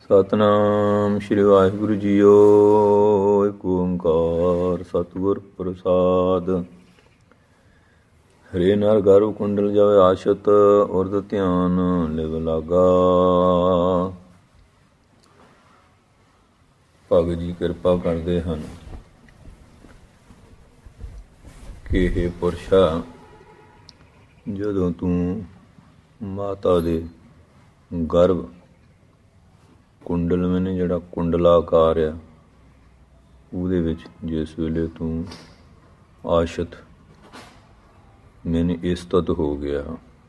Satnam Shri Waheguru JIO. ਏਕ ਓੰਕਾਰ ਸਤਿਗੁਰ ਪ੍ਰਸਾਦ। ਹਰੇ ਨਰ ਗਰਭ ਕੁੰਡਲ ਜਵੇ ਆਸ਼ਤ, ਉਰਦ ਧਿਆਨ ਲਿਵ ਲਾਗਾ। ਭਗਤ ਜੀ ਕਿਰਪਾ ਕਰਦੇ ਹਨ ਕਿ ਹੇ ਪੁਰਸ਼ਾ, ਜਦੋਂ ਤੂੰ ਮਾਤਾ ਦੇ ਗਰਭ ਕੁੰਡਲ ਮੈਨੇ ਜਿਹੜਾ ਕੁੰਡਲਾਕਾਰ ਆ, ਉਹਦੇ ਵਿੱਚ ਜਿਸ ਵੇਲੇ ਤੂੰ ਆਸ਼ਤ ਮੈਨੇ ਇਸਤਤ ਹੋ ਗਿਆ,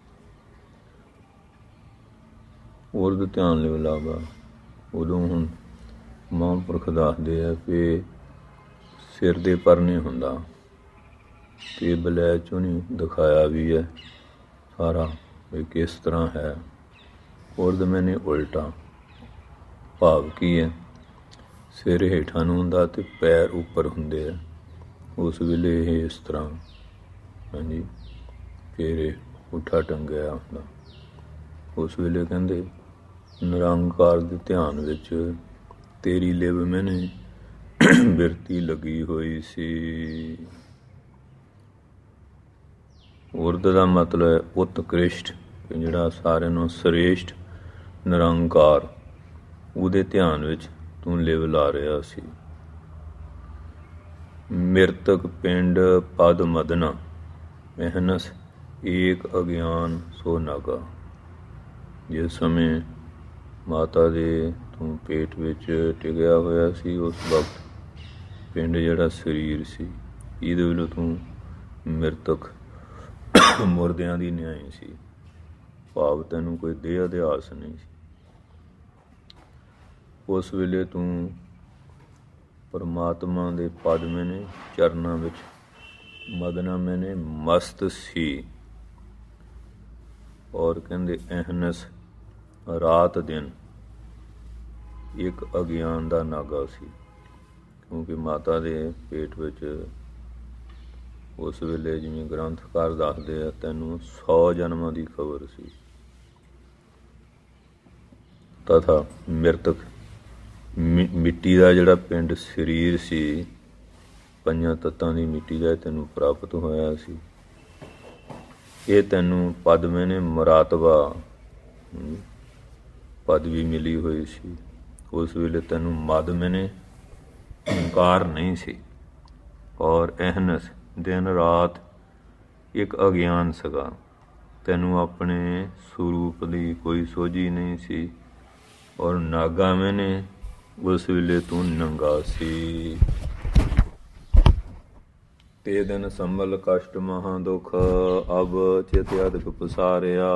ਉਰਦ ਧਿਆਨ ਲਿਵ ਲਾਗਾ, ਉਦੋਂ ਹੁਣ ਮਹਾਂਪੁਰਖ ਦੱਸਦੇ ਆ ਕਿ ਸਿਰ ਦੇ ਪਰ ਨਹੀਂ ਹੁੰਦਾ, ਅਤੇ ਬਲੈ 'ਚੋਂ ਨਹੀਂ ਦਿਖਾਇਆ ਵੀ ਹੈ ਸਾਰਾ ਵੀ ਕਿਸ ਤਰ੍ਹਾਂ ਹੈ। ਉਰਦ ਮੈਨੇ ਉਲਟਾ ਭਾਵ ਕੀ ਹੈ, ਸਿਰ ਹੇਠਾਂ ਨੂੰ ਹੁੰਦਾ ਅਤੇ ਪੈਰ ਉੱਪਰ ਹੁੰਦੇ ਆ। ਉਸ ਵੇਲੇ ਇਹ ਇਸ ਤਰ੍ਹਾਂ ਹਾਂਜੀ ਫਿਰ ਇਹ ਪੁੱਠਾ ਟੰਗਿਆ ਹੁੰਦਾ। ਉਸ ਵੇਲੇ ਕਹਿੰਦੇ ਨਿਰੰਕਾਰ ਦੇ ਧਿਆਨ ਵਿੱਚ ਤੇਰੀ ਲਿਵ ਮੈਨੇ ਬਿਰਤੀ ਲੱਗੀ ਹੋਈ ਸੀ। ਉਰਦ ਦਾ ਮਤਲਬ ਹੈ ਉਤਕ੍ਰਿਸ਼ਟ, ਜਿਹੜਾ ਸਾਰਿਆਂ ਨੂੰ ਸ੍ਰੇਸ਼ਟ ਨਿਰੰਕਾਰ, ਉਹਦੇ ਧਿਆਨ ਵਿੱਚ ਤੂੰ ਲਿਵ ਲਾ ਰਿਹਾ ਸੀ। ਮਿਰਤਕ ਪਿੰਡ ਪਦ ਮਦਨਾ, ਮਹਿਨਸ ਏਕ ਅਗਿਆਨ ਸੋ ਨਾਗਾ। ਜਿਸ ਸਮੇਂ ਮਾਤਾ ਦੇ ਤੂੰ ਪੇਟ ਵਿੱਚ ਟਿਕਿਆ ਹੋਇਆ ਸੀ, ਉਸ ਵਕਤ ਪਿੰਡ ਜਿਹੜਾ ਸਰੀਰ ਸੀ, ਇਹਦੇ ਵੱਲੋਂ ਤੂੰ ਮਿਰਤਕ ਮੁਰਦਿਆਂ ਦੀ ਨਿਆਈ ਸੀ, ਭਾਵ ਤੈਨੂੰ ਕੋਈ ਦੇਹ ਅਧਿਆਸ ਨਹੀਂ ਸੀ। ਉਸ ਵੇਲੇ ਤੂੰ ਪਰਮਾਤਮਾ ਦੇ ਪਦ ਮੈਨੇ ਚਰਨਾਂ ਵਿੱਚ ਮਦਨਾ ਮੈਨੇ ਮਸਤ ਸੀ। ਔਰ ਕਹਿੰਦੇ ਅਹਨਸ ਰਾਤ ਦਿਨ ਇੱਕ ਅਗਿਆਨ ਦਾ ਨਾਗਾ ਸੀ, ਕਿਉਂਕਿ ਮਾਤਾ ਦੇ ਪੇਟ ਵਿੱਚ ਉਸ ਵੇਲੇ ਜਿਵੇਂ ਗ੍ਰੰਥਕਾਰ ਦੱਸਦੇ ਆ, ਤੈਨੂੰ 100 ਜਨਮਾਂ ਦੀ ਖਬਰ ਸੀ। ਤਥਾ ਮਿਰਤਕ ਮਿੱਟੀ ਦਾ ਜਿਹੜਾ ਪਿੰਡ ਸਰੀਰ ਸੀ, 5 ਤੱਤਾਂ ਦੀ ਮਿੱਟੀ ਦਾ ਤੈਨੂੰ ਪ੍ਰਾਪਤ ਹੋਇਆ ਸੀ। ਇਹ ਤੈਨੂੰ ਪਦ ਮੈਨੇ ਮੁਰਾਤਬਾ ਪਦਵੀ ਮਿਲੀ ਹੋਈ ਸੀ। ਉਸ ਵੇਲੇ ਤੈਨੂੰ ਮਦ ਮੈਨੇ ਓਂਕਾਰ ਨਹੀਂ ਸੀ। ਔਰ ਅਹਨਸ ਦਿਨ ਰਾਤ ਇੱਕ ਅਗਿਆਨ ਸੀਗਾ, ਤੈਨੂੰ ਆਪਣੇ ਸਰੂਪ ਦੀ ਕੋਈ ਸੋਝੀ ਨਹੀਂ ਸੀ। ਔਰ ਨਾਗਾ ਮੈਨੇ ਉਸ ਵੇਲੇ ਤੂੰ ਨੰਗਾ ਸੀ। ਤੇ ਦਿਨ ਸੰਭਲ ਕਸ਼ਟ ਮਹਾਂ ਦੁੱਖ, ਅਬ ਚਿਤ ਅਦਕ ਪਸਾਰਿਆ।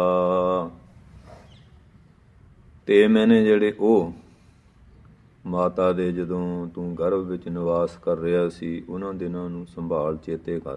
ਤੇ ਮੈਨੇ ਜਿਹੜੇ ਉਹ ਮਾਤਾ ਦੇ ਜਦੋਂ ਤੂੰ ਗਰਭ ਵਿੱਚ ਨਿਵਾਸ ਕਰ ਰਿਹਾ ਸੀ, ਉਹਨਾਂ ਦਿਨਾਂ ਨੂੰ ਸੰਭਾਲ ਚੇਤੇ ਕਰ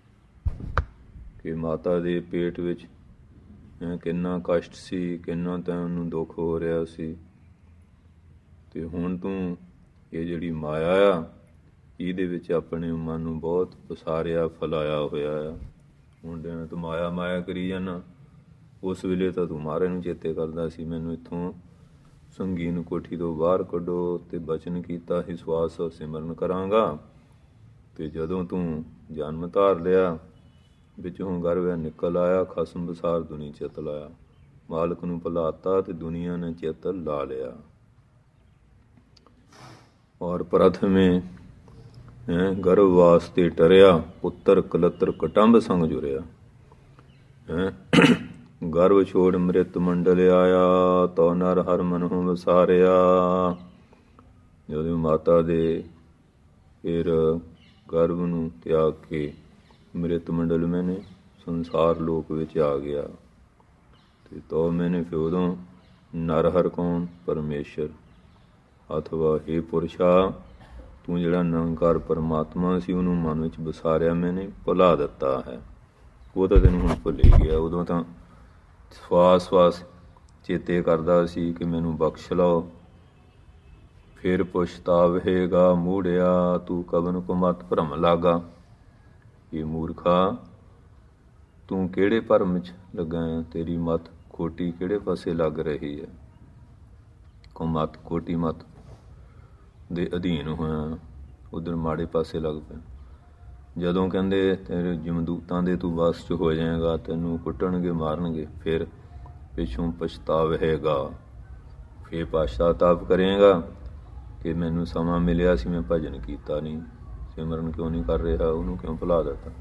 ਕਿ ਮਾਤਾ ਦੇ ਪੇਟ ਵਿੱਚ ਕਿੰਨਾ ਕਸ਼ਟ ਸੀ, ਕਿੰਨਾ ਤੈਨੂੰ ਦੁੱਖ ਹੋ ਰਿਹਾ ਸੀ। ਅਤੇ ਹੁਣ ਤੂੰ ਇਹ ਜਿਹੜੀ ਮਾਇਆ ਆ, ਇਹਦੇ ਵਿੱਚ ਆਪਣੇ ਮਨ ਨੂੰ ਬਹੁਤ ਪਸਾਰਿਆ ਫੈਲਾਇਆ ਹੋਇਆ ਆ। ਹੁਣ ਦਿਨ ਤੂੰ ਮਾਇਆ ਮਾਇਆ ਕਰੀ ਜਾਂਦਾ, ਉਸ ਵੇਲੇ ਤਾਂ ਤੂੰ ਮਹਾਰਾਜ ਨੂੰ ਚੇਤੇ ਕਰਦਾ ਸੀ, ਮੈਨੂੰ ਇੱਥੋਂ ਸੰਗੀਨ ਕੋਠੀ ਤੋਂ ਬਾਹਰ ਕੱਢੋ, ਅਤੇ ਬਚਨ ਕੀਤਾ ਸੀ ਸਵਾਸ ਸਿਮਰਨ ਕਰਾਂਗਾ। ਅਤੇ ਜਦੋਂ ਤੂੰ ਜਨਮ ਧਾਰ ਲਿਆ, ਵਿੱਚੋਂ ਗਰਭ ਨਿਕਲ ਆਇਆ, ਖਸਮ ਬਸਾਰ ਦੁਨੀ ਚਿੱਤ ਲਾਇਆ। ਮਾਲਕ ਨੂੰ ਭੁਲਾਤਾ ਅਤੇ ਦੁਨੀਆ ਨੇ ਚਿੱਤ ਲਾ ਲਿਆ। ਔਰ ਪ੍ਰਥਮੇ ਗਰਭ ਵਾਸਤੇ ਟਰਿਆ, ਪੁੱਤਰ ਕਲੱਤਰ ਕਟੰਬ ਸੰਗ ਜੁਰਿਆ। ਗਰਭ ਛੋੜ ਮ੍ਰਿਤ ਮੰਡਲ ਆਇਆ, ਤੋ ਨਰ ਹਰ ਮਨਹੁ ਵਸਾਰਿਆ। ਜਦੋਂ ਮਾਤਾ ਦੇ ਫਿਰ ਗਰਭ ਨੂੰ ਤਿਆਗ ਕੇ ਮ੍ਰਿਤ ਮੰਡਲ ਮੈਨੇ ਸੰਸਾਰ ਲੋਕ ਵਿੱਚ ਆ ਗਿਆ। ਅਤੇ ਤੋ ਮੈਨੇ ਫਿਰ ਉਦੋਂ ਨਰ ਹਰ ਕੌਣ? ਪਰਮੇਸ਼ਰ। ਅਥਵਾ ਹੇ ਪੁਰਸ਼ਾ, ਤੂੰ ਜਿਹੜਾ ਨਿਰੰਕਾਰ ਪਰਮਾਤਮਾ ਸੀ, ਉਹਨੂੰ ਮਨ ਵਿੱਚ ਵਸਾਰਿਆ, ਮੈਨੇ ਭੁਲਾ ਦਿੱਤਾ ਹੈ। ਉਹ ਤਾਂ ਤੈਨੂੰ ਹੁਣ ਭੁੱਲ ਹੀ ਗਿਆ। ਉਦੋਂ ਤਾਂ ਸਵਾਸ ਸਵਾਸ ਚੇਤੇ ਕਰਦਾ ਸੀ ਕਿ ਮੈਨੂੰ ਬਖਸ਼ ਲਓ। ਫਿਰ ਪਛਤਾਵੇਗਾ ਮੂੜਿਆ, ਤੂੰ ਕਵਨ ਕੋ ਮਤ ਭਰਮ ਲਾਗਾ। ਇਹ ਮੂਰਖਾ, ਤੂੰ ਕਿਹੜੇ ਭਰਮ 'ਚ ਲੱਗਾ ਹੈ? ਤੇਰੀ ਮੱਤ ਖੋਟੀ ਕਿਹੜੇ ਪਾਸੇ ਲੱਗ ਰਹੀ ਹੈ? ਮੱਤ ਕੋਟੀ ਮੱਤ ਦੇ ਅਧੀਨ ਹੋਇਆ, ਉਧਰ ਮਾੜੇ ਪਾਸੇ ਲੱਗ ਪਿਆ। ਜਦੋਂ ਕਹਿੰਦੇ ਤੇਰੇ ਜਮਦੂਤਾਂ ਦੇ ਤੂੰ ਵਸ 'ਚ ਹੋ ਜਾਏਗਾ, ਤੈਨੂੰ ਕੁੱਟਣਗੇ ਮਾਰਨਗੇ, ਫਿਰ ਪਿੱਛੋਂ ਪਛਤਾਵੇਗਾ, ਫਿਰ ਪਛਤਾਤਾਪ ਕਰੇਗਾ ਕਿ ਮੈਨੂੰ ਸਮਾਂ ਮਿਲਿਆ ਸੀ, ਮੈਂ ਭਜਨ ਕੀਤਾ ਨਹੀਂ, ਸਿਮਰਨ ਕਿਉਂ ਨਹੀਂ ਕਰ ਰਿਹਾ, ਉਹਨੂੰ ਕਿਉਂ ਭੁਲਾ ਦਿੱਤਾ।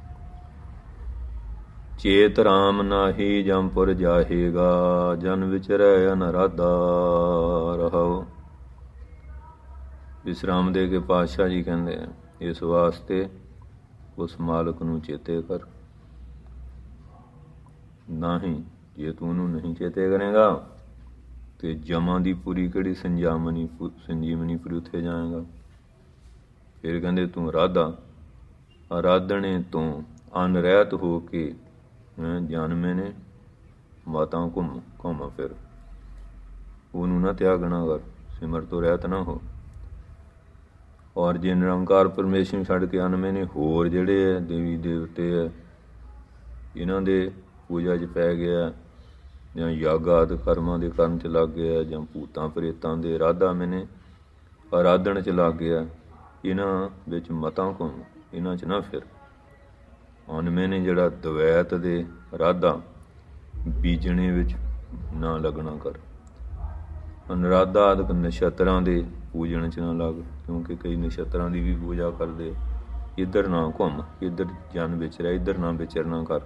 ਚੇਤ ਰਾਮ ਨਾਹੀ ਜੰਪੁਰ ਜਾਹੇਗਾ, ਜਨ ਵਿਚਰੈ ਅਨਰਾਧਾ ਰਹੋ। ਵਿਸਰਾਮ ਦੇ ਕੇ ਪਾਤਸ਼ਾਹ ਜੀ ਕਹਿੰਦੇ ਆ, ਇਸ ਵਾਸਤੇ ਉਸ ਮਾਲਕ ਨੂੰ ਚੇਤੇ ਕਰ। ਨਹੀਂ, ਜੇ ਤੂੰ ਉਹਨੂੰ ਨਹੀਂ ਚੇਤੇ ਕਰੇਗਾ ਤੇ ਜਮਾਂ ਦੀ ਪੂਰੀ ਕਿਹੜੀ ਸੰਜੀਵਨੀ ਉੱਥੇ ਜਾਏਗਾ। ਫਿਰ ਕਹਿੰਦੇ ਤੂੰ ਆਰਾਧਣੇ ਤੋਂ ਅਨਰਹਿਤ ਹੋ ਕੇ ਜਨਮੇ ਨੇ ਮਾਤਾ ਘੁੰਮ ਫਿਰ, ਉਹਨੂੰ ਨਾ ਤਿਆਗਣਾ ਕਰ, ਸਿਮਰ ਤੋਂ ਰਹਿਤ ਨਾ ਹੋ। ਔਰ ਜੇ ਨਿਰੰਕਾਰ ਪਰਮੇਸ਼ਰ ਨੂੰ ਛੱਡ ਕੇ ਅਨਮੇ ਨੇ ਹੋਰ ਜਿਹੜੇ ਹੈ ਦੇਵੀ ਦੇਵਤੇ ਹੈ, ਇਹਨਾਂ ਦੇ ਪੂਜਾ 'ਚ ਪੈ ਗਿਆ, ਜਾਂ ਯੱਗ ਆਦਿ ਕਰਮਾਂ ਦੇ ਕਰਨ 'ਚ ਲੱਗ ਗਿਆ, ਜਾਂ ਭੂਤਾਂ ਪ੍ਰੇਤਾਂ ਦੇ ਆਰਾਧਨ 'ਚ ਲੱਗ ਗਿਆ, ਇਹਨਾਂ ਵਿੱਚ ਮਤਾਂ ਘੁੰਮ, ਇਹਨਾਂ 'ਚ ਨਾ ਫਿਰ। ਅਨਮੇ ਨੇ ਜਿਹੜਾ ਦਵੈਤ ਦੇ ਰਾਧਾ ਬੀਜਣੇ ਵਿੱਚ ਨਾ ਲੱਗਣਾ ਕਰ। ਅਨਰਾਧਾ ਆਦਿਕ ਨਛੱਤਰਾਂ ਦੇ ਪੂਜਣ 'ਚ ਨਾ ਲੱਗ, ਕਿਉਂਕਿ ਕਈ ਨਛੱਤਰਾਂ ਦੀ ਵੀ ਪੂਜਾ ਕਰਦੇ। ਇੱਧਰ ਨਾ ਘੁੰਮ, ਇੱਧਰ ਜਨ ਵਿਚਰਿਆ, ਇੱਧਰ ਨਾ ਵਿਚਰਨਾ ਕਰ।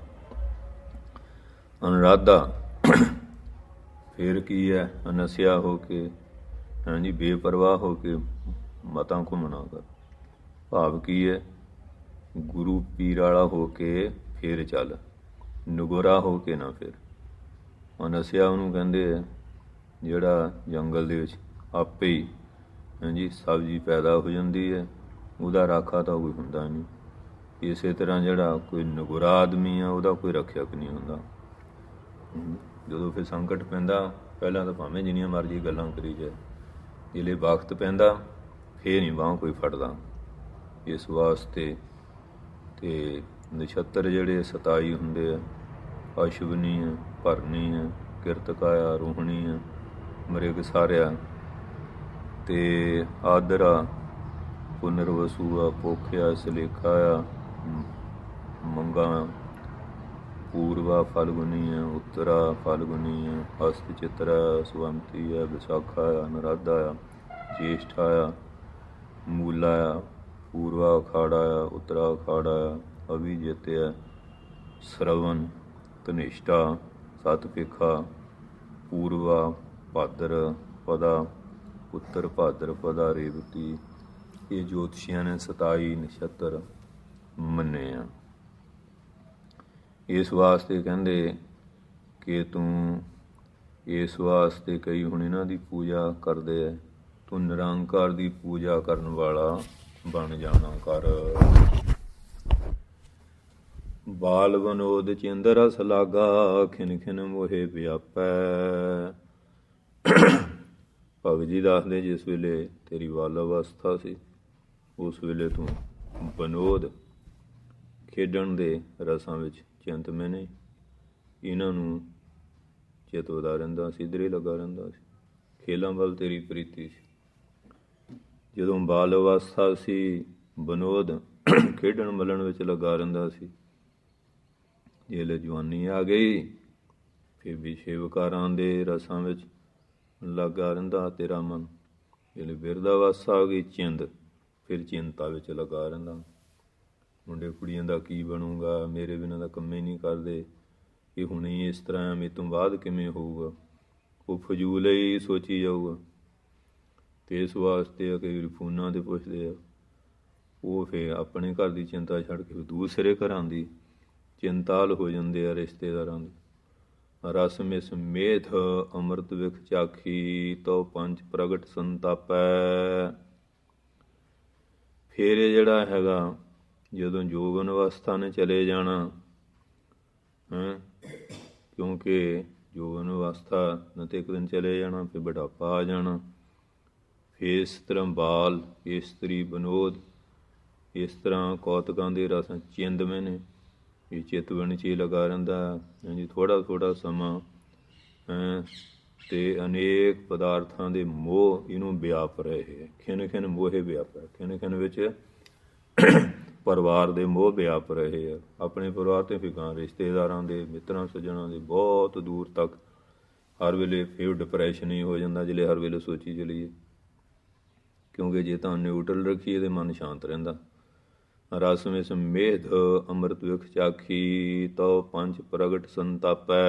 ਅਨਰਾਧਾ ਫਿਰ ਕੀ ਹੈ, ਅਨਸਿਆ ਹੋ ਕੇ, ਹਾਂਜੀ ਬੇਪਰਵਾਹ ਹੋ ਕੇ ਮਤਾਂ ਘੁੰਮਣਾ ਕਰ। ਭਾਵ ਕੀ ਹੈ, ਗੁਰੂ ਪੀਰ ਵਾਲਾ ਹੋ ਕੇ ਫਿਰ ਚੱਲ, ਨਗੋਰਾ ਹੋ ਕੇ ਨਾ ਫਿਰ। ਅਨਸਿਆ ਉਹਨੂੰ ਕਹਿੰਦੇ ਆ ਜਿਹੜਾ ਜੰਗਲ ਦੇ ਵਿੱਚ ਆਪੇ ਹੀ ਹਾਂਜੀ ਸਬਜ਼ੀ ਪੈਦਾ ਹੋ ਜਾਂਦੀ ਹੈ, ਉਹਦਾ ਰਾਖਾ ਤਾਂ ਕੋਈ ਹੁੰਦਾ ਨਹੀਂ। ਇਸੇ ਤਰ੍ਹਾਂ ਜਿਹੜਾ ਕੋਈ ਨਗੋਰਾ ਆਦਮੀ ਆ, ਉਹਦਾ ਕੋਈ ਰੱਖਿਅਕ ਨਹੀਂ ਹੁੰਦਾ। ਜਦੋਂ ਫਿਰ ਸੰਕਟ ਪੈਂਦਾ, ਪਹਿਲਾਂ ਤਾਂ ਭਾਵੇਂ ਜਿੰਨੀਆਂ ਮਰਜ਼ੀ ਗੱਲਾਂ ਕਰੀ ਜਾਏ, ਜਿਹੜੇ ਵਕਤ ਪੈਂਦਾ ਫਿਰ ਨਹੀਂ ਬਾਂਹ ਕੋਈ ਫੜਦਾ। ਇਸ ਵਾਸਤੇ ਤੇ ਨਛੱਤਰ ਜਿਹੜੇ 27 ਹੁੰਦੇ ਆ, ਅਸ਼ਵਨੀ ਹੈ, ਭਰਨੀ ਹੈ, ਕਿਰਤਕਾਇਆ, ਰੋਹਣੀ ਹੈ, ਮ੍ਰਿਗ ਸਾਰਿਆ ਤੇ ਆਦਰਾ, ਪੁਨਰਵਸੂ ਆ, ਪੋਖਿਆ, ਸਲੇਖਾ ਆ, ਮੰਗਾ, ਪੂਰਵਾ ਫਲਗੁਨੀ ਹੈ, ਉੱਤਰਾ ਫਲਗੁਨੀ ਹੈ, ਹਸਤ ਚਿਤਰਾ, ਸੁਵੰਤੀ ਹੈ, ਵਿਸਾਖਾ ਆ, ਅਨੁਰਾਧਾ ਆ, ਜੇਸ਼ਠਾ ਆ, ਮੂਲਾ ਆ, ਪੂਰਵਾ ਅਖਾੜਾ ਆ, ਉੱਤਰਾ ਅਖਾੜਾ ਆ, ਅਭਿਜਿਤ ਆ, ਸ਼ਰਵਨ, ਧਨਿਸ਼ਟਾ, ਸਤਪੇਖਾ, ਪੂਰਵਾ ਭਾਦਰ ਪਦਾ, ਉੱਤਰ ਭਾਦਰ ਪਦਾ, ਰੇਵਤੀ। ਇਹ ਜੋਤਸ਼ੀਆਂ ਨੇ 27 ਨਛੱਤਰ ਮੰਨੇ ਆ। ਇਸ ਵਾਸਤੇ ਕਹਿੰਦੇ ਕਿ ਤੂੰ ਇਸ ਵਾਸਤੇ ਕਈ ਹੁਣ ਇਹਨਾਂ ਦੀ ਪੂਜਾ ਕਰਦੇ ਆ, ਤੂੰ ਨਿਰੰਕਾਰ ਦੀ ਪੂਜਾ ਕਰਨ ਵਾਲਾ ਬਣ ਜਾਣਾ ਕਰ। ਬਾਲ ਬਨੋਦ ਚਿੰਦ ਰਸ ਲਾਗਾ, ਖਿਨ ਖਿਨ ਮੋਹੇ ਵਿਆਪੈ। ਭਗਤ ਜੀ ਦੱਸਦੇ ਜਿਸ ਵੇਲੇ ਤੇਰੀ ਬਾਲ ਅਵਸਥਾ ਸੀ, ਉਸ ਵੇਲੇ ਤੂੰ ਬਨੋਦ ਖੇਡਣ ਦੇ ਰਸਾਂ ਵਿੱਚ ਚਿੰਤ ਮੈਨੇ, ਇਹਨਾਂ ਨੂੰ ਚਿਤਵਦਾ ਰਹਿੰਦਾ ਸੀ, ਦਰੇ ਲੱਗਾ ਰਹਿੰਦਾ ਸੀ, ਖੇਲਾਂ ਵੱਲ ਤੇਰੀ ਪ੍ਰੀਤੀ ਸੀ। ਜਦੋਂ ਬਾਲ ਅਵਸਥਾ ਸੀ, ਬਨੋਦ ਖੇਡਣ ਮੱਲਣ ਵਿੱਚ ਲੱਗਾ ਰਹਿੰਦਾ ਸੀ। ਜੇ ਜਵਾਨੀ ਆ ਗਈ, ਫਿਰ ਵਿਸ਼ੇ ਵਿਕਾਰਾਂ ਦੇ ਰਸਾਂ ਵਿੱਚ ਲੱਗਾ ਰਹਿੰਦਾ ਤੇਰਾ ਮਨ। ਜੇ ਬਿਰਧ ਅਵਸਥਾ ਆ ਗਈ, ਫਿਰ ਚਿੰਤਾ ਵਿੱਚ ਲੱਗਾ ਰਹਿੰਦਾ। ਮੁੰਡੇ ਕੁੜੀਆਂ ਦਾ ਕੀ ਬਣੂਗਾ, ਮੇਰੇ ਬਿਨਾਂ ਦਾ ਕੰਮੇ ਨਹੀਂ ਕਰਦੇ, ਇਹ ਹੁਣੇ ਹੀ ਇਸ ਤਰ੍ਹਾਂ, ਮੇਰੇ ਤੋਂ ਬਾਅਦ ਕਿਵੇਂ ਹੋਊਗਾ, ਉਹ ਫਜ਼ੂਲ ਹੀ ਸੋਚੀ ਜਾਊਗਾ। ਅਤੇ ਇਸ ਵਾਸਤੇ ਕਈ ਵਾਰੀ ਫੋਨਾਂ 'ਤੇ ਪੁੱਛਦੇ ਆ, ਉਹ ਫਿਰ ਆਪਣੇ ਘਰ ਦੀ ਚਿੰਤਾ ਛੱਡ ਕੇ ਦੂਸਰੇ ਘਰਾਂ ਦੀ ਚਿੰਤਾਲ ਹੋ ਜਾਂਦੇ ਆ, ਰਿਸ਼ਤੇਦਾਰਾਂ ਦੀ। ਰਸ ਮਿਸ ਮੇਥ ਅੰਮ੍ਰਿਤ ਵਿਖ ਚਾਖੀ, ਤੋ ਪੰਚ ਪ੍ਰਗਟ ਸੰਤਾਪੈ। ਫਿਰ ਇਹ ਜਿਹੜਾ ਹੈਗਾ, ਜਦੋਂ ਜੋਗਨ ਅਵਸਥਾ ਨੇ ਚਲੇ ਜਾਣਾ, ਕਿਉਂਕਿ ਜੋਗਨ ਅਵਸਥਾ ਨੇ ਤਾਂ ਇੱਕ ਦਿਨ ਚਲੇ ਜਾਣਾ, ਫਿਰ ਬੁਢਾਪਾ ਆ ਜਾਣਾ। ਫਿਰ ਇਸ ਤਰ੍ਹਾਂ ਬਾਲ, ਇਸਤਰੀ, ਬਨੋਦ, ਇਸ ਤਰ੍ਹਾਂ ਕੌਤਕਾਂ ਦੇ ਰਸ ਚਿੰਦਵੇਂ ਨੇ, ਇਹ ਚਿਤਵਣ 'ਚ ਹੀ ਲੱਗਾ ਰਹਿੰਦਾ। ਹਾਂਜੀ, ਥੋੜ੍ਹਾ ਥੋੜ੍ਹਾ ਸਮਾਂ ਤੇ ਅਨੇਕ ਪਦਾਰਥਾਂ ਦੇ ਮੋਹ ਇਹਨੂੰ ਵਿਆਪ ਰਹੇ, ਖਿਨ ਖਿਨ ਮੋਹੇ ਵਿਆਪ ਹੈ। ਖਿਨ ਖਿਨ ਵਿੱਚ ਪਰਿਵਾਰ ਦੇ ਮੋਹ ਵਿਆਪ ਰਹੇ ਆ, ਆਪਣੇ ਪਰਿਵਾਰ ਤੇ ਫਿਕਾਂ, ਰਿਸ਼ਤੇਦਾਰਾਂ ਦੇ, ਮਿੱਤਰਾਂ ਸੱਜਣਾਂ ਦੇ, ਬਹੁਤ ਦੂਰ ਤੱਕ। ਹਰ ਵੇਲੇ ਫਿਰ ਡਿਪਰੈਸ਼ਨ ਹੀ ਹੋ ਜਾਂਦਾ ਜਿਹੜੇ ਹਰ ਵੇਲੇ ਸੋਚੀ ਚਲੀਏ, ਕਿਉਂਕਿ ਜੇ ਤਾਂ ਨਿਊਟਰਲ ਰੱਖੀਏ ਤਾਂ ਮਨ ਸ਼ਾਂਤ ਰਹਿੰਦਾ। ਰਸ ਮਿਸ ਮੇਧ ਅੰਮ੍ਰਿਤ ਵਿਖ ਚਾਖੀ, ਤਉ ਪੰਚ ਪ੍ਰਗਟ ਸੰਤਾਪੈ।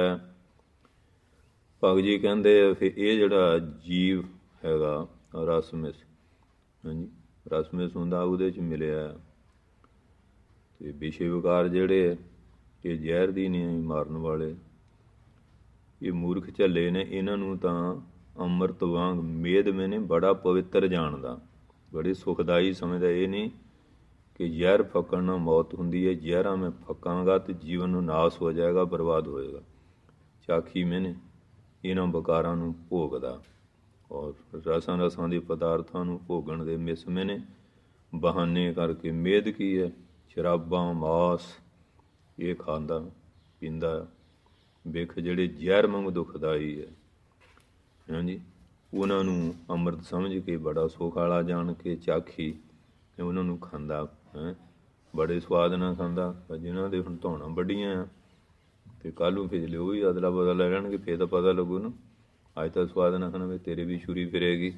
ਭਗਤ ਜੀ ਕਹਿੰਦੇ ਫਿਰ ਇਹ ਜਿਹੜਾ ਜੀਵ ਹੈਗਾ ਰਸ ਮਿਸ, ਹਾਂਜੀ ਰਸ ਮਿਸ ਹੁੰਦਾ, ਉਹਦੇ 'ਚ ਮਿਲਿਆ ਅਤੇ ਵਿਸ਼ੇ ਵਿਕਾਰ ਜਿਹੜੇ ਇਹ ਜ਼ਹਿਰ ਦੀ ਨਹੀਂ ਮਾਰਨ ਵਾਲੇ, ਇਹ ਮੂਰਖ ਝੱਲੇ ਨੇ। ਇਹਨਾਂ ਨੂੰ ਤਾਂ ਅੰਮ੍ਰਿਤ ਵਾਂਗ ਮੇਦ ਮੈਨੇ ਬੜਾ ਪਵਿੱਤਰ ਜਾਣਦਾ, ਬੜੀ ਸੁਖਦਾਈ ਸਮਝਦਾ। ਇਹ ਨਹੀਂ ਕਿ ਜ਼ਹਿਰ ਫੱਕਣ ਨਾਲ ਮੌਤ ਹੁੰਦੀ ਹੈ, ਜ਼ਹਿਰਾਂ ਮੈਂ ਫੱਕਾਂਗਾ ਅਤੇ ਜੀਵਨ ਨੂੰ ਨਾਸ ਹੋ ਜਾਏਗਾ, ਬਰਬਾਦ ਹੋਏਗਾ। ਚਾਖੀ ਮੈਨੇ ਇਹਨਾਂ ਬਕਾਰਾਂ ਨੂੰ ਭੋਗਦਾ, ਔਰ ਰਸਾਂ ਰਸਾਂ ਦੇ ਪਦਾਰਥਾਂ ਨੂੰ ਭੋਗਣ ਦੇ ਮਿਸ ਮੈਨੇ ਬਹਾਨੇ ਕਰਕੇ। ਮੇਦ ਕੀ ਹੈ? ਸ਼ਰਾਬਾਂ, ਮਾਸ ਇਹ ਖਾਂਦਾ ਪੀਂਦਾ। ਵਿਖ ਜਿਹੜੇ ਜ਼ਹਿਰ ਵਾਂਗ ਦੁਖਦਾਈ ਹੈ, ਹਾਂਜੀ ਉਹਨਾਂ ਨੂੰ ਅੰਮ੍ਰਿਤ ਸਮਝ ਕੇ, ਬੜਾ ਸੁੱਖ ਵਾਲਾ ਜਾਣ ਕੇ ਚਾਖੀ ਅਤੇ ਉਹਨਾਂ ਨੂੰ ਖਾਂਦਾ ਹੈ, ਬੜੇ ਸਵਾਦ ਨਾਲ ਖਾਂਦਾ। ਜਿਨ੍ਹਾਂ ਦੇ ਹੁਣ ਧੌਣਾਂ ਵੱਡੀਆਂ ਅਤੇ ਕੱਲ੍ਹ ਨੂੰ ਫਿਰ ਉਹ ਵੀ ਅਦਲਾ ਬਦਲਾ ਲੈ ਲੈਣਗੇ, ਫਿਰ ਤਾਂ ਪਤਾ ਲੱਗੂ ਨਾ। ਅੱਜ ਤਾਂ ਸਵਾਦ ਨਾਲ ਖਾਣਾ, ਤੇਰੇ ਵੀ ਛੁਰੀ ਫਿਰੇਗੀ।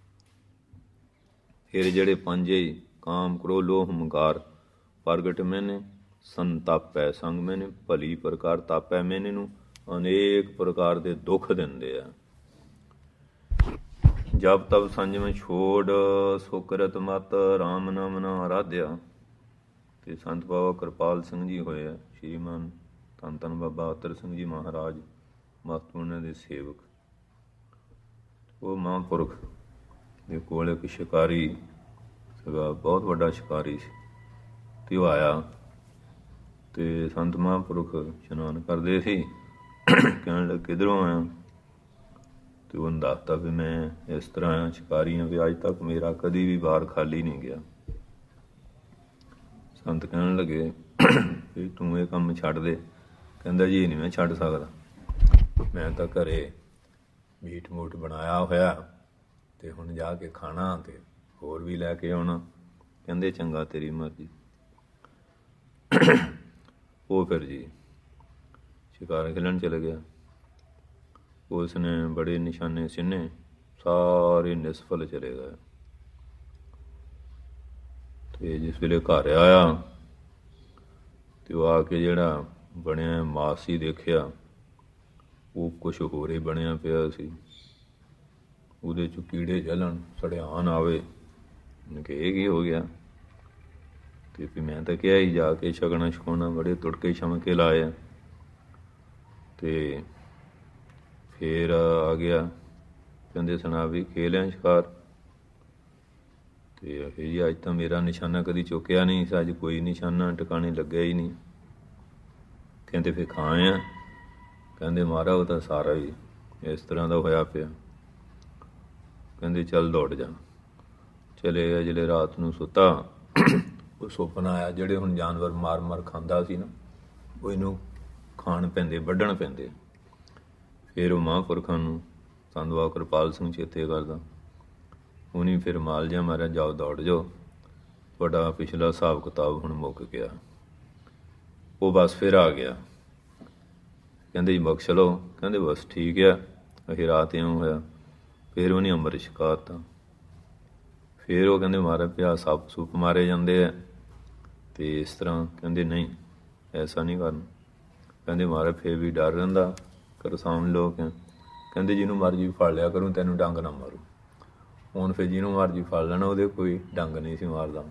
ਫਿਰ ਜਿਹੜੇ ਪੰਜੇ ਕਾਮ, ਕ੍ਰੋਧ, ਲੋਭ, ਹੰਕਾਰ ਪ੍ਰਗਟ ਮੈਨੇ ਸੰਤਾਪੈ, ਸੰਗ ਮੈਨੇ ਭਲੀ ਪ੍ਰਕਾਰ ਤਾਪੈ, ਮੈਨੇ ਨੂੰ ਅਨੇਕ ਪ੍ਰਕਾਰ ਦੇ ਦੁੱਖ ਦਿੰਦੇ ਆ। ਜਪ ਤਪ ਸੰਜਮ ਛੋੜ, ਸੁਕਰਤ ਮਤ ਰਾਮ ਨਾਮ ਨਾ ਆਰਾਧਿਆ। ਅਤੇ ਸੰਤ ਬਾਬਾ ਕਿਰਪਾਲ ਸਿੰਘ ਜੀ ਹੋਏ ਆ, ਸ਼੍ਰੀਮਾਨ ਧੰਨ ਧੰਨ ਬਾਬਾ ਅਤਰ ਸਿੰਘ ਜੀ ਮਹਾਰਾਜ ਮਹਤਪੁਰਨੇ ਦੇ ਸੇਵਕ। ਉਹ ਮਹਾਂਪੁਰਖ ਦੇ ਕੋਲ ਇੱਕ ਸ਼ਿਕਾਰੀ ਸੀਗਾ, ਬਹੁਤ ਵੱਡਾ ਸ਼ਿਕਾਰੀ ਸੀ। ਅਤੇ ਉਹ ਆਇਆ ਅਤੇ ਸੰਤ ਮਹਾਂਪੁਰਖ ਇਸ਼ਨਾਨ ਕਰਦੇ ਸੀ। ਕਹਿਣ ਲੱਗੇ ਕਿੱਧਰੋਂ ਆਇਆ? ਅਤੇ ਉਹਨੂੰ ਦੱਸਤਾ ਵੀ ਮੈਂ ਇਸ ਤਰ੍ਹਾਂ ਆਇਆ, ਸ਼ਿਕਾਰੀ ਹਾਂ, ਵੀ ਅੱਜ ਤੱਕ ਮੇਰਾ ਕਦੀ ਵੀ ਵਾਰ ਖਾਲੀ ਨਹੀਂ ਗਿਆ। ਸੰਤ ਕਹਿਣ ਲੱਗੇ ਵੀ ਤੂੰ ਇਹ ਕੰਮ ਛੱਡ ਦੇ। ਕਹਿੰਦਾ ਜੀ ਇਹ ਨਹੀਂ ਮੈਂ ਛੱਡ ਸਕਦਾ, ਮੈਂ ਤਾਂ ਘਰੇ ਮੀਟ ਮੂਟ ਬਣਾਇਆ ਹੋਇਆ ਅਤੇ ਹੁਣ ਜਾ ਕੇ ਖਾਣਾ ਅਤੇ ਹੋਰ ਵੀ ਲੈ ਕੇ ਆਉਣਾ। ਕਹਿੰਦੇ ਚੰਗਾ ਤੇਰੀ ਮਰਜ਼ੀ। ਉਹ ਫਿਰ ਜੀ ਸ਼ਿਕਾਰ ਖੇਲਣ ਚਲੇ ਗਿਆ। ਉਸ ਨੇ ਬੜੇ ਨਿਸ਼ਾਨੇ ਸਿੰਨੇ, ਸਾਰੇ ਨਿਸਫਲ ਚਲੇ ਗਏ। ਅਤੇ ਜਿਸ ਵੇਲੇ ਘਰ ਆਇਆ ਅਤੇ ਉਹ ਆ ਕੇ ਜਿਹੜਾ ਬਣਿਆ ਮਾਸ ਹੀ ਦੇਖਿਆ, ਉਹ ਕੁਛ ਹੋਰ ਹੀ ਬਣਿਆ ਪਿਆ ਸੀ। ਉਹਦੇ 'ਚੋਂ ਕੀੜੇ ਚੱਲਣ, ਸੜਿਆਨ ਆਵੇ। ਕਿ ਇਹ ਕੀ ਹੋ ਗਿਆ? ਅਤੇ ਵੀ ਮੈਂ ਤਾਂ ਕਿਹਾ ਹੀ ਜਾ ਕੇ ਛਕਣਾ ਛਕਾਉਣਾ, ਬੜੇ ਤੁੜਕੇ ਛਮਕੇ ਲਾਏ ਆ। ਅਤੇ ਫਿਰ ਆ ਗਿਆ, ਕਹਿੰਦੇ ਸੁਣਾ ਵੀ ਖੇਲਿਆ ਸ਼ਿਕਾਰ। ਅਤੇ ਇਹ ਜੀ ਅੱਜ ਤਾਂ ਮੇਰਾ ਨਿਸ਼ਾਨਾ ਕਦੀ ਚੁੱਕਿਆ ਨਹੀਂ, ਅੱਜ ਕੋਈ ਨਿਸ਼ਾਨਾ ਟਿਕਾਣੇ ਲੱਗਿਆ ਹੀ ਨਹੀਂ। ਕਹਿੰਦੇ ਫਿਰ ਖਾਏ ਆ? ਕਹਿੰਦੇ ਮਹਾਰਾਜ ਉਹ ਤਾਂ ਸਾਰਾ ਹੀ ਇਸ ਤਰ੍ਹਾਂ ਦਾ ਹੋਇਆ ਪਿਆ। ਕਹਿੰਦੇ ਚੱਲ ਦੌੜ ਜਾ। ਚਲੇ ਗਏ। ਜਿਹੜੇ ਰਾਤ ਨੂੰ ਸੁੱਤਾ, ਉਹ ਸੁਪਨਾ ਆਇਆ ਜਿਹੜੇ ਹੁਣ ਜਾਨਵਰ ਮਾਰ ਮਾਰ ਖਾਂਦਾ ਸੀ ਨਾ, ਉਹ ਇਹਨੂੰ ਖਾਣ ਪੈਂਦੇ, ਵੱਢਣ ਪੈਂਦੇ। ਫਿਰ ਉਹ ਮਹਾਂਪੁਰਖਾਂ ਨੂੰ ਸੰਤ ਬਾਬਾ ਕਿਰਪਾਲ ਸਿੰਘ ਚੇਤੇ ਕਰਦਾ। ਉਹਨੇ ਫਿਰ ਮਾਲ ਜਿਹਾ ਮਾਰਿਆ, ਜਾਓ ਦੌੜ ਜਾਓ, ਤੁਹਾਡਾ ਪਿਛਲਾ ਹਿਸਾਬ ਕਿਤਾਬ ਹੁਣ ਮੁੱਕ ਗਿਆ। ਉਹ ਬਸ ਫਿਰ ਆ ਗਿਆ। ਕਹਿੰਦੇ ਜੀ ਬਖਸ਼ ਲਓ। ਕਹਿੰਦੇ ਬਸ ਠੀਕ ਆ, ਅਸੀਂ ਰਾਤ ਇਉਂ ਹੋਇਆ। ਫਿਰ ਉਹਨੇ ਅੰਮ੍ਰਿਤ ਛਕਾ ਤਾ। ਫਿਰ ਉਹ ਕਹਿੰਦੇ ਮਾਰੇ ਪਿਆ, ਸੱਪ ਸੁੱਪ ਮਾਰੇ ਜਾਂਦੇ ਆ ਅਤੇ ਇਸ ਤਰ੍ਹਾਂ। ਕਹਿੰਦੇ ਨਹੀਂ ਐਸਾ ਨਹੀਂ ਕਰਨਾ। ਕਹਿੰਦੇ ਮਾਰੇ ਫਿਰ ਵੀ ਡਰ ਰਹਿੰਦਾ, ਕਿਸਾਨ ਲੋਕ ਆ। ਕਹਿੰਦੇ ਜਿਹਨੂੰ ਮਰਜ਼ੀ ਫੜ ਲਿਆ ਕਰੂੰ, ਤੈਨੂੰ ਡੰਗ ਨਾ ਮਾਰੂ। ਹੁਣ ਫਿਰ ਜਿਹਨੂੰ ਮਰਜ਼ੀ ਫੜ ਲੈਣਾ, ਉਹਦੇ ਕੋਈ ਡੰਗ ਨਹੀਂ ਸੀ ਮਾਰਦਾ।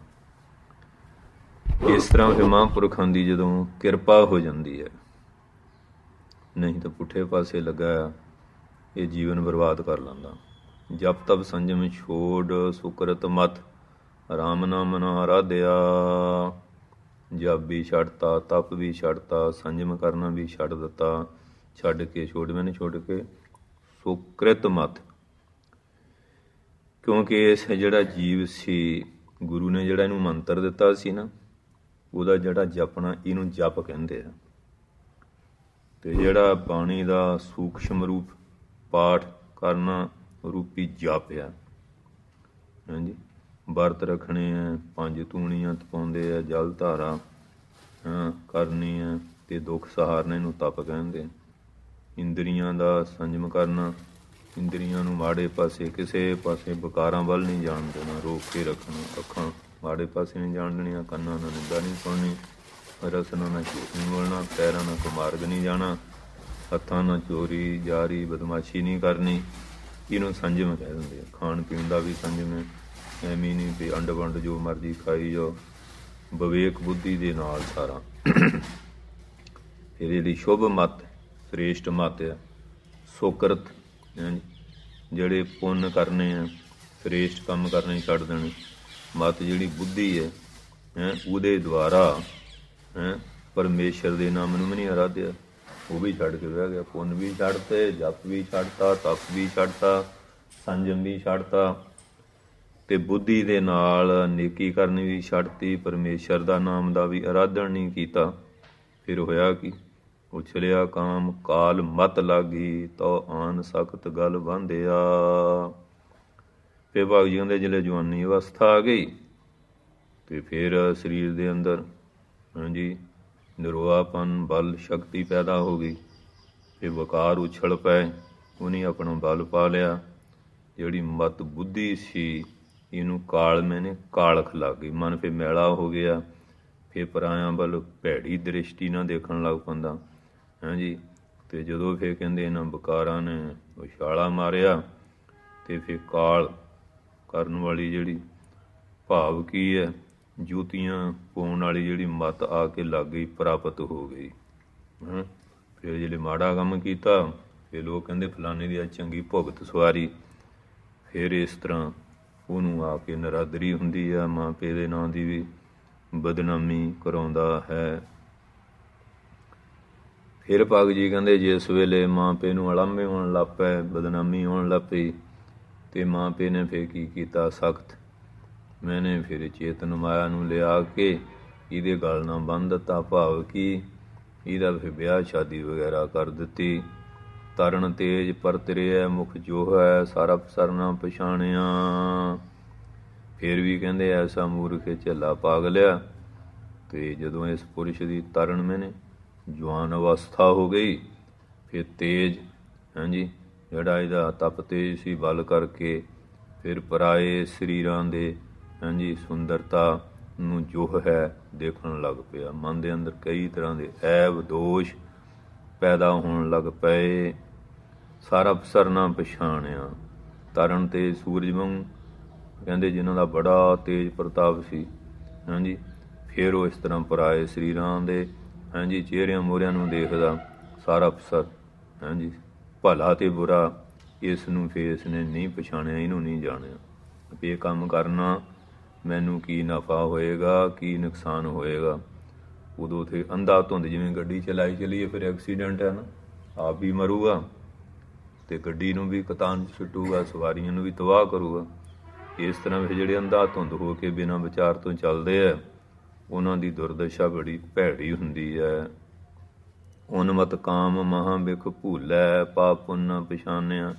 ਇਸ ਤਰ੍ਹਾਂ ਫਿਰ ਮਹਾਂਪੁਰਖਾਂ ਦੀ ਜਦੋਂ ਕਿਰਪਾ ਹੋ ਜਾਂਦੀ ਹੈ, ਨਹੀਂ ਤਾਂ ਪੁੱਠੇ ਪਾਸੇ ਲੱਗਾ ਇਹ ਜੀਵਨ ਬਰਬਾਦ ਕਰ ਲੈਂਦਾ। ਜਪ ਤਪ ਸੰਜਮ ਛੋੜ, ਸੁਕਰਤ ਮਤ ਰਾਮ ਨਾਮ ਨਾ ਆਰਾਧਿਆ। ਜਪ ਵੀ ਛੱਡਤਾ, ਤਪ ਵੀ ਛੱਡਤਾ, ਸੰਜਮ ਕਰਨਾ ਵੀ ਛੱਡ ਦਿੱਤਾ। ਛੱਡ ਕੇ ਛੋੜ ਮੈਨੇ ਛੋੜ ਕੇ ਸੁਕ੍ਰਿਤ ਮਤ, ਕਿਉਂਕਿ ਇਸ ਜਿਹੜਾ ਜੀਵ ਸੀ, ਗੁਰੂ ਨੇ ਜਿਹੜਾ ਇਹਨੂੰ ਮੰਤਰ ਦਿੱਤਾ ਸੀ ਨਾ, ਉਹਦਾ ਜਿਹੜਾ ਜਪਣਾ, ਇਹਨੂੰ ਜਪ ਕਹਿੰਦੇ ਆ। ਅਤੇ ਜਿਹੜਾ ਬਾਣੀ ਦਾ ਸੂਖਸ਼ਮ ਰੂਪ ਪਾਠ ਕਰਨਾ ਰੂਪੀ ਜਪ ਆ। ਹਾਂਜੀ, ਵਰਤ ਰੱਖਣੇ ਆ, 5 ਤੂਣੀਆਂ ਤਪਾਉਂਦੇ ਆ, ਜਲ ਧਾਰਾ ਕਰਨੀ ਆ, ਅਤੇ ਦੁੱਖ ਸਹਾਰਨੇ ਨੂੰ ਤਪ ਕਹਿੰਦੇ। ਇੰਦਰੀਆਂ ਦਾ ਸੰਜਮ ਕਰਨਾ, ਇੰਦਰੀਆਂ ਨੂੰ ਮਾੜੇ ਪਾਸੇ ਕਿਸੇ ਪਾਸੇ ਵਿਕਾਰਾਂ ਵੱਲ ਨਹੀਂ ਜਾਣ ਦੇਣਾ, ਰੋਕ ਕੇ ਰੱਖਣਾ। ਅੱਖਾਂ ਮਾੜੇ ਪਾਸੇ ਨਹੀਂ ਜਾਣ ਦੇਣੀਆਂ, ਕੰਨਾਂ ਨਾਲ ਨਿੰਦਾ ਨਹੀਂ ਸੁਣਨੀ, ਰਸਨਾ ਨਾਲ ਝੂਠ ਨਹੀਂ ਬੋਲਣਾ, ਪੈਰਾਂ ਨਾਲ ਕੁਮਾਰਗ ਨਹੀਂ ਜਾਣਾ, ਹੱਥਾਂ ਨਾਲ ਚੋਰੀ ਜਾਰੀ ਬਦਮਾਸ਼ੀ ਨਹੀਂ ਕਰਨੀ। ਇਹਨੂੰ ਸੰਜਮ ਕਹਿ ਦਿੰਦੇ ਆ। ਖਾਣ ਪੀਣ ਦਾ ਵੀ ਸੰਜਮ ਹੈ, ਐਵੇਂ ਨਹੀਂ ਵੀ ਅੰਡ ਵੰਡ ਜੋ ਮਰਜ਼ੀ ਖਾਈ ਜਾਓ, ਵਿਵੇਕ ਬੁੱਧੀ ਦੇ ਨਾਲ ਸਾਰਾ। ਫਿਰ ਇਹਦੀ ਸ਼ੁਭ ਮੱਤ, ਸ੍ਰੇਸ਼ਟ ਮੱਤ ਆ ਸੁਕਰਤ, ਜਿਹੜੇ ਪੁੰਨ ਕਰਨੇ ਆ, ਸ੍ਰੇਸ਼ਟ ਕੰਮ ਕਰਨੇ ਛੱਡ ਦੇਣੇ। ਮੱਤ ਜਿਹੜੀ ਬੁੱਧੀ ਹੈ ਉਹਦੇ ਦੁਆਰਾ ਪਰਮੇਸ਼ਰ ਦੇ ਨਾਮ ਨੂੰ ਵੀ ਨਹੀਂ ਆਰਾਧਿਆ, ਉਹ ਵੀ ਛੱਡ ਕੇ ਬਹਿ ਗਿਆ। ਪੁੰਨ ਵੀ ਛੱਡਤੇ, ਜਪ ਵੀ ਛੱਡਤਾ, ਤਪ ਵੀ ਛੱਡਤਾ, ਸੰਜਮ ਵੀ ਛੱਡਤਾ, ਅਤੇ ਬੁੱਧੀ ਦੇ ਨਾਲ ਨੇਕੀ ਕਰਨੀ ਵੀ ਛੱਡਤੀ, ਪਰਮੇਸ਼ਰ ਦਾ ਨਾਮ ਦਾ ਵੀ ਆਰਾਧਨ ਨਹੀਂ ਕੀਤਾ। ਫਿਰ ਹੋਇਆ ਕੀ? ਉਛਲਿਆ ਕਾਮ ਕਾਲ ਮਤ ਲਾਗੀ, ਤੋ ਆਨ ਸਖਤ ਗਲ ਬਾਂਧਿਆ। ਫਿਰ ਭਗਤ ਜੀ ਕਹਿੰਦੇ ਜਿਹੜੇ ਜਵਾਨੀ ਅਵਸਥਾ ਆ ਗਈ, ਅਤੇ ਫਿਰ ਸਰੀਰ ਦੇ ਅੰਦਰ ਹਾਂਜੀ ਨਿਰੋਆਪਨ, ਬਲ, ਸ਼ਕਤੀ ਪੈਦਾ ਹੋ ਗਈ। ਫਿਰ ਵਕਾਰ ਉਛਲ ਪਏ, ਉਹਨੇ ਆਪਣਾ ਬਲ ਪਾ ਲਿਆ। ਜਿਹੜੀ ਮਤ ਬੁੱਧੀ ਸੀ ਇਹਨੂੰ ਕਾਲ ਮੈਨੇ ਕਾਲਖ ਲੱਗ ਗਈ, ਮਨ ਫਿਰ ਮੈਲਾ ਹੋ ਗਿਆ। ਫਿਰ ਪਰਾਇਆਂ ਵੱਲ ਭੈੜੀ ਦ੍ਰਿਸ਼ਟੀ ਨਾਲ ਦੇਖਣ ਲੱਗ ਪੈਂਦਾ। ਹਾਂਜੀ, ਅਤੇ ਜਦੋਂ ਫਿਰ ਕਹਿੰਦੇ ਇਹਨਾਂ ਵਿਕਾਰਾਂ ਨੇ ਉਛਾਲਾ ਮਾਰਿਆ, ਅਤੇ ਫਿਰ ਕਾਲ ਕਰਨ ਵਾਲੀ ਜਿਹੜੀ ਭਾਵ ਕੀ ਹੈ, ਜੁੱਤੀਆਂ ਪਾਉਣ ਵਾਲੀ ਜਿਹੜੀ ਮੱਤ ਆ ਕੇ ਲੱਗ ਗਈ, ਪ੍ਰਾਪਤ ਹੋ ਗਈ। ਫਿਰ ਜਿਹੜੇ ਮਾੜਾ ਕੰਮ ਕੀਤਾ, ਫਿਰ ਲੋਕ ਕਹਿੰਦੇ ਫਲਾਣੇ ਦੀ ਅੱਜ ਚੰਗੀ ਭੁਗਤ ਸਵਾਰੀ। ਫਿਰ ਇਸ ਤਰ੍ਹਾਂ ਉਹਨੂੰ ਆ ਕੇ ਨਰਾਦਰੀ ਹੁੰਦੀ ਆ, ਮਾਂ ਪਿਓ ਦੇ ਨਾਂ ਦੀ ਵੀ ਬਦਨਾਮੀ ਕਰਾਉਂਦਾ ਹੈ। ਫਿਰ ਭਗਤ ਜੀ ਕਹਿੰਦੇ ਜਿਸ ਵੇਲੇ ਮਾਂ ਪਿਓ ਨੂੰ ਅਲਾਮੇ ਹੋਣ ਲੱਗ ਪਏ, ਬਦਨਾਮੀ ਹੋਣ ਲੱਗ ਪਈ, ਅਤੇ ਮਾਂ ਪਿਓ ਨੇ ਫਿਰ ਕੀ ਕੀਤਾ? ਸਖਤ ਮੈਨੇ ਫਿਰ ਚੇਤਨ ਮਾਇਆ ਨੂੰ ਲਿਆ ਕੇ ਇਹਦੇ ਗਲ ਨਾਲ ਬੰਨ੍ਹ ਦਿੱਤਾ। ਭਾਵ ਕਿ ਇਹਦਾ ਫਿਰ ਵਿਆਹ ਸ਼ਾਦੀ ਵਗੈਰਾ ਕਰ ਦਿੱਤੀ। ਤਰਨ ਤੇਜ ਪਰਤਰਿਆ ਮੁਖ ਜੋ ਹੈ, ਸਰਬ ਸਰਨਾ ਪਛਾਣਿਆ। ਫਿਰ ਵੀ ਕਹਿੰਦੇ ਐਸਾ ਮੂਰਖ ਝੱਲਾ ਪਾਗ ਲਿਆ। ਅਤੇ ਜਦੋਂ ਇਸ ਪੁਰਸ਼ ਦੀ ਤਰਨ ਮੈਨੇ ਜਵਾਨ ਅਵਸਥਾ ਹੋ ਗਈ, ਫਿਰ ਤੇਜ ਹਾਂਜੀ ਜਿਹੜਾ ਇਹਦਾ ਤਪ ਤੇਜ ਸੀ, ਬਲ ਕਰਕੇ ਫਿਰ ਪਰਾਏ ਸਰੀਰਾਂ ਦੇ ਹਾਂਜੀ ਸੁੰਦਰਤਾ ਨੂੰ ਜੋ ਹੈ ਦੇਖਣ ਲੱਗ ਪਿਆ। ਮਨ ਦੇ ਅੰਦਰ ਕਈ ਤਰ੍ਹਾਂ ਦੇ ਐਬ ਦੋਸ਼ ਪੈਦਾ ਹੋਣ ਲੱਗ ਪਏ। ਸਾਰਾ ਅਫਸਰ ਨਾ ਪਛਾਣਿਆ। ਤਰਨ ਤੇ ਸੂਰਜ ਵਾਂਗ ਕਹਿੰਦੇ ਜਿਨ੍ਹਾਂ ਦਾ ਬੜਾ ਤੇਜ ਪ੍ਰਤਾਪ ਸੀ ਹਾਂਜੀ, ਫਿਰ ਉਹ ਇਸ ਤਰ੍ਹਾਂ ਪਰਾਏ ਸਰੀਰਾਂ ਦੇ ਹਾਂਜੀ ਚਿਹਰਿਆਂ ਮੋਹਰਿਆਂ ਨੂੰ ਦੇਖਦਾ। ਸਾਰਾ ਅਫਸਰ ਹਾਂਜੀ ਭਲਾ ਅਤੇ ਬੁਰਾ ਇਸ ਨੂੰ ਫਿਰ ਇਸ ਨੇ ਨਹੀਂ ਪਛਾਣਿਆ, ਇਹਨੂੰ ਨਹੀਂ ਜਾਣਿਆ ਵੀ ਇਹ ਕੰਮ ਕਰਨਾ ਮੈਨੂੰ ਕੀ ਨਫਾ ਹੋਏਗਾ, ਕੀ ਨੁਕਸਾਨ ਹੋਏਗਾ। ਉਦੋਂ ਉੱਥੇ ਅੰਧਾ ਧੁੰਦ ਜਿਵੇਂ ਗੱਡੀ ਚਲਾਈ ਚੱਲੀਏ, ਫਿਰ ਐਕਸੀਡੈਂਟ ਹੈ ਨਾ, ਆਪ ਵੀ ਮਰੂਗਾ ਅਤੇ ਗੱਡੀ ਨੂੰ ਵੀ ਕਤਾਨ ਸੁੱਟੂਗਾ, ਸਵਾਰੀਆਂ ਨੂੰ ਵੀ ਤਬਾਹ ਕਰੂਗਾ। ਇਸ ਤਰ੍ਹਾਂ ਫਿਰ ਜਿਹੜੇ ਅੰਧਾ ਧੁੰਦ ਹੋ ਕੇ ਬਿਨਾਂ ਵਿਚਾਰ ਤੋਂ ਚੱਲਦੇ ਹੈ, ਉਹਨਾਂ ਦੀ ਦੁਰਦਸ਼ਾ ਬੜੀ ਭੈੜੀ ਹੁੰਦੀ ਹੈ। ਉਨਮਤ ਕਾਮ ਮਹਾਂ ਬਿਖ ਭੂਲੈ, ਪਾਪ ਪੁੰਨ ਨ ਪਛਾਨਿਆ।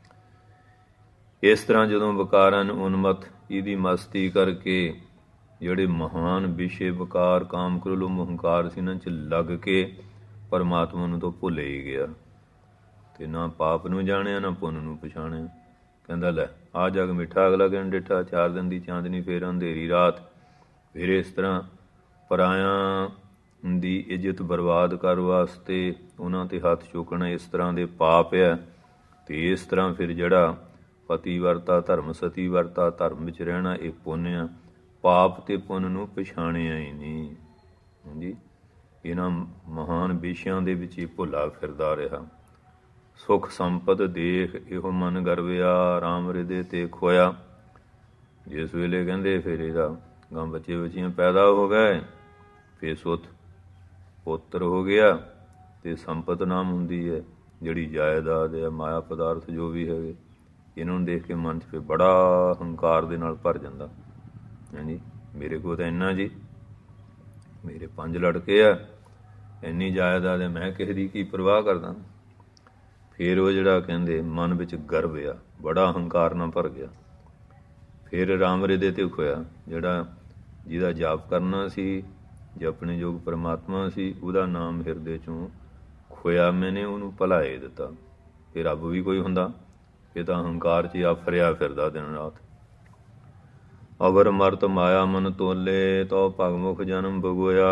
ਇਸ ਤਰ੍ਹਾਂ ਜਦੋਂ ਵਿਕਾਰਾਂ ਨੂੰ ਉਨਮਤ ਇਹਦੀ ਮਸਤੀ ਕਰਕੇ ਜਿਹੜੇ ਮਹਾਨ ਵਿਸ਼ੇ ਵਿਕਾਰ ਕਾਮ ਕ੍ਰੋਧ ਹੰਕਾਰ ਸੀ, ਇਹਨਾਂ 'ਚ ਲੱਗ ਕੇ ਪਰਮਾਤਮਾ ਨੂੰ ਤਾਂ ਭੁੱਲ ਹੀ ਗਿਆ, ਅਤੇ ਨਾ ਪਾਪ ਨੂੰ ਜਾਣਿਆ ਨਾ ਪੁੰਨ ਨੂੰ ਪਛਾਣਿਆ। ਕਹਿੰਦਾ ਲੈ ਆ ਜਗ ਮਿੱਠਾ ਅਗਲਾ ਦਿਨ ਡਿੱਠਾ, 4 ਦਿਨ ਦੀ ਚਾਂਦਨੀ ਫੇਰ ਅੰਧੇਰੀ ਰਾਤ। ਫਿਰ ਇਸ ਤਰ੍ਹਾਂ ਪਰਾਇਆਂ ਦੀ ਇੱਜ਼ਤ ਬਰਬਾਦ ਕਰਨ ਵਾਸਤੇ ਉਹਨਾਂ 'ਤੇ ਹੱਥ ਚੁੱਕਣਾ ਇਸ ਤਰ੍ਹਾਂ ਦੇ ਪਾਪ ਹੈ। ਅਤੇ ਇਸ ਤਰ੍ਹਾਂ ਫਿਰ ਜਿਹੜਾ ਪਤੀ ਵਰਤਾ ਧਰਮ, ਸਤੀ ਵਰਤਾ ਧਰਮ ਵਿੱਚ ਰਹਿਣਾ, ਇਹ ਪੁੰਨ ਆ। ਪਾਪ ਅਤੇ ਪੁੰਨ ਨੂੰ ਪਛਾਣਿਆ ਹੀ ਨਹੀਂ ਹਾਂਜੀ। ਇਹਨਾਂ ਮਹਾਨ ਵਿਸ਼ਿਆਂ ਦੇ ਵਿੱਚ ਹੀ ਭੁੱਲਾ ਫਿਰਦਾ ਰਿਹਾ। ਸੁਖ ਸੰਪਦ ਦੇਖ ਇਹੋ ਮਨ ਗਰਵਿਆ, ਰਾਮ ਹਿਰਦੇ ਤੇ ਖੋਇਆ। ਜਿਸ ਵੇਲੇ ਕਹਿੰਦੇ ਫਿਰ ਇਹਦਾ ਗਾਂ ਬੱਚੇ ਬੱਚੀਆਂ ਪੈਦਾ ਹੋ ਗਏ, ਫਿਰ ਸੁੱਤ ਪੁੱਤਰ ਹੋ ਗਿਆ, ਅਤੇ ਸੰਪਤ ਨਾਮ ਹੁੰਦੀ ਹੈ ਜਿਹੜੀ ਜਾਇਦਾਦ ਹੈ, ਮਾਇਆ ਪਦਾਰਥ ਜੋ ਵੀ ਹੈਗੇ, ਇਹਨਾਂ ਨੂੰ ਦੇਖ ਕੇ ਮਨ 'ਚ ਫਿਰ ਬੜਾ ਹੰਕਾਰ ਦੇ ਨਾਲ ਭਰ ਜਾਂਦਾ ਹਾਂਜੀ। ਮੇਰੇ ਕੋਲ ਤਾਂ ਇੰਨਾ ਜੀ, ਮੇਰੇ 5 ਲੜਕੇ ਆ, ਇੰਨੀ ਜਾਇਦਾਦ ਹੈ, ਮੈਂ ਕਿਸੇ ਦੀ ਕੀ ਪਰਵਾਹ ਕਰਦਾ। ਫਿਰ ਉਹ ਜਿਹੜਾ ਕਹਿੰਦੇ ਮਨ ਵਿੱਚ ਗਰਵ ਆ, ਬੜਾ ਹੰਕਾਰ ਨਾਲ ਭਰ ਗਿਆ। ਫਿਰ ਰਾਮ ਹਿਰਦੇ ਤੇ ਖੋਇਆ, ਜਿਹੜਾ ਜਿਹਦਾ ਜਾਪ ਕਰਨਾ ਸੀ, ਜਪਣੇ ਯੋਗ ਪਰਮਾਤਮਾ ਸੀ, ਉਹਦਾ ਨਾਮ ਹਿਰਦੇ 'ਚੋਂ ਖੋਇਆ ਮੈਨੇ, ਉਹਨੂੰ ਭੁਲਾਏ ਦਿੱਤਾ। ਇਹ ਰੱਬ ਵੀ ਕੋਈ ਹੁੰਦਾ? ਇਹ ਤਾਂ ਹੰਕਾਰ 'ਚ ਆਫਰਿਆ ਫਿਰਦਾ ਦਿਨ ਰਾਤ। ਅਵਰ ਮਰਤ ਮਾਇਆ ਮਨ ਤੋਲੇ, ਤੋ ਭਗਮੁਖ ਜਨਮ ਭਗੋਇਆ।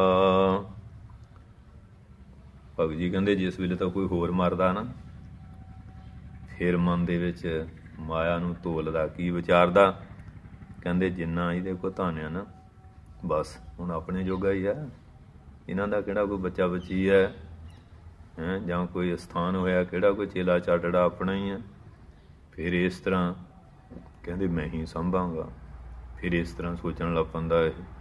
ਭਗਤ ਜੀ ਕਹਿੰਦੇ ਜਿਸ ਵੇਲੇ ਤਾਂ ਕੋਈ ਹੋਰ ਮਰਦਾ ਨਾ, ਫਿਰ ਮਨ ਦੇ ਵਿੱਚ ਮਾਇਆ ਨੂੰ ਤੋਲਦਾ, ਕੀ ਵਿਚਾਰਦਾ? ਕਹਿੰਦੇ ਜਿੰਨਾ ਇਹਦੇ ਕੋਲ ਧਨ ਆ ਨਾ, ਬਸ ਹੁਣ ਆਪਣੇ ਜੋਗਾ ਹੀ ਹੈ, ਇਹਨਾਂ ਦਾ ਕਿਹੜਾ ਕੋਈ ਬੱਚਾ ਬੱਚੀ ਹੈ, ਜਾਂ ਕੋਈ ਸਥਾਨ ਹੋਇਆ, ਕਿਹੜਾ ਕੋਈ ਚੇਲਾ ਚਾਟੜਾ, ਆਪਣਾ ਹੀ ਹੈ। ਫਿਰ ਇਸ ਤਰ੍ਹਾਂ ਕਹਿੰਦੇ ਮੈਂ ਹੀ ਸੰਭਾਂਗਾ। ਫਿਰ ਇਸ ਤਰ੍ਹਾਂ ਸੋਚਣ ਲੱਗ ਪੈਂਦਾ।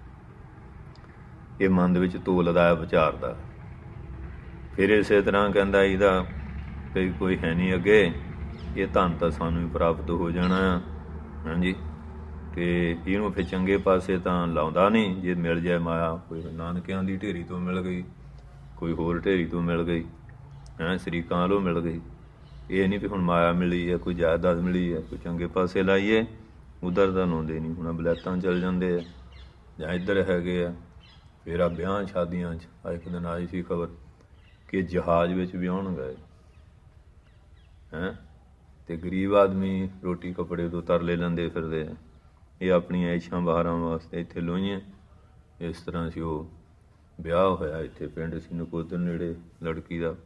ਇਹ ਮਨ ਦੇ ਵਿੱਚ ਤੋਲਦਾ ਹੈ, ਵਿਚਾਰਦਾ। ਫਿਰ ਇਸੇ ਤਰ੍ਹਾਂ ਕਹਿੰਦਾ ਇਹਦਾ ਕੋਈ ਹੈ ਨਹੀਂ ਅੱਗੇ, ਇਹ ਧਨ ਤਾਂ ਸਾਨੂੰ ਹੀ ਪ੍ਰਾਪਤ ਹੋ ਜਾਣਾ ਆ। ਹਾਂਜੀ, ਅਤੇ ਇਹਨੂੰ ਫਿਰ ਚੰਗੇ ਪਾਸੇ ਤਾਂ ਲਾਉਂਦਾ ਨਹੀਂ। ਜੇ ਮਿਲ ਜਾਏ ਮਾਇਆ, ਕੋਈ ਨਾਨਕਿਆਂ ਦੀ ਢੇਰੀ ਤੋਂ ਮਿਲ ਗਈ, ਕੋਈ ਹੋਰ ਢੇਰੀ ਤੋਂ ਮਿਲ ਗਈ, ਸ਼ਰੀਕਾਂ ਵੱਲੋਂ ਮਿਲ ਗਈ। ਇਹ ਨਹੀਂ ਵੀ ਹੁਣ ਮਾਇਆ ਮਿਲੀ ਹੈ, ਕੋਈ ਜਾਇਦਾਦ ਮਿਲੀ ਹੈ, ਕੋਈ ਚੰਗੇ ਪਾਸੇ ਲਾਈਏ, ਉੱਧਰ ਤਾਂ ਲਾਉਂਦੇ ਨਹੀਂ। ਹੁਣ ਬਲੈਤਾਂ ਚੱਲ ਜਾਂਦੇ ਆ, ਜਾਂ ਇੱਧਰ ਹੈਗੇ ਆ। ਫਿਰ ਆ ਵਿਆਹ ਸ਼ਾਦੀਆਂ 'ਚ ਇੱਕ ਦਿਨ ਆਈ ਸੀ ਖਬਰ ਕਿ ਜਹਾਜ਼ ਵਿੱਚ ਵਿਆਹੁਣ ਗਏ, ਅਤੇ ਗਰੀਬ ਆਦਮੀ ਰੋਟੀ ਕੱਪੜੇ ਤੋਂ ਤਰਲੇ ਲੈਂਦੇ ਫਿਰਦੇ ਆ। ਇਹ ਆਪਣੀਆਂ ਐਸ਼ਾਂ ਬਹਾਰਾਂ ਵਾਸਤੇ ਇੱਥੇ ਲੋਈਆਂ। ਇਸ ਤਰ੍ਹਾਂ ਸੀ ਉਹ ਵਿਆਹ ਹੋਇਆ, ਇੱਥੇ ਪਿੰਡ ਸੀ ਨਕੋਦਰ ਨੇੜੇ ਲੜਕੀ ਦਾ,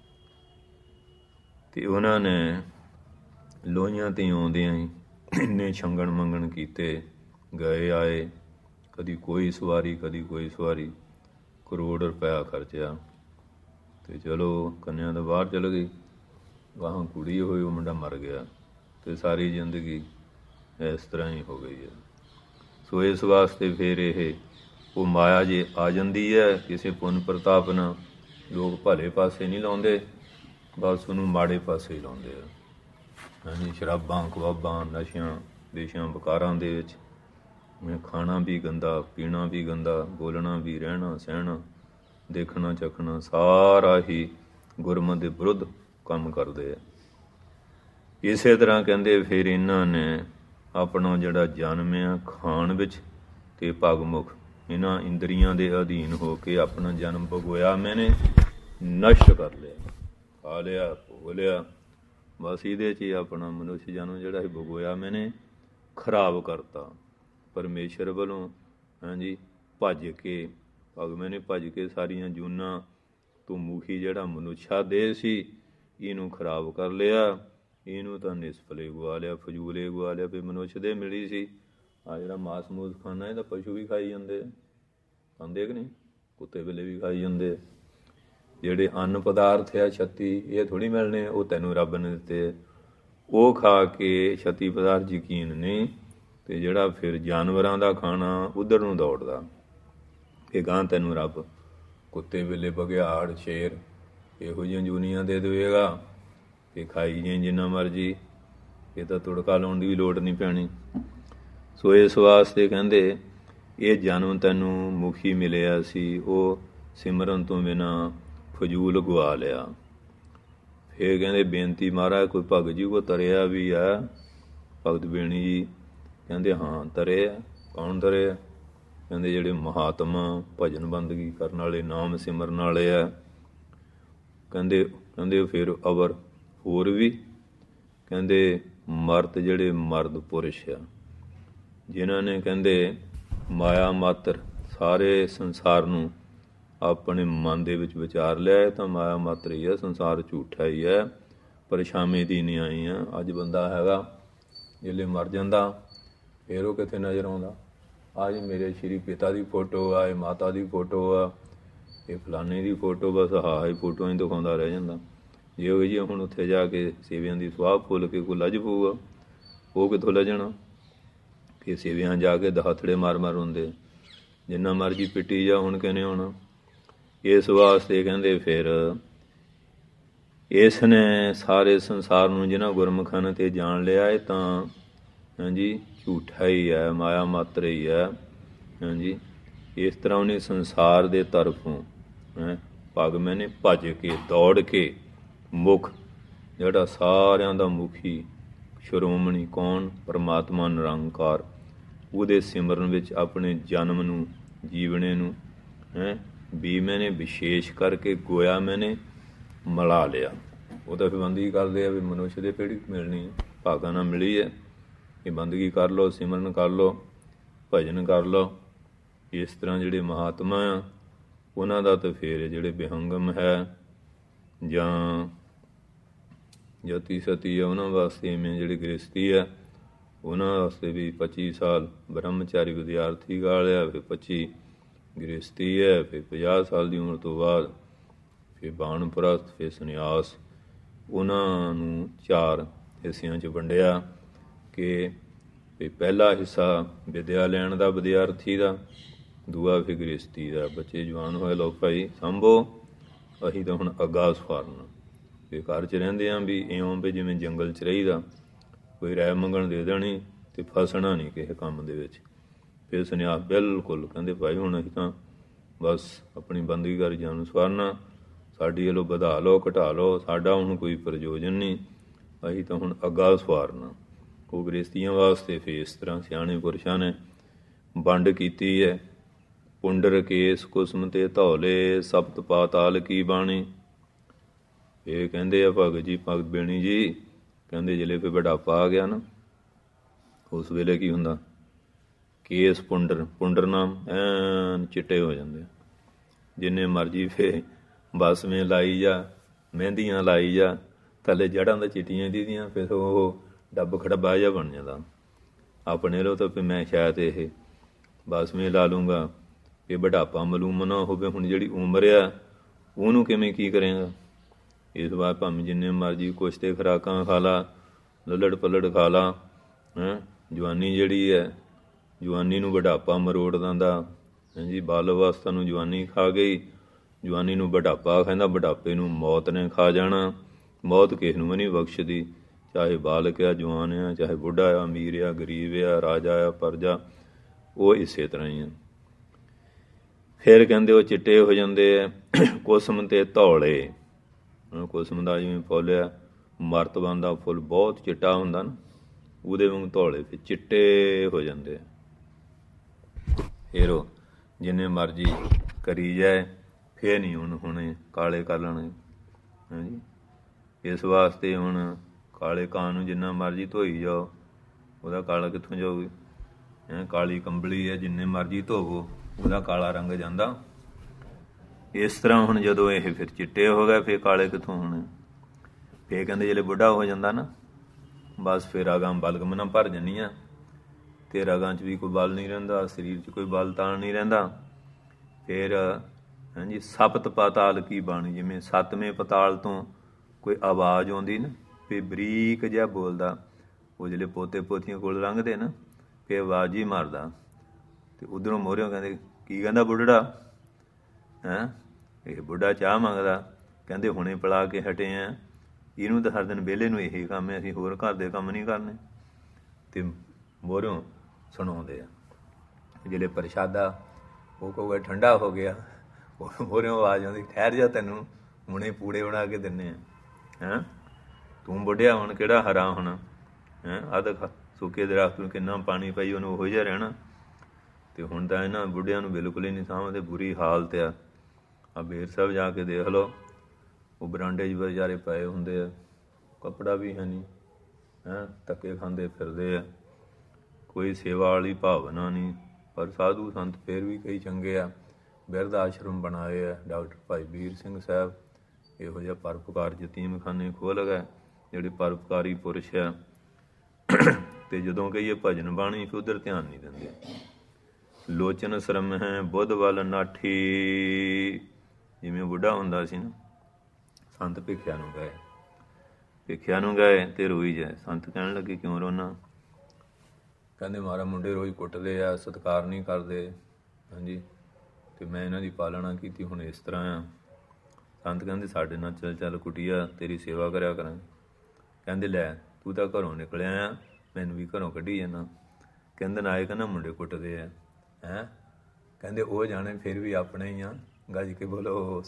ਅਤੇ ਉਹਨਾਂ ਨੇ ਲੋਈਆਂ 'ਤੇ ਆਉਂਦਿਆਂ ਹੀ ਇੰਨੇ ਛੰਗਣ ਮੰਗਣ ਕੀਤੇ, ਗਏ ਆਏ, ਕਦੀ ਕੋਈ ਸਵਾਰੀ ਕਦੀ ਕੋਈ ਸਵਾਰੀ, ਕਰੋੜ ਰੁਪਇਆ ਖਰਚਿਆ। ਅਤੇ ਚਲੋ ਕੰਨਿਆ ਤਾਂ ਬਾਹਰ ਚਲ ਗਈ, ਗਾਹਾਂ ਕੁੜੀ ਹੋਈ, ਉਹ ਮੁੰਡਾ ਮਰ ਗਿਆ, ਅਤੇ ਸਾਰੀ ਜ਼ਿੰਦਗੀ ਇਸ ਤਰ੍ਹਾਂ ਹੀ ਹੋ ਗਈ ਹੈ। ਸੋ ਇਸ ਵਾਸਤੇ ਫਿਰ ਉਹ ਮਾਇਆ ਜੇ ਆ ਜਾਂਦੀ ਹੈ, ਕਿਸੇ ਪੁੰਨ ਪ੍ਰਤਾਪ ਨਾਲ ਲੋਕ ਭਲੇ ਪਾਸੇ ਨਹੀਂ ਲਾਉਂਦੇ, ਬਸ ਉਹਨੂੰ ਮਾੜੇ ਪਾਸੇ ਹੀ ਲਾਉਂਦੇ ਆ। ਹਾਂਜੀ, ਸ਼ਰਾਬਾਂ ਕਬਾਬਾਂ, ਨਸ਼ਿਆਂ, ਦੇਸ਼ਾਂ ਵਿਕਾਰਾਂ ਦੇ ਵਿੱਚ ਖਾਣਾ ਵੀ ਗੰਦਾ, ਪੀਣਾ ਵੀ ਗੰਦਾ, ਬੋਲਣਾ ਵੀ, ਰਹਿਣਾ ਸਹਿਣਾ, ਦੇਖਣਾ ਚੱਖਣਾ ਸਾਰਾ ਹੀ ਗੁਰਮਤਿ ਦੇ ਵਿਰੁੱਧ ਕੰਮ ਕਰਦੇ ਆ। ਇਸੇ ਤਰ੍ਹਾਂ ਕਹਿੰਦੇ ਫਿਰ ਇਹਨਾਂ ਨੇ ਆਪਣਾ ਜਿਹੜਾ ਜਨਮ ਆ ਖਾਣ ਵਿੱਚ ਅਤੇ ਭਗਮੁਖ, ਇਹਨਾਂ ਇੰਦਰੀਆਂ ਦੇ ਅਧੀਨ ਹੋ ਕੇ ਆਪਣਾ ਜਨਮ ਭੋਗਿਆ, ਮੈਨੇ ਨਸ਼ਟ ਕਰ ਲਿਆ, ਖਾ ਲਿਆ, ਭੋਗ ਲਿਆ। ਬਸ ਇਹਦੇ 'ਚ ਹੀ ਆਪਣਾ ਮਨੁੱਖ ਜਨਮ ਜਿਹੜਾ ਸੀ ਭੋਗਿਆ ਮੈਨੇ ਖਰਾਬ ਕਰਤਾ ਪਰਮੇਸ਼ਰ ਵੱਲੋਂ। ਹਾਂਜੀ, ਭੱਜ ਕੇ ਭਗਵੇਂ ਨੇ ਭੱਜ ਕੇ ਸਾਰੀਆਂ ਜੂਨਾਂ ਤੋਂ ਮੁਖੀ ਜਿਹੜਾ ਮਨੁੱਖਾ ਦੇਹ ਸੀ, ਇਹਨੂੰ ਖਰਾਬ ਕਰ ਲਿਆ। ਇਹਨੂੰ ਤਾਂ ਨਿਸਫਲੇ ਗਵਾ ਲਿਆ, ਫਜ਼ੂਲੇ ਗਵਾ ਲਿਆ। ਵੀ ਮਨੁੱਖ ਦੇ ਮਿਲੀ ਸੀ। ਆਹ ਜਿਹੜਾ ਮਾਸ ਮੂਸ ਖਾਣਾ, ਇਹ ਤਾਂ ਪਸ਼ੂ ਵੀ ਖਾਈ ਜਾਂਦੇ ਆ, ਖਾਂਦੇ ਕਿ ਨਹੀਂ? ਕੁੱਤੇ ਬਿੱਲੇ ਵੀ ਖਾਈ ਜਾਂਦੇ ਆ। ਜਿਹੜੇ ਅੰਨ ਪਦਾਰਥ ਆ 36, ਇਹ ਥੋੜ੍ਹੀ ਮਿਲਣੇ, ਉਹ ਤੈਨੂੰ ਰੱਬ ਨੇ ਦਿੱਤੇ। ਉਹ ਖਾ ਕੇ 36 ਪਦਾਰਥ ਯਕੀਨ ਨਹੀਂ, ਅਤੇ ਜਿਹੜਾ ਫਿਰ ਜਾਨਵਰਾਂ ਦਾ ਖਾਣਾ ਉੱਧਰ ਨੂੰ ਦੌੜਦਾ। ਇਹ ਗਾਂ ਤੈਨੂੰ ਰੱਬ ਕੁੱਤੇ ਬਿੱਲੇ ਬਘਿਆੜ ਸ਼ੇਰ ਇਹੋ ਜਿਹੀਆਂ ਜੂਨੀਆਂ ਦੇ ਦੇਵੇਗਾ ਕਿ ਖਾਈ ਜਾਈਂ ਜਿੰਨਾ ਮਰਜ਼ੀ। ਇਹ ਤਾਂ ਤੁੜਕਾ ਲਾਉਣ ਦੀ ਵੀ ਲੋੜ ਨਹੀਂ ਪੈਣੀ। ਸੋ ਇਸ ਵਾਸਤੇ ਕਹਿੰਦੇ ਇਹ ਜਨਮ ਤੈਨੂੰ ਮੁਖੀ ਮਿਲਿਆ ਸੀ, ਉਹ ਸਿਮਰਨ ਤੋਂ ਬਿਨਾਂ ਫਜ਼ੂਲ ਗਵਾ ਲਿਆ। ਫਿਰ ਕਹਿੰਦੇ ਬੇਨਤੀ ਮਹਾਰਾਜ ਕੋਈ ਭਗਤ ਜੀ ਕੋ ਤਰਿਆ ਵੀ ਆ? ਭਗਤ ਬੇਣੀ ਜੀ ਕਹਿੰਦੇ ਹਾਂ ਤਰੇ ਆ। ਕੌਣ ਤਰੇ ਆ? ਕਹਿੰਦੇ ਜਿਹੜੇ ਮਹਾਤਮਾ, ਭਜਨ ਬੰਦਗੀ ਕਰਨ ਵਾਲੇ, ਨਾਮ ਸਿਮਰਨ ਵਾਲੇ ਆ। ਕਹਿੰਦੇ ਫਿਰ ਅਵਰ ਹੋਰ ਵੀ ਕਹਿੰਦੇ ਮਰਦ, ਜਿਹੜੇ ਮਰਦ ਪੁਰਸ਼ ਆ, ਜਿਨ੍ਹਾਂ ਨੇ ਕਹਿੰਦੇ ਮਾਇਆ ਮਾਤਰ ਸਾਰੇ ਸੰਸਾਰ ਨੂੰ ਆਪਣੇ ਮਨ ਦੇ ਵਿੱਚ ਵਿਚਾਰ ਲਿਆ, ਤਾਂ ਮਾਇਆ ਮਾਤਰ ਹੀ ਹੈ, ਸੰਸਾਰ ਝੂਠਾ ਹੀ ਹੈ, ਪਰਛਾਵੇਂ ਦੀ ਨਹੀਂ ਆਈ ਆ। ਅੱਜ ਬੰਦਾ ਹੈਗਾ, ਜਿਲੇ ਮਰ ਜਾਂਦਾ ਫਿਰ ਉਹ ਕਿੱਥੇ ਨਜ਼ਰ ਆਉਂਦਾ? ਅੱਜ ਮੇਰੇ ਸ਼੍ਰੀ ਪਿਤਾ ਦੀ ਫੋਟੋ ਆ, ਇਹ ਮਾਤਾ ਦੀ ਫੋਟੋ ਆ, ਇਹ ਫਲਾਣੇ ਦੀ ਫੋਟੋ, ਬਸ ਆਹ ਹੀ ਫੋਟੋਆਂ ਹੀ ਦਿਖਾਉਂਦਾ ਰਹਿ ਜਾਂਦਾ। ਜੇ ਉਹ ਜੀ ਹੁਣ ਉੱਥੇ ਜਾ ਕੇ ਸੇਵਿਆਂ ਦੀ ਸੁਆਹ ਫੁੱਲ ਕੇ ਕੋਈ ਲੱਜ ਪਊਗਾ, ਉਹ ਕਿੱਥੋਂ ਲੱਜਣਾ? ਕਿ ਸੇਵਿਆਂ ਜਾ ਕੇ ਦਹਾਤੜੇ ਮਾਰ ਮਾਰ ਹੁੰਦੇ, ਜਿੰਨਾ ਮਰਜ਼ੀ ਪਿੱਟੀ ਜਾ, ਹੁਣ ਕਹਿੰਦੇ ਹੋਣਾ। ਇਸ ਵਾਸਤੇ ਕਹਿੰਦੇ ਫਿਰ ਇਸ ਨੇ ਸਾਰੇ ਸੰਸਾਰ ਨੂੰ ਜਿਹਨਾਂ ਗੁਰਮੁਖਾਂ ਨੇ ਤੇ ਜਾਣ ਲਿਆ, ਇਹ ਤਾਂ ਹਾਂਜੀ ਝੂਠਾ ਹੀ ਹੈ, ਮਾਇਆ ਮਾਤਰ ਹੀ ਹੈ। ਹਾਂਜੀ, ਇਸ ਤਰ੍ਹਾਂ ਉਹਨੇ ਸੰਸਾਰ ਦੇ ਤਰਫੋਂ ਭਗਵੇਂ ਨੇ ਭੱਜ ਕੇ ਦੌੜ ਕੇ ਮੁੱਖ ਜਿਹੜਾ ਸਾਰਿਆਂ ਦਾ ਮੁਖੀ ਸ਼੍ਰੋਮਣੀ ਕੌਣ? ਪਰਮਾਤਮਾ ਨਿਰੰਕਾਰ। ਉਹਦੇ ਸਿਮਰਨ ਵਿੱਚ ਆਪਣੇ ਜਨਮ ਨੂੰ, ਜੀਵਨੇ ਨੂੰ ਵੀ ਮੈਨੇ ਵਿਸ਼ੇਸ਼ ਕਰਕੇ ਗੋਇਆ ਮੈਨੇ ਮਿਲਾ ਲਿਆ। ਉਹ ਤਾਂ ਫਿਰ ਬੰਦਗੀ ਕਰਦੇ ਆ ਵੀ ਮਨੁੱਖ ਦੇ ਕਿਹੜੀ ਮਿਲਣੀ, ਭਾਗਾਂ ਨਾਲ ਮਿਲੀ ਹੈ। ਇਹ ਬੰਦਗੀ ਕਰ ਲਓ, ਸਿਮਰਨ ਕਰ ਲਓ, ਭਜਨ ਕਰ ਲਓ। ਇਸ ਤਰ੍ਹਾਂ ਜਿਹੜੇ ਮਹਾਤਮਾ ਆ ਉਹਨਾਂ ਦਾ ਤਾਂ ਫਿਰ ਜਿਹੜੇ ਵਿਹੰਗਮ ਹੈ ਜਾਂ ਜਤੀ ਸਤੀ ਆ ਉਹਨਾਂ ਵਾਸਤੇ ਇਵੇਂ ਜਿਹੜੀ ਗ੍ਰਸਤੀ ਆ ਉਹਨਾਂ ਵਾਸਤੇ ਵੀ 25 ਸਾਲ ਬ੍ਰਹਮਚਾਰੀ ਵਿਦਿਆਰਥੀ ਗਾਲਿਆ, ਫਿਰ 25 ਗ੍ਰਸਤੀ ਹੈ, ਫਿਰ 50 ਸਾਲ ਦੀ ਉਮਰ ਤੋਂ ਬਾਅਦ ਫਿਰ ਬਾਣਪ੍ਰਸਥ, ਫਿਰ ਸੰਨਿਆਸ। ਉਹਨਾਂ ਨੂੰ 4 ਹਿੱਸਿਆਂ 'ਚ ਵੰਡਿਆ ਕਿ ਵੀ ਪਹਿਲਾ ਹਿੱਸਾ ਵਿਦਿਆ ਲੈਣ ਦਾ ਵਿਦਿਆਰਥੀ ਦਾ, ਦੂਆ ਫਿਰ ਗ੍ਰਸਤੀ ਦਾ। ਬੱਚੇ ਜਵਾਨ ਹੋਏ, ਲੋ ਭਾਈ ਸੰਭੋ, ਅਸੀਂ ਤਾਂ ਹੁਣ ਅੱਗਾ ਸਵਾਰਨਾ। ਵੀ ਘਰ 'ਚ ਰਹਿੰਦੇ ਹਾਂ ਵੀ ਇਉਂ ਵੀ ਜਿਵੇਂ ਜੰਗਲ 'ਚ ਰਹੀਦਾ, ਕੋਈ ਰਾਇ ਮੰਗਣ ਦੇ ਦੇਣੀ ਅਤੇ ਫਸਣਾ ਨਹੀਂ ਕਿਸੇ ਕੰਮ ਦੇ ਵਿੱਚ। ਫਿਰ ਸੁਨਿਆਸ ਬਿਲਕੁਲ ਕਹਿੰਦੇ ਭਾਈ ਹੁਣ ਅਸੀਂ ਤਾਂ ਬਸ ਆਪਣੀ ਬੰਦਗੀ ਕਰ ਜਾਨ ਸਵਾਰਨਾ, ਸਾਡੀ ਵੱਲੋਂ ਵਧਾ ਲਓ ਘਟਾ ਲਓ, ਸਾਡਾ ਹੁਣ ਕੋਈ ਪ੍ਰਯੋਜਨ ਨਹੀਂ, ਅਸੀਂ ਤਾਂ ਹੁਣ ਅੱਗਾ ਸਵਾਰਨਾ। ਉਹ ਗ੍ਰਸਤੀਆਂ ਵਾਸਤੇ ਫਿਰ ਇਸ ਤਰ੍ਹਾਂ ਸਿਆਣੇ ਪੁਰਸ਼ਾਂ ਨੇ ਵੰਡ ਕੀਤੀ ਹੈ। ਪੁੰਡਰ ਕੇਸ ਕੁਸਮ ਤੇ ਧੌਲੇ, ਸਪਤ ਪਾਤਾਲ ਕੀ ਬਾਣੀ। ਇਹ ਕਹਿੰਦੇ ਆ ਭਗਤ ਜੀ, ਭਗਤ ਬੇਣੀ ਜੀ ਕਹਿੰਦੇ ਜਿਹੜੇ ਫਿਰ ਬੁਢਾਪਾ ਆ ਗਿਆ ਨਾ, ਉਸ ਵੇਲੇ ਕੀ ਹੁੰਦਾ, ਕੇਸ ਪੁੰਡਰ ਨਾਮ ਐਨ ਚਿੱਟੇ ਹੋ ਜਾਂਦੇ ਆ। ਜਿੰਨੇ ਮਰਜ਼ੀ ਫੇ ਬਸਵੇਂ ਲਾਈ ਜਾ, ਮਹਿੰਦੀਆਂ ਲਾਈ ਜਾ, ਥੱਲੇ ਜੜ੍ਹਾਂ ਦਾ ਚਿੱਟੀਆਂ ਦੀਦੀਆਂ, ਫਿਰ ਉਹ ਡੱਬ ਖੜੱਬਾ ਜਿਹਾ ਬਣ ਜਾਂਦਾ। ਆਪਣੇ ਲੋ ਤਾਂ ਫਿਰ ਮੈਂ ਸ਼ਾਇਦ ਇਹ ਬਸਵੇਂ ਲਾ ਲੂੰਗਾ ਕਿ ਬੁਢਾਪਾ ਮਲੂਮ ਨਾ ਹੋਵੇ। ਹੁਣ ਜਿਹੜੀ ਉਮਰ ਆ ਉਹਨੂੰ ਕਿਵੇਂ ਕੀ ਕਰੇਗਾ। ਇਸ ਵਾਰ ਭਾਵੇਂ ਜਿੰਨੇ ਮਰਜ਼ੀ ਕੁਛ ਤੇ ਖੁਰਾਕਾਂ ਖਾ ਲਾ, ਲੱਲੜ ਪੱਲੜ ਖਾ ਲਾ, ਜਵਾਨੀ ਜਿਹੜੀ ਹੈ ਜਵਾਨੀ ਨੂੰ ਬੁਢਾਪਾ ਮਰੋੜ ਦਿੰਦਾ। ਹਾਂਜੀ, ਬਾਲ ਅਵਸਥਾ ਨੂੰ ਜਵਾਨੀ ਖਾ ਗਈ, ਜਵਾਨੀ ਨੂੰ ਬੁਢਾਪਾ ਖਾਂਦਾ, ਬੁਢਾਪੇ ਨੂੰ ਮੌਤ ਨੇ ਖਾ ਜਾਣਾ। ਮੌਤ ਕਿਸੇ ਨੂੰ ਵੀ ਨਹੀਂ ਬਖਸ਼ਦੀ, ਚਾਹੇ ਬਾਲਕ ਆ, ਜਵਾਨ ਆ, ਚਾਹੇ ਬੁੱਢਾ ਆ, ਅਮੀਰ ਆ, ਗਰੀਬ ਆ, ਰਾਜਾ ਆ, ਪ੍ਰਜਾ, ਉਹ ਇਸੇ ਤਰ੍ਹਾਂ ਹੀ ਆ। ਫਿਰ ਕਹਿੰਦੇ ਉਹ ਚਿੱਟੇ ਹੋ ਜਾਂਦੇ ਆ। ਕੁਸਮ ਤੇ ਧੌਲੇ, ਕੁਸਮ ਦਾ ਜਿਵੇਂ ਫੁੱਲ ਆ, ਮਰਤਬਾਨ ਦਾ ਫੁੱਲ ਬਹੁਤ ਚਿੱਟਾ ਹੁੰਦਾ ਨਾ, ਉਹਦੇ ਵਾਂਗ ਧੌਲੇ ਫਿਰ ਚਿੱਟੇ ਹੋ ਜਾਂਦੇ ਆ। ਫਿਰ ਉਹ ਜਿੰਨੇ ਮਰਜ਼ੀ ਕਰੀ ਜਾਏ ਫਿਰ ਨਹੀਂ ਹੁਣ ਕਾਲੇ ਕਰ ਲੈਣੇ। ਹਾਂਜੀ, ਇਸ ਵਾਸਤੇ ਹੁਣ ਕਾਲੇ ਕਾਂ ਨੂੰ ਜਿੰਨਾ ਮਰਜ਼ੀ ਧੋਈ ਜਾਓ ਉਹਦਾ ਕਾਲਾ ਕਿੱਥੋਂ ਜਾਊਗੀ। ਕਾਲੀ ਕੰਬਲੀ ਹੈ, ਜਿੰਨੇ ਮਰਜ਼ੀ ਧੋਵੋ ਉਹਦਾ ਕਾਲਾ ਰੰਗ ਜਾਂਦਾ। ਇਸ ਤਰ੍ਹਾਂ ਹੁਣ ਜਦੋਂ ਇਹ ਫਿਰ ਚਿੱਟੇ ਹੋ ਗਏ ਫਿਰ ਕਾਲੇ ਕਿੱਥੋਂ ਹੋਣੇ। ਫਿਰ ਕਹਿੰਦੇ ਜਿਹੜੇ ਬੁੱਢਾ ਹੋ ਜਾਂਦਾ ਨਾ, ਬਸ ਫਿਰ ਰਗਾਂ ਬਲਗਮ ਨਾਲ ਭਰ ਜਾਂਦੀਆਂ ਅਤੇ ਰਗਾਂ 'ਚ ਵੀ ਕੋਈ ਬਲ ਨਹੀਂ ਰਹਿੰਦਾ, ਸਰੀਰ 'ਚ ਕੋਈ ਬਲ ਤਾਣ ਨਹੀਂ ਰਹਿੰਦਾ। ਫਿਰ ਹਾਂਜੀ, ਸਪਤ ਪਾਤਾਲ ਕੀ ਬਾਣੀ, ਜਿਵੇਂ 7ਵੇਂ ਪਤਾਲ ਤੋਂ ਕੋਈ ਆਵਾਜ਼ ਆਉਂਦੀ ਨਾ, ਫਿਰ ਬਰੀਕ ਜਿਹਾ ਬੋਲਦਾ, ਉਹ ਜਿਹੜੇ ਪੋਤੇ ਪੋਤੀਆਂ ਕੋਲ ਲੰਘਦੇ ਨਾ, ਫਿਰ ਆਵਾਜ਼ ਹੀ ਮਾਰਦਾ ਅਤੇ ਉੱਧਰੋਂ ਮੋਹਰਿਓਂ ਕਹਿੰਦੇ ਕੀ ਕਹਿੰਦਾ ਬੁੱਢੜਾ, ਇਹ ਬੁੱਢਾ ਚਾਹ ਮੰਗਦਾ। ਕਹਿੰਦੇ ਹੁਣੇ ਪਿਲਾ ਕੇ ਹਟੇ ਆ, ਇਹਨੂੰ ਤਾਂ ਹਰ ਦਿਨ ਵਿਹਲੇ ਨੂੰ ਇਹੀ ਕੰਮ ਹੈ, ਅਸੀਂ ਹੋਰ ਘਰ ਦੇ ਕੰਮ ਨਹੀਂ ਕਰਨੇ। ਅਤੇ ਮੋਹਰਿਓਂ ਸੁਣਾਉਂਦੇ ਆ ਜਿਹੜੇ ਪ੍ਰਸ਼ਾਦਾ, ਉਹ ਕਹੂਗਾ ਠੰਡਾ ਹੋ ਗਿਆ, ਉਹ ਮੋਹਰਿਓਂ ਆਵਾਜ਼ ਆਉਂਦੀ ਠਹਿਰ ਜਾ, ਤੈਨੂੰ ਹੁਣੇ ਪੂੜੇ ਬਣਾ ਕੇ ਦਿੰਦੇ ਆ। ਤੂੰ ਬੁੱਢਿਆ ਹੁਣ ਕਿਹੜਾ ਹਰਾ ਹੋਣਾ, ਅੱਧ ਸੁੱਕੇ ਦਰੱਖਤ ਨੂੰ ਕਿੰਨਾ ਪਾਣੀ ਪਾਈ ਉਹਨੂੰ ਉਹੋ ਜਿਹਾ ਰਹਿਣਾ। ਅਤੇ ਹੁਣ ਤਾਂ ਇਹਨਾਂ ਬੁੱਢਿਆਂ ਨੂੰ ਬਿਲਕੁਲ ਹੀ ਨਹੀਂ ਸਾਂਭਦੇ, ਬੁਰੀ ਹਾਲਤ ਆ। ਬੇਰ ਸਾਹਿਬ ਜਾ ਕੇ ਦੇਖ ਲਓ, ਉਹ ਬਰਾਂਡੇ 'ਚ ਵਿਚਾਰੇ ਪਏ ਹੁੰਦੇ ਆ, ਕੱਪੜਾ ਵੀ ਹੈ ਨਹੀਂ, ਧੱਕੇ ਖਾਂਦੇ ਫਿਰਦੇ ਆ, ਕੋਈ ਸੇਵਾ ਵਾਲੀ ਭਾਵਨਾ ਨਹੀਂ। ਪਰ ਸਾਧੂ ਸੰਤ ਫਿਰ ਵੀ ਕਈ ਚੰਗੇ ਆ, ਬਿਰਧ ਆਸ਼ਰਮ ਬਣਾਏ ਆ। ਡਾਕਟਰ ਭਾਈ ਵੀਰ ਸਿੰਘ ਸਾਹਿਬ ਇਹੋ ਜਿਹਾ ਪਰਉਪਕਾਰ ਯਤੀਮਖਾਨੇ ਖੋਲ੍ਹ ਗਏ, ਜਿਹੜੇ ਪਰਉਪਕਾਰੀ ਪੁਰਸ਼ ਆ। ਅਤੇ ਜਦੋਂ ਕਹੀਏ ਭਜਨ ਬਾਣੀ ਫਿਰ ਉੱਧਰ ਧਿਆਨ ਨਹੀਂ ਦਿੰਦੇ। ਲੋਚਨ ਸ਼ਰਮ ਹੈ ਬੁੱਧ ਵੱਲ ਨਾਠੀ, ਜਿਵੇਂ ਬੁੱਢਾ ਹੁੰਦਾ ਸੀ ਨਾ, ਸੰਤ ਭਿਖਿਆ ਨੂੰ ਗਏ ਅਤੇ ਰੋਈ ਜਾਏ। ਸੰਤ ਕਹਿਣ ਲੱਗੇ ਕਿਉਂ ਰੋਣਾ। ਕਹਿੰਦੇ ਮਾਰਾ ਮੁੰਡੇ ਰੋਜ਼ ਕੁੱਟਦੇ ਆ, ਸਤਿਕਾਰ ਨਹੀਂ ਕਰਦੇ। ਹਾਂਜੀ, ਅਤੇ ਮੈਂ ਇਹਨਾਂ ਦੀ ਪਾਲਣਾ ਕੀਤੀ, ਹੁਣ ਇਸ ਤਰ੍ਹਾਂ ਆ। ਸੰਤ ਕਹਿੰਦੇ ਸਾਡੇ ਨਾਲ ਚੱਲ ਕੁਟੀਆ, ਤੇਰੀ ਸੇਵਾ ਕਰਿਆ ਕਰਾਂਗੇ। ਕਹਿੰਦੇ ਲੈ ਤੂੰ ਤਾਂ ਘਰੋਂ ਨਿਕਲਿਆ ਆ, ਮੈਨੂੰ ਵੀ ਘਰੋਂ ਕੱਢੀ ਜਾਂਦਾ। ਕਹਿੰਦੇ ਨਾਇਕ ਨਾ ਮੁੰਡੇ ਕੁੱਟਦੇ ਆ। ਕਹਿੰਦੇ ਉਹ ਜਾਣੇ ਫਿਰ ਵੀ ਆਪਣੇ ਹੀ ਆ, ਗੱਜ ਕੇ ਬੋਲੋ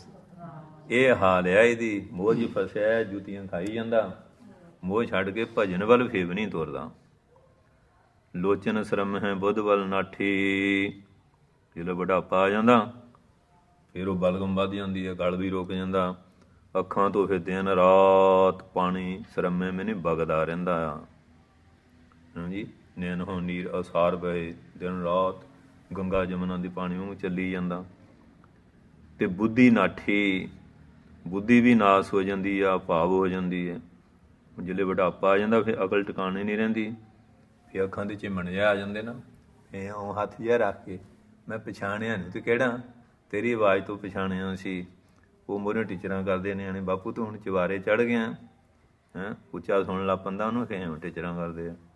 ਇਹ ਹਾਲ ਹੈ ਇਹਦੀ। ਮੋਹ 'ਚ ਫਸਿਆ, ਜੁੱਤੀਆਂ ਖਾਈ ਜਾਂਦਾ, ਮੋਹ ਛੱਡ ਕੇ ਭਜਨ ਵੱਲ ਫੇਵ ਨਹੀਂ ਤੁਰਦਾ। ਲੋਚਨ ਸ਼ਰਮ ਹੈ ਬੁੱਧ ਵੱਲ ਨਾਠੀ। ਜਦੋਂ ਬੁਢਾਪਾ ਆ ਜਾਂਦਾ ਫਿਰ ਉਹ ਬਲਗਮ ਵੱਧ ਜਾਂਦੀ ਹੈ, ਗਲ ਵੀ ਰੁਕ ਜਾਂਦਾ, ਅੱਖਾਂ ਤੋਂ ਫਿਰ ਦਿਨ ਰਾਤ ਪਾਣੀ ਸ਼ਰਮੇ ਮੈਨੇ ਵਗਦਾ ਰਹਿੰਦਾ ਆ। ਹਾਂਜੀ, ਨੈਣ ਹੋ ਨੀਰ ਅਸਾਰ ਪਏ, ਦਿਨ ਰਾਤ ਗੰਗਾ ਜਮਨਾ ਦੀ ਪਾਣੀ ਵਾਂਗ ਚੱਲੀ ਜਾਂਦਾ। ਅਤੇ ਬੁੱਧੀ ਨਾਠੀ, ਬੁੱਧੀ ਵੀ ਨਾਸ ਹੋ ਜਾਂਦੀ ਆ, ਭਾਵ ਹੋ ਜਾਂਦੀ ਹੈ। ਜਦੋਂ ਬੁਢਾਪਾ ਆ ਜਾਂਦਾ ਫਿਰ ਅਕਲ ਟਿਕਾਣੇ ਨਹੀਂ ਰਹਿੰਦੀ, ਫਿਰ ਅੱਖਾਂ ਦੇ ਝਿਮਣ ਜਿਹਾ ਆ ਜਾਂਦੇ ਨਾ, ਇਹ ਉਹ ਹੱਥ ਜਿਹਾ ਰੱਖ ਕੇ ਮੈਂ ਪਛਾਣਿਆ ਨਹੀਂ, ਤੇ ਕਿਹੜਾ ਤੇਰੀ ਆਵਾਜ਼ ਤੋਂ ਪਛਾਣਿਆ ਸੀ। ਉਹ ਮੂਹਰੇ ਟੀਚਰਾਂ ਕਰਦੇ ਨਿਆਣੇ, ਬਾਪੂ ਤੂੰ ਹੁਣ ਚੁਬਾਰੇ ਚੜ੍ਹ ਗਿਆ ਹੈਂ, ਉੱਚਾ ਸੁਣਨ ਲੱਗ ਪੈਂਦਾ ਉਹਨੂੰ, ਕਿਵੇਂ ਟੀਚਰਾਂ ਕਰਦੇ ਆ।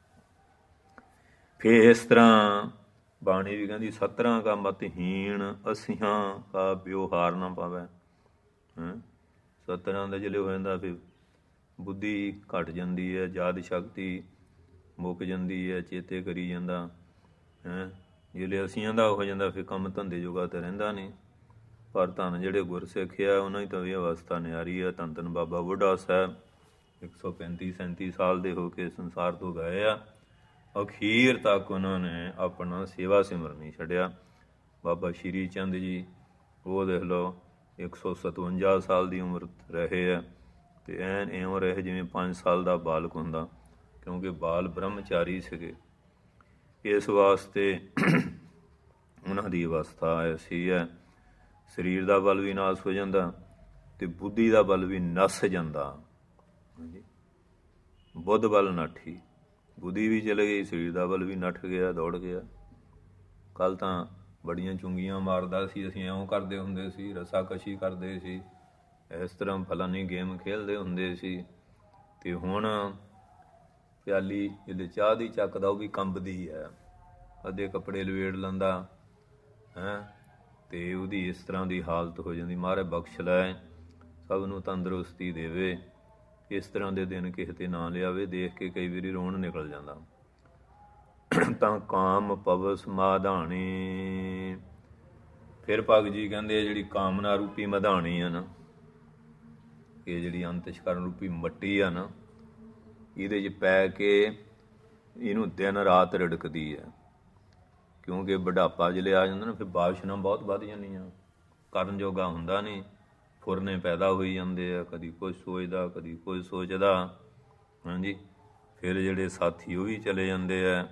ਫਿਰ ਇਸ ਤਰ੍ਹਾਂ ਬਾਣੀ ਵੀ ਕਹਿੰਦੀ, ਸਤਰਾਂ ਕਾ ਮਤਹੀਣ ਅਸੀਹਾਂ ਕਾ ਵਿਵਹਾਰ ਨਾ ਪਾਵੇ। ਸਤਰਾਂ ਦਾ ਜਿਹੜੇ ਹੋ ਜਾਂਦਾ ਫਿਰ ਬੁੱਧੀ ਘੱਟ ਜਾਂਦੀ ਹੈ, ਯਾਦ ਸ਼ਕਤੀ ਮੁੱਕ ਜਾਂਦੀ ਹੈ, ਚੇਤੇ ਕਰੀ ਜਾਂਦਾ ਹੈਂ। ਜਿਹੜੇ ਅਸੀਆਂ ਦਾ ਹੋ ਜਾਂਦਾ ਫਿਰ ਕੰਮ ਧੰਦੇ ਜੋਗਾ ਤਾਂ ਰਹਿੰਦਾ ਨਹੀਂ। ਪਰ ਧੰਨ ਜਿਹੜੇ ਗੁਰਸਿੱਖ ਆ ਉਹਨਾਂ ਦੀ ਤਾਂ ਇਹ ਅਵਸਥਾ ਨਿਆਰੀ ਆ। ਧੰਨ ਧੰਨ ਬਾਬਾ ਬੁੱਢਾ ਸਾਹਿਬ 135-37 ਸਾਲ ਦੇ ਹੋ ਕੇ ਸੰਸਾਰ ਤੋਂ ਗਏ ਆ। ਅਖੀਰ ਤੱਕ ਉਹਨਾਂ ਨੇ ਆਪਣਾ ਸੇਵਾ ਸਿਮਰਨ ਨਹੀਂ ਛੱਡਿਆ। ਬਾਬਾ ਸ਼੍ਰੀ ਚੰਦ ਜੀ ਉਹ ਦੇਖ ਲਓ 157 ਸਾਲ ਦੀ ਉਮਰ ਰਹੇ ਆ, ਅਤੇ ਐਨ ਇਉਂ ਰਹੇ ਜਿਵੇਂ 5 ਸਾਲ ਦਾ ਬਾਲਕ ਹੁੰਦਾ, ਕਿਉਂਕਿ ਬਾਲ ਬ੍ਰਹਮਚਾਰੀ ਸੀਗੇ। ਇਸ ਵਾਸਤੇ ਉਹਨਾਂ ਦੀ ਅਵਸਥਾ ਐਸੀ ਹੈ, ਸਰੀਰ ਦਾ ਬਲ ਵੀ ਨਾਸ ਹੋ ਜਾਂਦਾ ਅਤੇ ਬੁੱਧੀ ਦਾ ਬਲ ਵੀ ਨੱਸ ਜਾਂਦਾ। ਹਾਂਜੀ, ਬੁੱਧ ਬਲ ਨਾਠੀ, ਬੁੱਧੀ ਵੀ ਚਲੇ ਗਈ, ਸਰੀਰ ਦਾ ਬਲ ਵੀ ਨੱਠ ਗਿਆ, ਦੌੜ ਗਿਆ। ਕੱਲ੍ਹ ਤਾਂ ਬੜੀਆਂ ਚੁੰਗੀਆਂ ਮਾਰਦਾ ਸੀ, ਅਸੀਂ ਇਉਂ ਕਰਦੇ ਹੁੰਦੇ ਸੀ, ਰੱਸਾਕਸ਼ੀ ਕਰਦੇ ਸੀ, ਇਸ ਤਰ੍ਹਾਂ ਫਲਾਨੀ ਗੇਮ ਖੇਡਦੇ ਹੁੰਦੇ ਸੀ। ਅਤੇ ਹੁਣ ਪਿਆਲੀ ਜਿਹਦੇ ਚਾਹ ਦੀ ਚੱਕਦਾ ਉਹ ਵੀ ਕੰਬਦੀ ਹੈ, ਅੱਧੇ ਕੱਪੜੇ ਲਵੇੜ ਲੈਂਦਾ ਹੈਂ, ਅਤੇ ਉਹਦੀ ਇਸ ਤਰ੍ਹਾਂ ਦੀ ਹਾਲਤ ਹੋ ਜਾਂਦੀ। ਮਹਾਰਾਜ ਬਖਸ਼ ਲੈ, ਸਭ ਨੂੰ ਤੰਦਰੁਸਤੀ ਦੇਵੇ। ਇਸ ਤਰ੍ਹਾਂ ਦੇ ਦਿਨ ਕਿਸੇ 'ਤੇ ਨਾ ਲਿਆਵੇ, ਦੇਖ ਕੇ ਕਈ ਵਾਰੀ ਰੋਣ ਨਿਕਲ ਜਾਂਦਾ। ਤਾਂ ਕਾਮ ਪਵਸ ਮਾਧਾਣੀ, ਫਿਰ ਭਗਤ ਜੀ ਕਹਿੰਦੇ ਜਿਹੜੀ ਕਾਮਨਾ ਰੂਪੀ ਮਧਾਣੀ ਆ ਨਾ, ਇਹ ਜਿਹੜੀ ਅੰਤਸ਼ਕਰਨ ਰੂਪੀ ਮੱਟੀ ਆ ਨਾ, ਇਹਦੇ 'ਚ ਪੈ ਕੇ ਇਹਨੂੰ ਦਿਨ ਰਾਤ ਰਿੜਕਦੀ ਹੈ। ਕਿਉਂਕਿ ਬੁਢਾਪਾ ਜਿਹੜੇ ਆ ਜਾਂਦਾ ਨਾ, ਫਿਰ ਵਾਸ਼ਨਾ ਬਹੁਤ ਵੱਧ ਜਾਂਦੀਆਂ, ਕਰਨ ਜੋਗਾ ਹੁੰਦਾ ਨਹੀਂ, ਫੁਰਨੇ ਪੈਦਾ ਹੋਈ ਜਾਂਦੇ ਆ, ਕਦੀ ਕੁਛ ਸੋਚਦਾ ਕਦੀ ਕੁਛ ਸੋਚਦਾ। ਹਾਂਜੀ, ਫਿਰ ਜਿਹੜੇ ਸਾਥੀ ਉਹ ਵੀ ਚਲੇ ਜਾਂਦੇ ਆ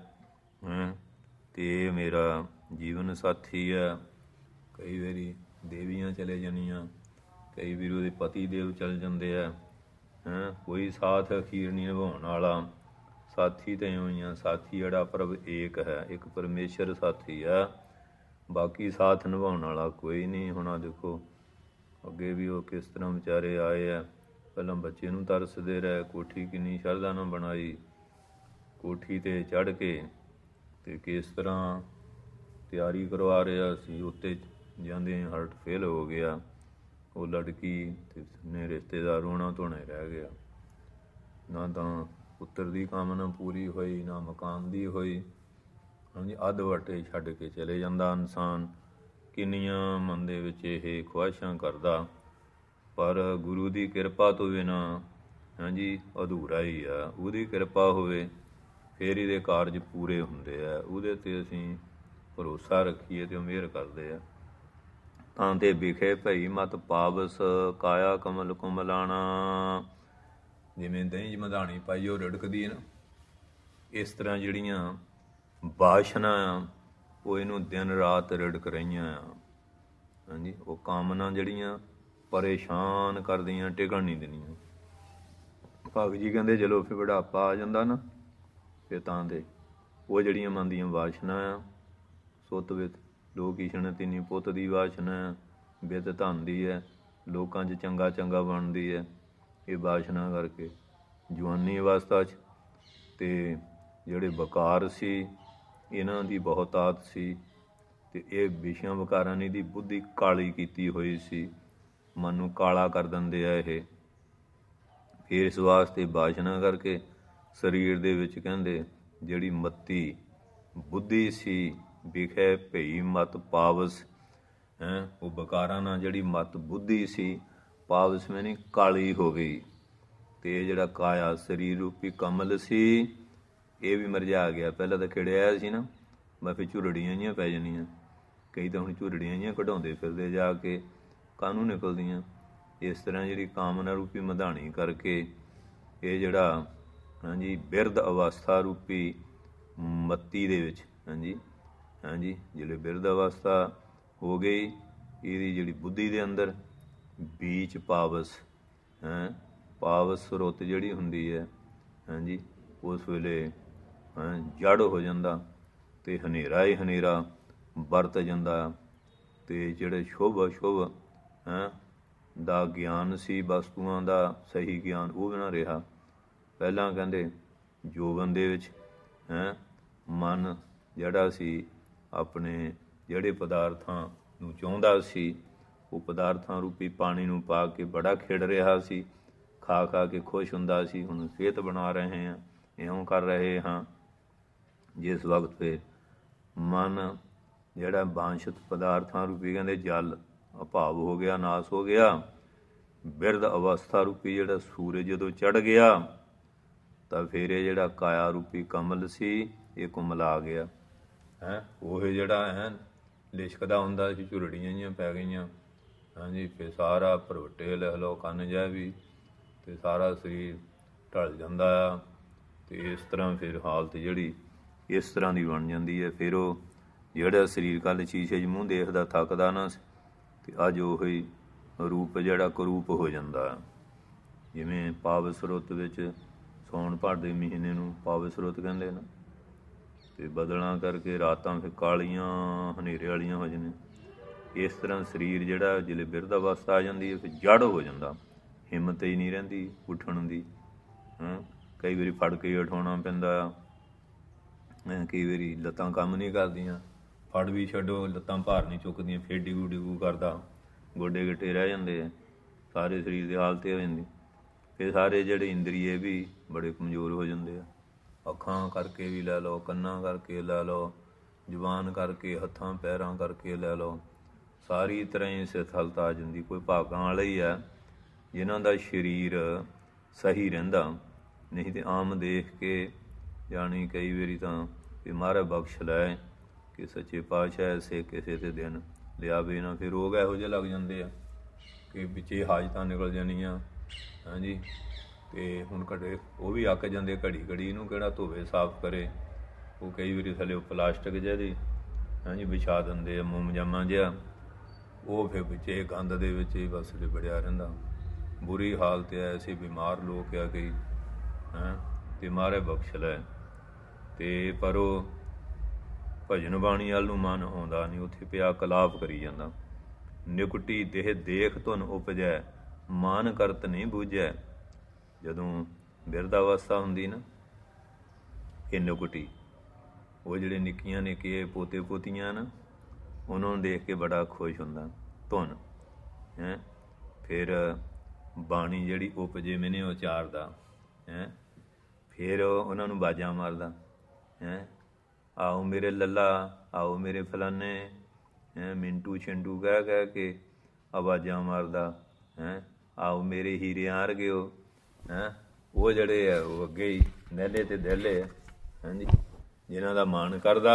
ਅਤੇ ਇਹ ਮੇਰਾ ਜੀਵਨ ਸਾਥੀ ਆ। ਕਈ ਵਾਰੀ ਦੇਵੀਆਂ ਚਲੇ ਜਾਂਦੀਆਂ, ਕਈ ਵਾਰੀ ਉਹਦੇ ਪਤੀ ਦੇਵ ਚਲ ਜਾਂਦੇ ਆ ਕੋਈ ਸਾਥ ਅਖੀਰ ਨਹੀਂ ਨਿਭਾਉਣ ਵਾਲਾ। ਸਾਥੀ ਤਾਂ ਇਉਂ ਹੀ ਆ, ਸਾਥੀ ਜਿਹੜਾ ਪ੍ਰਭ ਏਕ ਹੈ, ਇੱਕ ਪਰਮੇਸ਼ਰ ਸਾਥੀ ਆ, ਬਾਕੀ ਸਾਥ ਨਿਭਾਉਣ ਵਾਲਾ ਕੋਈ ਨਹੀਂ। ਹੁਣ ਆ ਦੇਖੋ ਅੱਗੇ ਵੀ ਉਹ ਕਿਸ ਤਰ੍ਹਾਂ ਵਿਚਾਰੇ ਆਏ ਆ, ਪਹਿਲਾਂ ਬੱਚੇ ਨੂੰ ਤਰਸਦੇ ਰਹੇ, ਕੋਠੀ ਕਿੰਨੀ ਸ਼ਰਧਾ ਨਾਲ ਬਣਾਈ, ਕੋਠੀ 'ਤੇ ਚੜ੍ਹ ਕੇ ਅਤੇ ਕਿਸ ਤਰ੍ਹਾਂ ਤਿਆਰੀ ਕਰਵਾ ਰਿਹਾ ਸੀ, ਉੱਤੇ ਜਾਂਦੇ ਹਾਰਟ ਫੇਲ ਹੋ ਗਿਆ ਉਹ ਲੜਕੀ, ਅਤੇ ਨੇ ਰਿਸ਼ਤੇਦਾਰ ਰੋਣਾ ਧੋਣਾ ਰਹਿ ਗਿਆ। ਨਾ ਤਾਂ ਪੁੱਤਰ ਦੀ ਕਾਮਨਾ ਪੂਰੀ ਹੋਈ, ਨਾ ਮਕਾਨ ਦੀ ਹੋਈ। ਹਾਂਜੀ, ਅੱਧ ਵਟੇ ਛੱਡ ਕੇ ਚਲੇ ਜਾਂਦਾ ਇਨਸਾਨ। ਕਿੰਨੀਆਂ ਮਨ ਦੇ ਵਿੱਚ ਇਹ ਖੁਆਇਸ਼ਾਂ ਕਰਦਾ, ਪਰ ਗੁਰੂ ਦੀ ਕਿਰਪਾ ਤੋਂ ਬਿਨਾਂ ਹਾਂਜੀ ਅਧੂਰਾ ਹੀ ਆ। ਉਹਦੀ ਕਿਰਪਾ ਹੋਵੇ ਫਿਰ ਇਹਦੇ ਕਾਰਜ ਪੂਰੇ ਹੁੰਦੇ ਆ, ਉਹਦੇ 'ਤੇ ਅਸੀਂ ਭਰੋਸਾ ਰੱਖੀਏ ਅਤੇ ਉਹ ਮਿਹਰ ਕਰਦੇ ਆ। ਤਾਂ ਤੇ ਵਿਖੇ ਭਈ ਮਤ ਪਾਵਸ, ਕਾਇਆ ਕਮਲ ਕੁਮਲਾਣਾ। ਜਿਵੇਂ ਦਹੀਂ 'ਚ ਮਧਾਣੀ ਪਾਈ ਉਹ ਰਿੜਕਦੀ ਹੈ ਨਾ, ਇਸ ਤਰ੍ਹਾਂ ਜਿਹੜੀਆਂ ਵਾਸ਼ਨਾ ਆ ਉਹ ਇਹਨੂੰ ਦਿਨ ਰਾਤ ਰਿੜਕ ਰਹੀਆਂ ਆ। ਹਾਂਜੀ, ਉਹ ਕਾਮਨਾ ਜਿਹੜੀਆਂ ਪਰੇਸ਼ਾਨ ਕਰਦੀਆਂ, ਟਿਕਣ ਨਹੀਂ ਦੇਣੀਆਂ। ਭਗਤ ਜੀ ਕਹਿੰਦੇ ਜਦੋਂ ਫਿਰ ਬੁਢਾਪਾ ਆ ਜਾਂਦਾ ਨਾ, ਫਿਰ ਤਾਂ ਦੇ ਉਹ ਜਿਹੜੀਆਂ ਮਨ ਦੀਆਂ ਵਾਸ਼ਨਾ ਆ, ਸੁੱਤ ਵਿੱਤ ਲੋਕ ਈਸ਼ਣ ਤਿੰਨੀ ਪੁੱਤ ਦੀ ਵਾਸ਼ਨਾ, ਵਿੱਤ ਧਨ ਦੀ ਹੈ, ਲੋਕਾਂ 'ਚ ਚੰਗਾ ਚੰਗਾ ਬਣਦੀ ਹੈ। ਇਹ ਵਾਸ਼ਨਾ ਕਰਕੇ ਜਵਾਨੀ ਅਵਸਥਾ 'ਚ ਅਤੇ ਜਿਹੜੇ ਵਕਾਰ ਸੀ ਇਹਨਾਂ ਦੀ ਬਹੁਤਾਤ ਸੀ, ਅਤੇ ਇਹ ਵਿਸ਼ਿਆਂ ਵਕਾਰਾਂ ਨੇ ਦੀ ਬੁੱਧੀ ਕਾਲੀ ਕੀਤੀ ਹੋਈ ਸੀ, ਮਨ ਨੂੰ ਕਾਲਾ ਕਰ ਦਿੰਦੇ ਆ ਇਹ। ਫਿਰ ਇਸ ਵਾਸਤੇ ਵਾਸ਼ਨਾ ਕਰਕੇ ਸਰੀਰ ਦੇ ਵਿੱਚ ਕਹਿੰਦੇ ਜਿਹੜੀ ਮੱਤੀ ਬੁੱਧੀ ਸੀ, ਵਿਖੇ ਭਈ ਮਤ ਪਾਵਸ ਉਹ ਬਕਾਰਾਂ ਨਾਲ ਜਿਹੜੀ ਮਤ ਬੁੱਧੀ ਸੀ ਪਾਵਸ ਮੈਨੀ ਕਾਲੀ ਹੋ ਗਈ। ਤੇ ਜਿਹੜਾ ਕਾਇਆ ਸਰੀਰ ਰੂਪੀ ਕਮਲ ਸੀ ਇਹ ਵੀ ਮਰਜਾ ਗਿਆ। ਪਹਿਲਾਂ ਤਾਂ ਖਿੜਿਆ ਸੀ ਨਾ, ਮੈਂ ਫਿਰ ਝੁਰੜੀਆਂ ਜਿਹੀਆਂ ਪੈ ਜਾਣੀਆਂ। ਕਈ ਤਾਂ ਹੁਣ ਝੁਰੜੀਆਂ ਜਿਹੀਆਂ ਕਢਾਉਂਦੇ ਫਿਰਦੇ ਜਾ ਕੇ, ਕਾਹਨੂੰ ਨਿਕਲਦੀਆਂ। ਇਸ ਤਰ੍ਹਾਂ ਜਿਹੜੀ ਕਾਮਨਾ ਰੂਪੀ ਮਧਾਣੀ ਕਰਕੇ ਇਹ ਜਿਹੜਾ ਬਿਰਧ ਅਵਸਥਾ ਰੂਪੀ ਮੱਤੀ ਦੇ ਵਿੱਚ ਜਿਹੜੇ ਬਿਰਧ ਅਵਸਥਾ ਹੋ ਗਈ, ਇਹਦੀ ਜਿਹੜੀ ਬੁੱਧੀ ਦੇ ਅੰਦਰ ਬੀਚ ਪਾਵਸ ਪਾਵਸ ਸਰੁੱਤ ਜਿਹੜੀ ਹੁੰਦੀ ਹੈ ਉਸ ਵੇਲੇ ਜੜ ਹੋ ਜਾਂਦਾ ਅਤੇ ਹਨੇਰਾ ਹੀ ਹਨੇਰਾ ਵਰਤ ਜਾਂਦਾ। ਅਤੇ ਜਿਹੜੇ ਸ਼ੁਭ ਅਸ਼ੁਭ ਦਾ ਗਿਆਨ ਸੀ, ਵਸਤੂਆਂ ਦਾ ਸਹੀ ਗਿਆਨ ਉਹ ਵੀ ਨਾ ਰਿਹਾ। ਪਹਿਲਾਂ ਕਹਿੰਦੇ ਜੋਬਨ ਦੇ ਵਿੱਚ ਮਨ ਜਿਹੜਾ ਸੀ ਆਪਣੇ ਜਿਹੜੇ ਪਦਾਰਥਾਂ ਨੂੰ ਚਾਹੁੰਦਾ ਸੀ, ਉਹ ਪਦਾਰਥਾਂ ਰੂਪੀ ਪਾਣੀ ਨੂੰ ਪਾ ਕੇ ਬੜਾ ਖਿੜ ਰਿਹਾ ਸੀ, ਖਾ ਖਾ ਕੇ ਖੁਸ਼ ਹੁੰਦਾ ਸੀ। ਹੁਣ ਸਿਹਤ ਬਣਾ ਰਹੇ ਹਾਂ, ਇਉਂ ਕਰ ਰਹੇ ਹਾਂ। ਜਿਸ ਵਕਤ ਫਿਰ ਮਨ ਜਿਹੜਾ ਵਾਂਛਿਤ ਪਦਾਰਥਾਂ ਰੂਪੀ ਕਹਿੰਦੇ ਜਲ ਅਭਾਵ ਹੋ ਗਿਆ, ਨਾਸ ਹੋ ਗਿਆ। ਬਿਰਧ ਅਵਸਥਾ ਰੂਪੀ ਜਿਹੜਾ ਸੂਰਜ ਜਦੋਂ ਚੜ੍ਹ ਗਿਆ ਤਾਂ ਫਿਰ ਇਹ ਜਿਹੜਾ ਕਾਇਆ ਰੂਪੀ ਕਮਲ ਸੀ ਇਹ ਕੁਮਲਾ ਗਿਆ। ਉਹ ਜਿਹੜਾ ਲਿਸ਼ਕਦਾ ਹੁੰਦਾ ਸੀ, ਝੁਰੜੀਆਂ ਜਿਹੀਆਂ ਪੈ ਗਈਆਂ। ਫਿਰ ਸਾਰਾ ਭਰਵੱਟੇ ਲਿਖ ਲਓ, ਕੰਨ ਜਿਹਾ ਵੀ, ਅਤੇ ਸਾਰਾ ਸਰੀਰ ਢਲ ਜਾਂਦਾ ਆ। ਅਤੇ ਇਸ ਤਰ੍ਹਾਂ ਫਿਰ ਹਾਲਤ ਜਿਹੜੀ ਇਸ ਤਰ੍ਹਾਂ ਦੀ ਬਣ ਜਾਂਦੀ ਹੈ। ਫਿਰ ਉਹ ਜਿਹੜਾ ਸਰੀਰ ਕੱਲ੍ਹ ਸ਼ੀਸ਼ੇ 'ਚ ਮੂੰਹ ਦੇਖਦਾ ਥੱਕਦਾ ਨਾ, ਅਤੇ ਅੱਜ ਉਹੀ ਰੂਪ ਜਿਹੜਾ ਕੁਰੂਪ ਹੋ ਜਾਂਦਾ। ਜਿਵੇਂ ਪਾਵਸ ਰੁੱਤ ਵਿੱਚ ਸਾਉਣ ਭਾਦ ਦੇ ਮਹੀਨੇ ਨੂੰ ਪਾਵਸ ਰੁੱਤ ਕਹਿੰਦੇ ਨੇ, ਅਤੇ ਬਦਲਾਂ ਕਰਕੇ ਰਾਤਾਂ ਫਿਰ ਕਾਲੀਆਂ ਹਨੇਰੇ ਵਾਲੀਆਂ ਹੋ ਜਾਂਦੀਆਂ। ਇਸ ਤਰ੍ਹਾਂ ਸਰੀਰ ਜਿਹੜਾ ਜਿਲੇ ਬਿਰਧ ਅਵਸਥਾ ਆ ਜਾਂਦੀ ਹੈ ਫਿਰ ਜੜ ਹੋ ਜਾਂਦਾ, ਹਿੰਮਤ ਹੀ ਨਹੀਂ ਰਹਿੰਦੀ ਉੱਠਣ ਦੀ। ਕਈ ਵਾਰੀ ਫੜ ਕੇ ਉਠਾਉਣਾ ਪੈਂਦਾ ਆ, ਕਈ ਵਾਰੀ ਲੱਤਾਂ ਕੰਮ ਨਹੀਂ ਕਰਦੀਆਂ, ਫੜ ਵੀ ਛੱਡੋ ਲੱਤਾਂ ਭਾਰ ਨਹੀਂ ਚੁੱਕਦੀਆਂ, ਫਿਰ ਡਿਗੂ ਡਿਗੂ ਕਰਦਾ, ਗੋਡੇ ਗਿੱਟੇ ਰਹਿ ਜਾਂਦੇ ਆ, ਸਾਰੇ ਸਰੀਰ ਦੀ ਹਾਲਤ ਹੋ ਜਾਂਦੀ। ਫਿਰ ਸਾਰੇ ਜਿਹੜੇ ਇੰਦਰੀਏ ਵੀ ਬੜੇ ਕਮਜ਼ੋਰ ਹੋ ਜਾਂਦੇ ਆ। ਅੱਖਾਂ ਕਰਕੇ ਵੀ ਲੈ ਲਓ, ਕੰਨਾਂ ਕਰਕੇ ਲੈ ਲਓ, ਜ਼ੁਬਾਨ ਕਰਕੇ, ਹੱਥਾਂ ਪੈਰਾਂ ਕਰਕੇ ਲੈ ਲਓ, ਸਾਰੀ ਤਰ੍ਹਾਂ ਹੀ ਸਿਥਲਤਾ ਆ ਜਾਂਦੀ। ਕੋਈ ਭਾਗਾਂ ਵਾਲਾ ਹੀ ਆ ਜਿਨ੍ਹਾਂ ਦਾ ਸਰੀਰ ਸਹੀ ਰਹਿੰਦਾ, ਨਹੀਂ ਤਾਂ ਆਮ ਦੇਖ ਕੇ ਜਾਣੀ ਕਈ ਵਾਰੀ ਤਾਂ ਵੀ ਮਹਾਰਾਜ ਬਖਸ਼ ਲੈ ਕਿ ਸੱਚੇ ਪਾਤਸ਼ਾਹ ਐਸੇ ਕਿਸੇ ਦੇ ਦਿਨ ਲਿਆਵੇ ਨਾ। ਫਿਰ ਰੋਗ ਇਹੋ ਜਿਹੇ ਲੱਗ ਜਾਂਦੇ ਆ ਕਿ ਵਿੱਚੇ ਹਾਜਤਾਂ ਨਿਕਲ ਜਾਣੀਆਂ। ਅਤੇ ਹੁਣ ਘੜੇ ਉਹ ਵੀ ਅੱਕ ਜਾਂਦੇ, ਘੜੀ ਘੜੀ ਇਹਨੂੰ ਕਿਹੜਾ ਧੋਵੇ ਸਾਫ਼ ਕਰੇ। ਉਹ ਕਈ ਵਾਰੀ ਥੱਲੇ ਉਹ ਪਲਾਸਟਿਕ ਜਿਹਾ ਦੀ ਵਿਛਾ ਦਿੰਦੇ ਆ, ਮੋਮਜਾਮਾ ਜਿਹਾ, ਉਹ ਫਿਰ ਵਿੱਚੇ ਗੰਦ ਦੇ ਵਿੱਚ ਹੀ ਬਸ ਲਿਬੜਿਆ ਰਹਿੰਦਾ। ਬੁਰੀ ਹਾਲਤ ਹੈ, ਐਸੇ ਬਿਮਾਰ ਲੋਕ ਆ ਕਈ ਅਤੇ ਮਹਾਰਾਜ ਬਖਸ਼ ਲੈ। ਅਤੇ ਪਰ ਉਹ ਭਜਨ ਬਾਣੀ ਵੱਲ ਨੂੰ ਮਨ ਆਉਂਦਾ ਨਹੀਂ, ਉੱਥੇ ਪਿਆ ਕਲਾਪ ਕਰੀ ਜਾਂਦਾ। ਨਿਕੁਟੀ ਦੇਹ ਦੇਖ ਧੁਨ ਉਪਜੈ, ਮਾਨ ਕਰਤ ਨਹੀਂ ਬੂਝੈ। ਜਦੋਂ ਬਿਰਧ ਅਵਸਥਾ ਹੁੰਦੀ ਨਾ, ਇਹ ਨਿਕੁਟੀ, ਉਹ ਜਿਹੜੇ ਨਿੱਕੀਆਂ ਨਿੱਕੀਆਂ ਪੋਤੇ ਪੋਤੀਆਂ ਨਾ, ਉਹਨਾਂ ਨੂੰ ਦੇਖ ਕੇ ਬੜਾ ਖੁਸ਼ ਹੁੰਦਾ। ਧੁਨ ਫਿਰ ਬਾਣੀ ਜਿਹੜੀ ਉਪਜੇ ਮੈਨੇ ਉਚਾਰਦਾ, ਫਿਰ ਉਹਨਾਂ ਨੂੰ ਬਾਜਾਂ ਮਾਰਦਾ, ਆਓ ਮੇਰੇ ਲੱਲਾ, ਆਓ ਮੇਰੇ ਫਲਾਨੇ, ਮਿੰਟੂ ਛਿੰਟੂ ਕਹਿ ਕਹਿ ਕੇ ਆਵਾਜ਼ਾਂ ਮਾਰਦਾ। ਆਓ ਮੇਰੇ ਹੀਰਿਆਂ ਵਰਗਿਓ। ਉਹ ਜਿਹੜੇ ਆ ਉਹ ਅੱਗੇ ਹੀ ਦਹਿਲੇ ਤੇ ਦਹਿਲੇ ਜਿਨ੍ਹਾਂ ਦਾ ਮਾਣ ਕਰਦਾ।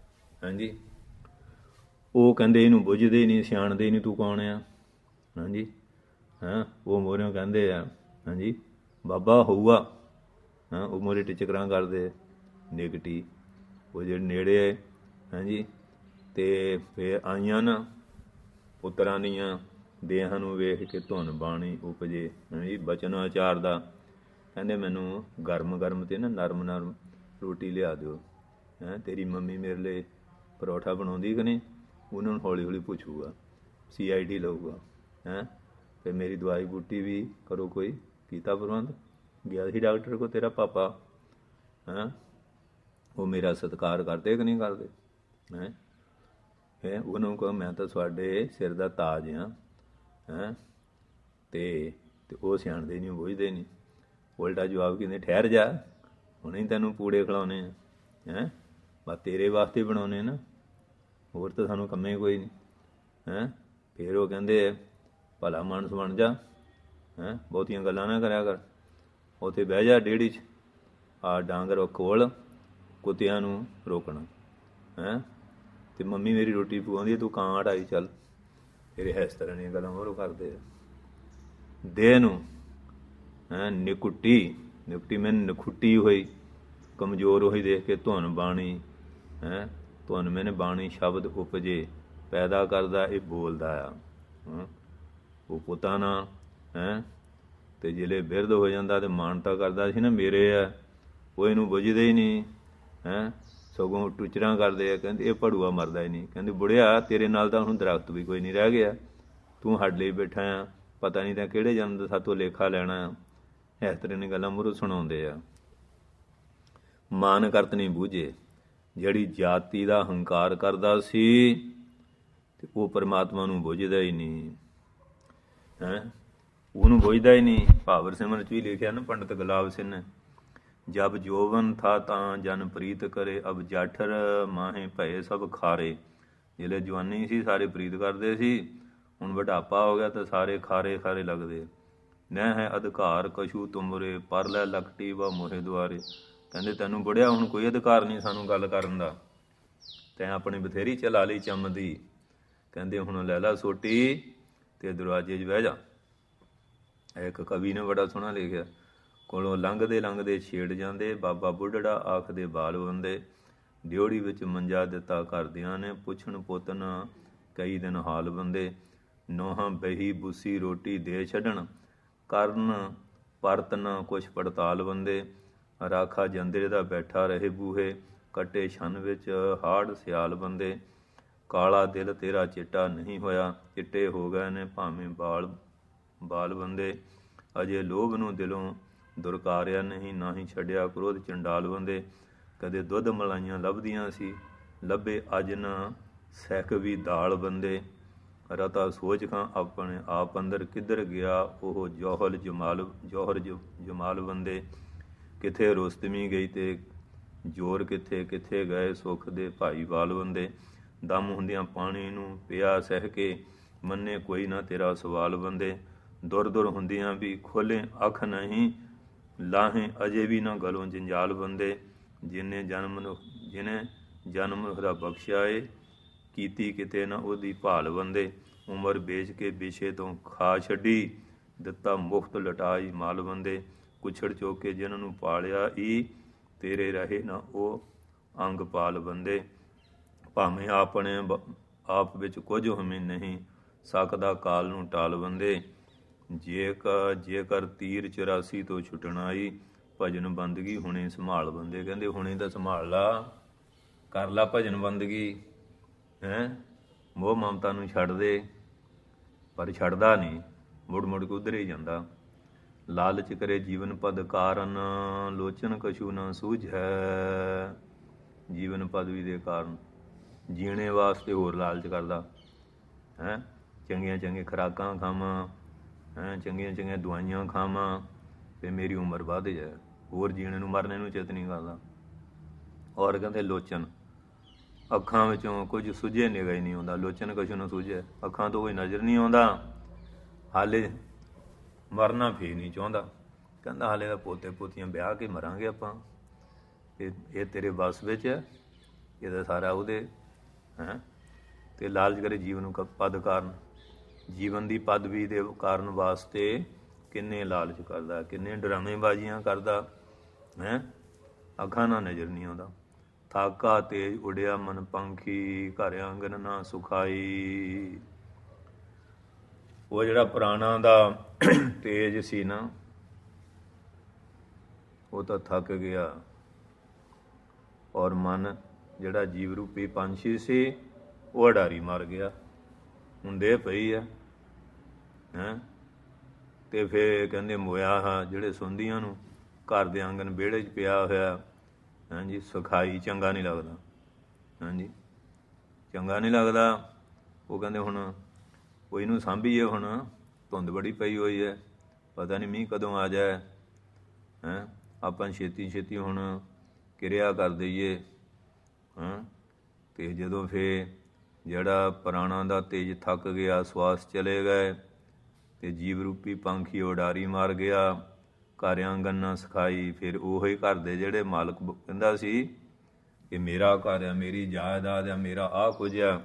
ਉਹ ਕਹਿੰਦੇ ਇਹਨੂੰ ਬੁੱਝਦੇ ਨਹੀਂ, ਸਿਆਣਦੇ ਨਹੀਂ, ਤੂੰ ਕੌਣ ਆ। ਉਹ ਮੋਹਰਿਓਂ ਕਹਿੰਦੇ ਆ ਬਾਬਾ ਹੋਊਗਾ। ਉਹ ਮੋਹਰੇ ਟਿਚਕਰਾਂ ਕਰਦੇ ਨਿਕਟੀ, ਉਹ ਜਿਹੜੇ ਨੇੜੇ ਅਤੇ ਫਿਰ ਆਈਆਂ ਨਾ ਪੁੱਤਰਾਂ ਦੀਆਂ ਦੇਹਾਂ ਨੂੰ ਵੇਖ ਕੇ ਧੁਨ ਬਾਣੀ ਉਪਜੇ ਬਚਨ ਆਚਾਰਦਾ। ਕਹਿੰਦੇ ਮੈਨੂੰ ਗਰਮ ਗਰਮ ਅਤੇ ਨਾ ਨਰਮ ਨਰਮ ਰੋਟੀ ਲਿਆ ਦਿਓ। ਤੇਰੀ ਮੰਮੀ ਮੇਰੇ ਲਈ ਪਰੌਠਾ ਬਣਾਉਂਦੀ ਕਿ ਨਹੀਂ। ਉਹਨਾਂ ਨੂੰ ਹੌਲੀ ਹੌਲੀ ਪੁੱਛੂਗਾ, CID ਲਊਗਾ। ਫਿਰ ਮੇਰੀ ਦਵਾਈ ਬੂਟੀ ਵੀ ਕਰੋ, ਕੋਈ ਕੀਤਾ ਪ੍ਰਬੰਧ। ਗਿਆ ਸੀ ਡਾਕਟਰ ਕੋਲ ਤੇਰਾ ਪਾਪਾ, ਉਹ ਮੇਰਾ ਸਤਿਕਾਰ ਕਰਦੇ ਕਿ ਨਹੀਂ ਕਰਦੇ। ਉਹਨਾਂ ਨੂੰ ਕਹੋ ਮੈਂ ਤਾਂ ਤੁਹਾਡੇ ਸਿਰ ਦਾ ਤਾਜ ਹਾਂ। ਅਤੇ ਉਹ ਸਿਆਣਦੇ ਨਹੀਂ, ਉਹ ਬੁੱਝਦੇ ਨਹੀਂ। ਉਲਟਾ ਜਵਾਬ ਕਹਿੰਦੇ ਠਹਿਰ ਜਾ, ਹੁਣੇ ਤੈਨੂੰ ਪੂੜੇ ਖਿਲਾਉਣੇ ਆ, ਬਸ ਤੇਰੇ ਵਾਸਤੇ ਬਣਾਉਣੇ ਨਾ, ਹੋਰ ਤਾਂ ਸਾਨੂੰ ਕੰਮੇ ਕੋਈ ਨਹੀਂ। ਹੈਂ। ਫਿਰ ਉਹ ਕਹਿੰਦੇ ਭਲਾ ਮਾਨਸ ਬਣ ਜਾ, ਹੈਂ, ਬਹੁਤੀਆਂ ਗੱਲਾਂ ਨਾ ਕਰਿਆ ਕਰ, ਉੱਥੇ ਬਹਿ ਜਾ ਡੇੜੀ 'ਚ, ਆ ਡਾਂਗਰ ਖੋਲ, ਕੁੱਤਿਆਂ ਨੂੰ ਰੋਕਣਾ, ਹੈਂ। ਅਤੇ ਮੰਮੀ ਮੇਰੀ ਰੋਟੀ ਪਕਾਉਂਦੀ, ਤੂੰ ਕਾਂ ਹਟਾਈ ਚੱਲ। ਫਿਰ ਇਸ ਤਰ੍ਹਾਂ ਦੀਆਂ ਗੱਲਾਂ ਮੂਹਰੋਂ ਕਰਦੇ ਆ। ਦੇਹ ਨੂੰ ਹੈਂ ਨਿਕੁੱਟੀ, ਨਿਕੁੱਟੀ ਮੈਨੂੰ ਨਖੁੱਟੀ ਹੋਈ, ਕਮਜ਼ੋਰ ਹੋਈ ਦੇਖ ਕੇ ਧੁਨ ਬਾਣੀ, ਹੈਂ, ਧੁਨ ਮੈਨੇ ਬਾਣੀ ਸ਼ਬਦ ਉਪਜੇ, ਪੈਦਾ ਕਰਦਾ ਇਹ ਬੋਲਦਾ ਆ। ਉਹ ਪੁੱਤਾਂ ਨਾ ਹੈਂ, ਅਤੇ ਜਿਹੜੇ ਬਿਰਧ ਹੋ ਜਾਂਦਾ ਅਤੇ ਮਾਨਤਾ ਕਰਦਾ ਸੀ ਨਾ ਮੇਰੇ ਆ, ਉਹ ਇਹਨੂੰ ਬੁੱਝਦੇ ਹੀ ਨਹੀਂ, ਹੈਂ, ਸਗੋਂ ਟੁਚਰਾਂ ਕਰਦੇ ਆ, ਕਹਿੰਦੇ ਇਹ ਭੜੂਆ ਮਰਦਾ ਹੀ ਨਹੀਂ। ਕਹਿੰਦੇ ਬੁੜਿਆ ਤੇਰੇ ਨਾਲ ਤਾਂ ਹੁਣ ਦਰਖਤ ਵੀ ਕੋਈ ਨਹੀਂ ਰਹਿ ਗਿਆ, ਤੂੰ ਹੱਡ ਲਈ ਬੈਠਾ ਆ, ਪਤਾ ਨਹੀਂ ਤਾਂ ਕਿਹੜੇ ਜਨਮ ਦਾ ਸਾਤੋਂ ਲੇਖਾ ਲੈਣਾ ਆ। ਇਸ ਤਰ੍ਹਾਂ ਦੀਆਂ ਗੱਲਾਂ ਮੂਹਰੋਂ ਸੁਣਾਉਂਦੇ ਆ। ਮਾਨ ਕਰਤ ਨਹੀਂ ਬੂਝੇ, ਜਿਹੜੀ ਜਾਤੀ ਦਾ ਹੰਕਾਰ ਕਰਦਾ ਸੀ ਅਤੇ ਉਹ ਪਰਮਾਤਮਾ ਨੂੰ ਬੁੱਝਦਾ ਹੀ ਨਹੀਂ, ਹੈਂ, ਉਹਨੂੰ ਬੁੱਝਦਾ ਹੀ ਨਹੀਂ। ਭਾਵਰ ਸਿਮਰਨ 'ਚ ਵੀ ਲਿਖਿਆ ਨਾ ਪੰਡਿਤ ਗੁਲਾਬ ਸਿੰਘ ਨੇ, ਜਬ ਜੋਵਨ ਥਾ ਤਾਂ ਜਨ ਪ੍ਰੀਤ ਕਰੇ, ਅਬ ਜਾਠਰ ਮਾਹੇ ਭਏ ਸਭ ਖਾਰੇ। ਜਿਹੜੇ ਜਵਾਨੀ ਸੀ ਸਾਰੇ ਪ੍ਰੀਤ ਕਰਦੇ ਸੀ, ਹੁਣ ਬੁਢਾਪਾ ਹੋ ਗਿਆ ਤਾਂ ਸਾਰੇ ਖਾਰੇ ਖਾਰੇ ਲੱਗਦੇ। ਨਹਿ ਹੈ ਅਧਿਕਾਰ ਕਛੂ ਤੁਮਰੇ, ਪਰ ਲੈ ਲਕਟੀ ਵਾ ਮੋਹੇ ਦੁਆਰੇ। ਕਹਿੰਦੇ ਤੈਨੂੰ ਬੁੜਿਆ ਹੁਣ ਕੋਈ ਅਧਿਕਾਰ ਨਹੀਂ ਸਾਨੂੰ ਗੱਲ ਕਰਨ ਦਾ, ਤੈਂ ਆਪਣੀ ਬਥੇਰੀ ਚਲਾ ਲਈ ਚੰਮਦੀ। ਕਹਿੰਦੇ ਹੁਣ ਲੈ ਲਾ ਸੋਟੀ ਅਤੇ ਦਰਵਾਜ਼ੇ 'ਚ ਬਹਿ ਜਾ। ਇੱਕ ਕਵੀ ਨੇ ਬੜਾ ਸੋਹਣਾ ਲਿਖਿਆ, ਕੋਲੋਂ ਲੰਘਦੇ ਲੰਘਦੇ ਛੇੜ ਜਾਂਦੇ, ਬਾਬਾ ਬੁੱਢੜਾ ਆਖਦੇ ਬਾਲ ਬੰਦੇ। ਡਿਓੜੀ ਵਿੱਚ ਮੰਜਾ ਦਿੱਤਾ ਘਰਦਿਆਂ ਨੇ, ਪੁੱਛਣ ਪੁੱਤ ਨਾ ਕਈ ਦਿਨ ਹਾਲ ਬੰਦੇ। ਨੋਹਾਂ ਬਹੀ ਬੁੱਸੀ ਰੋਟੀ ਦੇ ਛੱਡਣ, ਕਰਨ ਪਰਤ ਨਾ ਕੁਛ ਪੜਤਾਲ ਬੰਦੇ। ਰਾਖਾ ਜੰਦਰੇ ਦਾ ਬੈਠਾ ਰਹੇ ਬੂਹੇ, ਕੱਟੇ ਛੰਨ ਵਿੱਚ ਹਾੜ ਸਿਆਲ ਬੰਦੇ। ਕਾਲਾ ਦਿਲ ਤੇਰਾ ਚਿੱਟਾ ਨਹੀਂ ਹੋਇਆ, ਚਿੱਟੇ ਹੋ ਗਏ ਨੇ ਭਾਵੇਂ ਬਾਲ ਬੰਦੇ। ਅਜੇ ਲੋਭ ਨੂੰ ਦਿਲੋਂ ਦੁਰਕਾਰਿਆ ਨਹੀਂ, ਨਾ ਹੀ ਛੱਡਿਆ ਕ੍ਰੋਧ ਚੰਡਾਲ ਬੰਦੇ। ਕਦੇ ਦੁੱਧ ਮਲਾਈਆਂ ਲੱਭਦੀਆਂ ਸੀ, ਲੱਭੇ ਅੱਜ ਨਾ ਸਹਿਕ ਵੀ ਦਾਲ ਬੰਦੇ। ਰਤਾ ਸੋਚ ਖਾਂ ਆਪਣੇ ਆਪ ਅੰਦਰ, ਕਿੱਧਰ ਗਿਆ ਉਹ ਜੌਹਰ ਜਮਾਲ ਬੰਦੇ। ਕਿੱਥੇ ਰੁਸਤਮੀ ਗਈ ਤੇ ਜ਼ੋਰ ਕਿੱਥੇ, ਕਿੱਥੇ ਗਏ ਸੁੱਖ ਦੇ ਭਾਈ ਬਾਲ ਬੰਦੇ। ਦਮ ਹੁੰਦਿਆਂ ਪਾਣੀ ਨੂੰ ਪਿਆ ਸਹਿ ਕੇ, ਮੰਨੇ ਕੋਈ ਨਾ ਤੇਰਾ ਸਵਾਲ ਬੰਦੇ। ਦੁਰ ਦੁਰ ਹੁੰਦਿਆਂ ਵੀ ਖੋਲ੍ਹੇ ਅੱਖ ਨਹੀਂ, ਲਾਹੇ ਅਜੇ ਵੀ ਨਾ ਗਲੋਂ ਜੰਜਾਲ ਬੰਦੇ। ਜਿਹਨੇ ਜਨਮ ਉਹਦਾ ਬਖਸ਼ਿਆ ਏ, ਕੀਤੀ ਕਿਤੇ ਨਾ ਉਹਦੀ ਭਾਲ ਬੰਦੇ। ਉਮਰ ਵੇਚ ਕੇ ਵਿਸ਼ੇ ਤੋਂ ਖਾ ਛੱਡੀ, ਦਿੱਤਾ ਮੁਫਤ ਲਟਾਈ ਮਾਲ ਬੰਦੇ। ਕੁਛੜ ਚੋਕੇ ਜਿਹਨਾਂ ਨੂੰ ਪਾਲਿਆ ਈ, ਤੇਰੇ ਰਹੇ ਨਾ ਉਹ ਅੰਗ ਪਾਲ ਬੰਦੇ। ਭਾਵੇਂ ਆਪਣੇ ਆਪ ਵਿੱਚ ਕੁਝ ਹਮੇ ਨਹੀਂ, ਸਕਦਾ ਕਾਲ ਨੂੰ ਟਾਲ ਬੰਦੇ। ਜੇਕਰ ਤੀਰ 84 ਤੋਂ ਛੁੱਟਣ ਆਈ, ਭਜਨ ਬੰਦਗੀ ਹੁਣੇ ਸੰਭਾਲ ਬੰਦੇ। ਕਹਿੰਦੇ ਹੁਣੇ ਤਾਂ ਸੰਭਾਲ ਲਾ, ਕਰ ਲਾ ਭਜਨ ਬੰਦਗੀ, ਹੈਂ, ਮੋਹ ਮਮਤਾ ਨੂੰ ਛੱਡ ਦੇ। ਪਰ ਛੱਡਦਾ ਨਹੀਂ, ਮੁੜ ਮੁੜ ਕੇ ਉੱਧਰ ਹੀ ਜਾਂਦਾ। ਲਾਲਚ ਕਰੇ ਜੀਵਨ ਪਦ ਕਾਰਨ, ਲੋਚਨ ਕਛੂ ਨਾ ਸੂਝੈ। ਜੀਵਨ ਪਦਵੀ ਦੇ ਕਾਰਨ ਜੀਣੇ ਵਾਸਤੇ ਹੋਰ ਲਾਲਚ ਕਰਦਾ, ਹੈਂ, ਚੰਗੀਆਂ ਚੰਗੀਆਂ ਖੁਰਾਕਾਂ ਖਾਵਾਂ, ਹੈਂ, ਚੰਗੀਆਂ ਚੰਗੀਆਂ ਦਵਾਈਆਂ ਖਾਵਾਂ ਅਤੇ ਮੇਰੀ ਉਮਰ ਵੱਧ ਜਾਏ, ਹੋਰ ਜੀਣੇ ਨੂੰ ਮਰਨੇ ਨੂੰ ਚਿੱਤ ਨਹੀਂ ਕਰਦਾ। ਔਰ ਕਹਿੰਦੇ ਲੋਚਨ, ਅੱਖਾਂ ਵਿੱਚੋਂ ਕੁਝ ਸੁੱਝੇ ਨਿਗਾਹ ਹੀ ਨਹੀਂ ਆਉਂਦਾ। ਲੋਚਨ ਕਛੂ ਨਾ ਸੂਝੇ, ਅੱਖਾਂ ਤੋਂ ਕੋਈ ਨਜ਼ਰ ਨਹੀਂ ਆਉਂਦਾ। ਹਾਲੇ ਮਰਨਾ ਫੇਰ ਨਹੀਂ ਚਾਹੁੰਦਾ, ਕਹਿੰਦਾ ਹਾਲੇ ਤਾਂ ਪੋਤੇ ਪੋਤੀਆਂ ਵਿਆਹ ਕੇ ਮਰਾਂਗੇ ਆਪਾਂ, ਇਹ ਤੇਰੇ ਵੱਸ ਵਿੱਚ ਹੈ, ਇਹਦਾ ਸਾਰਾ ਉਹਦੇ, ਹੈਂ। ਅਤੇ ਲਾਲਚ ਕਰੇ ਜੀਵਨ ਪਦ ਕਾਰਨ, ਜੀਵਨ ਦੀ ਪਦਵੀ ਦੇ ਕਾਰਨ ਵਾਸਤੇ ਕਿੰਨੇ ਲਾਲਚ ਕਰਦਾ, ਕਿੰਨੇ ਡਰਾਮੇਬਾਜ਼ੀਆਂ ਕਰਦਾ, ਹੈਂ। ਅੱਖਾਂ ਨਾਲ ਨਜ਼ਰ ਨਹੀਂ ਆਉਂਦਾ। ਥਾਕਾ ਤੇਜ ਉਡਿਆ ਮਨ ਪੰਖੀ, ਘਰ ਆਂਗਨ ਨਾ ਸੁਖਾਈ। ਉਹ ਜਿਹੜਾ ਪੁਰਾਣਾ ਦਾ ਤੇਜ ਸੀ ਨਾ, ਉਹ ਤਾਂ ਥੱਕ ਗਿਆ। ਔਰ ਮਨ ਜਿਹੜਾ ਜੀਵ ਰੂਪੀ ਪੰਛੀ ਸੀ, ਉਹ ਅਡਾਰੀ ਮਰ ਗਿਆ। ਹੁਣ ਦੇਹ ਪਈ ਆ, ਹੈਂ। ਅਤੇ ਫਿਰ ਕਹਿੰਦੇ ਮੋਇਆ ਹਾਂ ਜਿਹੜੇ ਸੁੰਦੀਆਂ ਨੂੰ, ਘਰ ਦੇ ਆਂਗਨ ਵਿਹੜੇ 'ਚ ਪਿਆ ਹੋਇਆ, ਹਾਂਜੀ, ਸੁਖਾਈ ਚੰਗਾ ਨਹੀਂ ਲੱਗਦਾ, ਹਾਂਜੀ, ਚੰਗਾ ਨਹੀਂ ਲੱਗਦਾ। ਉਹ ਕਹਿੰਦੇ ਹੁਣ ਕੋਈ ਨੂੰ ਸਾਂਭੀਏ, ਹੁਣ ਧੁੰਦ ਬੜੀ ਪਈ ਹੋਈ ਹੈ, ਪਤਾ ਨਹੀਂ ਮੀਂਹ ਕਦੋਂ ਆ ਜਾਏ, ਹੈਂ, ਆਪਾਂ ਛੇਤੀ ਛੇਤੀ ਹੁਣ ਕਿਰਿਆ ਕਰ ਦਈਏ, ਹੈਂ। ਅਤੇ ਜਦੋਂ ਫਿਰ ਜਿਹੜਾ ਪ੍ਰਾਣਾਂ ਦਾ ਤੇਜ ਥੱਕ ਗਿਆ, ਸਵਾਸ ਚਲੇ ਗਏ, ਤੇ ਜੀਵ ਰੂਪੀ ਪੰਖੀ ਉਡਾਰੀ ਮਾਰ ਗਿਆ, ਘਰ ਆਂਗਨ ਨਾ ਸਿਖਾਈ। ਫਿਰ ਉਹੀ ਘਰ ਦੇ ਜਿਹੜੇ ਮਾਲਕ ਕਹਿੰਦਾ ਸੀ ਕਿ ਮੇਰਾ ਘਰ ਆ, ਮੇਰੀ ਜਾਇਦਾਦ ਆ, ਮੇਰਾ ਆਹ ਕੁਝ ਆ,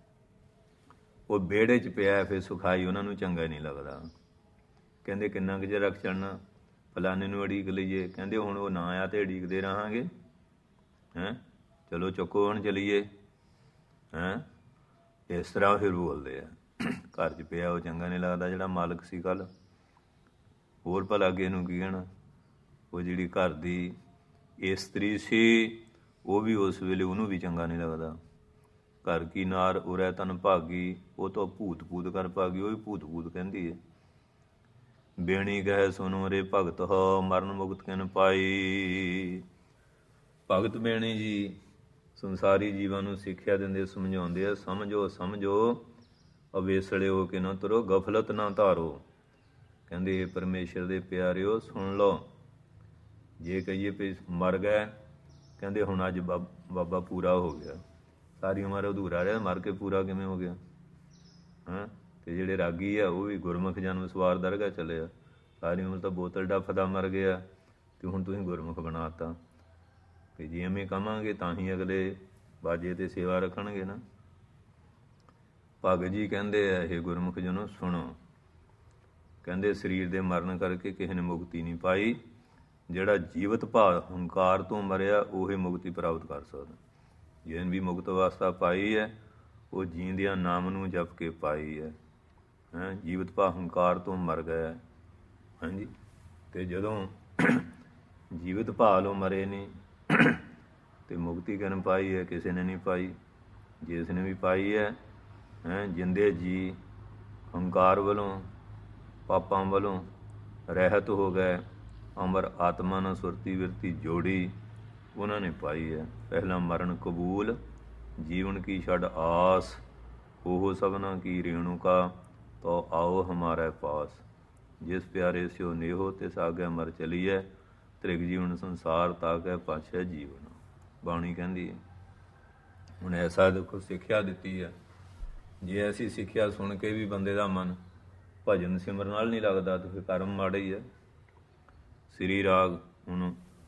ਉਹ ਵਿਹੜੇ 'ਚ ਪਿਆ, ਫਿਰ ਸੁਖਾਈ ਉਹਨਾਂ ਨੂੰ ਚੰਗਾ ਨਹੀਂ ਲੱਗਦਾ। ਕਹਿੰਦੇ ਕਿੰਨਾ ਕੁ ਚਿਰ ਰੱਖ ਚੜਨਾ, ਫਲਾਣੇ ਨੂੰ ਉਡੀਕ ਲਈਏ। ਕਹਿੰਦੇ ਹੁਣ ਉਹ ਨਾ ਆ ਤੇ ਉਡੀਕਦੇ ਰਹਾਂਗੇ। ਹੈਂ, ਚਲੋ ਚੁੱਕੋ ਹੁਣ ਚਲੀਏ। ਹੈਂ, ਇਸ ਤਰ੍ਹਾਂ ਫਿਰ ਬੋਲਦੇ ਆ। ਘਰ 'ਚ ਪਿਆ ਉਹ ਚੰਗਾ ਨਹੀਂ ਲੱਗਦਾ ਜਿਹੜਾ ਮਾਲਕ ਸੀ ਕੱਲ੍ਹ। ਹੋਰ ਭਲਾ ਅੱਗੇ ਨੂੰ ਕੀ ਕਹਿਣਾ। ਉਹ ਜਿਹੜੀ ਘਰ ਦੀ ਇਸਤਰੀ ਸੀ, ਉਹ ਵੀ ਉਸ ਵੇਲੇ ਉਹਨੂੰ ਵੀ ਚੰਗਾ ਨਹੀਂ ਲੱਗਦਾ। ਘਰ ਕੀ ਨਾਰ ਉਰੈ ਤਨ ਭਾਗੀ, ਉਹ ਤਾਂ ਭੂਤ ਭੂਤ ਕਰ ਭਾਗੀ, ਉਹ ਵੀ ਭੂਤ ਭੂਤ ਕਹਿੰਦੀ ਹੈ। ਬੇਣੀ ਗਹਿ ਸੁਨੋ ਰੇ ਭਗਤ ਹੋ, ਮਰਨ ਮੁਕਤ ਕਿਨ ਪਾਈ। ਭਗਤ ਬੇਣੀ ਜੀ ਸੰਸਾਰੀ ਜੀਵਾਂ ਨੂੰ ਸਿੱਖਿਆ ਦਿੰਦੇ, ਸਮਝਾਉਂਦੇ ਆ, ਸਮਝੋ ਸਮਝੋ ਅਵੇਸਲੇ ਹੋ ਕੇ ਨਾ ਤੁਰੋ, ਗਫਲਤ ਨਾ ਧਾਰੋ। ਕਹਿੰਦੇ ਇਹ ਪਰਮੇਸ਼ਰ ਦੇ ਪਿਆਰਿਓ ਸੁਣ ਲਓ। ਜੇ ਕਹੀਏ ਵੀ ਮਰ ਗਏ, ਕਹਿੰਦੇ ਹੁਣ ਅੱਜ ਬਾਬਾ ਪੂਰਾ ਹੋ ਗਿਆ, ਸਾਰੀ ਉਮਰ ਅਧੂਰਾ ਰਿਹਾ, ਮਰ ਕੇ ਪੂਰਾ ਕਿਵੇਂ ਹੋ ਗਿਆ। ਹਾਂ, ਅਤੇ ਜਿਹੜੇ ਰਾਗੀ ਆ ਉਹ ਵੀ ਗੁਰਮੁਖ ਜਨਮ ਸਵਾਰ ਦਰਗਾਹ ਚਲੇ ਆ, ਸਾਰੀ ਉਮਰ ਤਾਂ ਬੋਤਲ ਡੱਫਦਾ ਮਰ ਗਿਆ, ਅਤੇ ਹੁਣ ਤੁਸੀਂ ਗੁਰਮੁਖ ਬਣਾ ਤਾ। ਅਤੇ ਜੇ ਐਵੇਂ ਕਹਾਂਗੇ ਤਾਂ ਹੀ ਅਗਲੇ ਬਾਜੇ 'ਤੇ ਸੇਵਾ ਰੱਖਣਗੇ ਨਾ। ਭਗਤ ਜੀ ਕਹਿੰਦੇ ਆ ਇਹ ਗੁਰਮੁਖ ਜਨੋ ਸੁਣੋ। ਕਹਿੰਦੇ ਸਰੀਰ ਦੇ ਮਰਨ ਕਰਕੇ ਕਿਸੇ ਨੇ ਮੁਕਤੀ ਨਹੀਂ ਪਾਈ। ਜਿਹੜਾ ਜੀਵਤ ਭਾਵ ਹੰਕਾਰ ਤੋਂ ਮਰਿਆ ਉਹ ਮੁਕਤੀ ਪ੍ਰਾਪਤ ਕਰ ਸਕਦਾ। ਜਿਹਨੇ ਵੀ ਮੁਕਤ ਅਵਸਥਾ ਪਾਈ ਹੈ ਉਹ ਜੀਂਦਿਆਂ ਨਾਮ ਨੂੰ ਜਪ ਕੇ ਪਾਈ ਹੈ। ਜੀਵਤ ਭਾਵ ਹੰਕਾਰ ਤੋਂ ਮਰ ਗਿਆ। ਹਾਂਜੀ, ਅਤੇ ਜਦੋਂ ਜੀਵਤ ਭਾਵ ਲੋ ਮਰੇ ਨਹੀਂ ਅਤੇ ਮੁਕਤੀ ਕਿਨ ਪਾਈ ਹੈ, ਕਿਸੇ ਨੇ ਨਹੀਂ ਪਾਈ। ਜਿਸ ਨੇ ਵੀ ਪਾਈ ਹੈ ਜਿੰਦੇ ਜੀ ਹੰਕਾਰ ਵੱਲੋਂ ਪਾਪਾਂ ਵੱਲੋਂ ਰਹਿਤ ਹੋ ਗਏ, ਅਮਰ ਆਤਮਾ ਨਾਲ ਸੁਰਤੀ ਵਿਰਤੀ ਜੋੜੀ, ਉਹਨਾਂ ਨੇ ਪਾਈ ਹੈ। ਪਹਿਲਾ ਮਰਨ ਕਬੂਲ, ਜੀਵਨ ਕੀ ਛੱਡ ਆਸ, ਉਹ ਸਭਨਾ ਕੀ ਰੇਣੂਕਾ, ਤੋ ਆਓ ਹਮਾਰੇ ਪਾਸ। ਜਿਸ ਪਿਆਰੇ ਸਿਓ ਨੇਹੋ ਤਿਸ ਆਗੇ ਮਰ ਚਲੀਐ, ਤ੍ਰਿਗ ਜੀਵਨ ਸੰਸਾਰ ਤਾਕੈ ਪਾਛੈ ਜੀਵਨ। ਬਾਣੀ ਕਹਿੰਦੀ ਹੈ। ਹੁਣ ਐਸਾ ਦੇਖੋ ਸਿੱਖਿਆ ਦਿੱਤੀ ਹੈ। ਜੇ ਐਸੀ ਸਿੱਖਿਆ ਸੁਣ ਕੇ ਵੀ ਬੰਦੇ ਦਾ ਮਨ ਭਜਨ ਸਿਮਰਨ ਨਾਲ ਨਹੀਂ ਲੱਗਦਾ ਤਾਂ ਫਿਰ ਕਰਮ ਮਾੜਾ ਹੀ ਹੈ। ਸ੍ਰੀ ਰਾਗ ਹੁਣ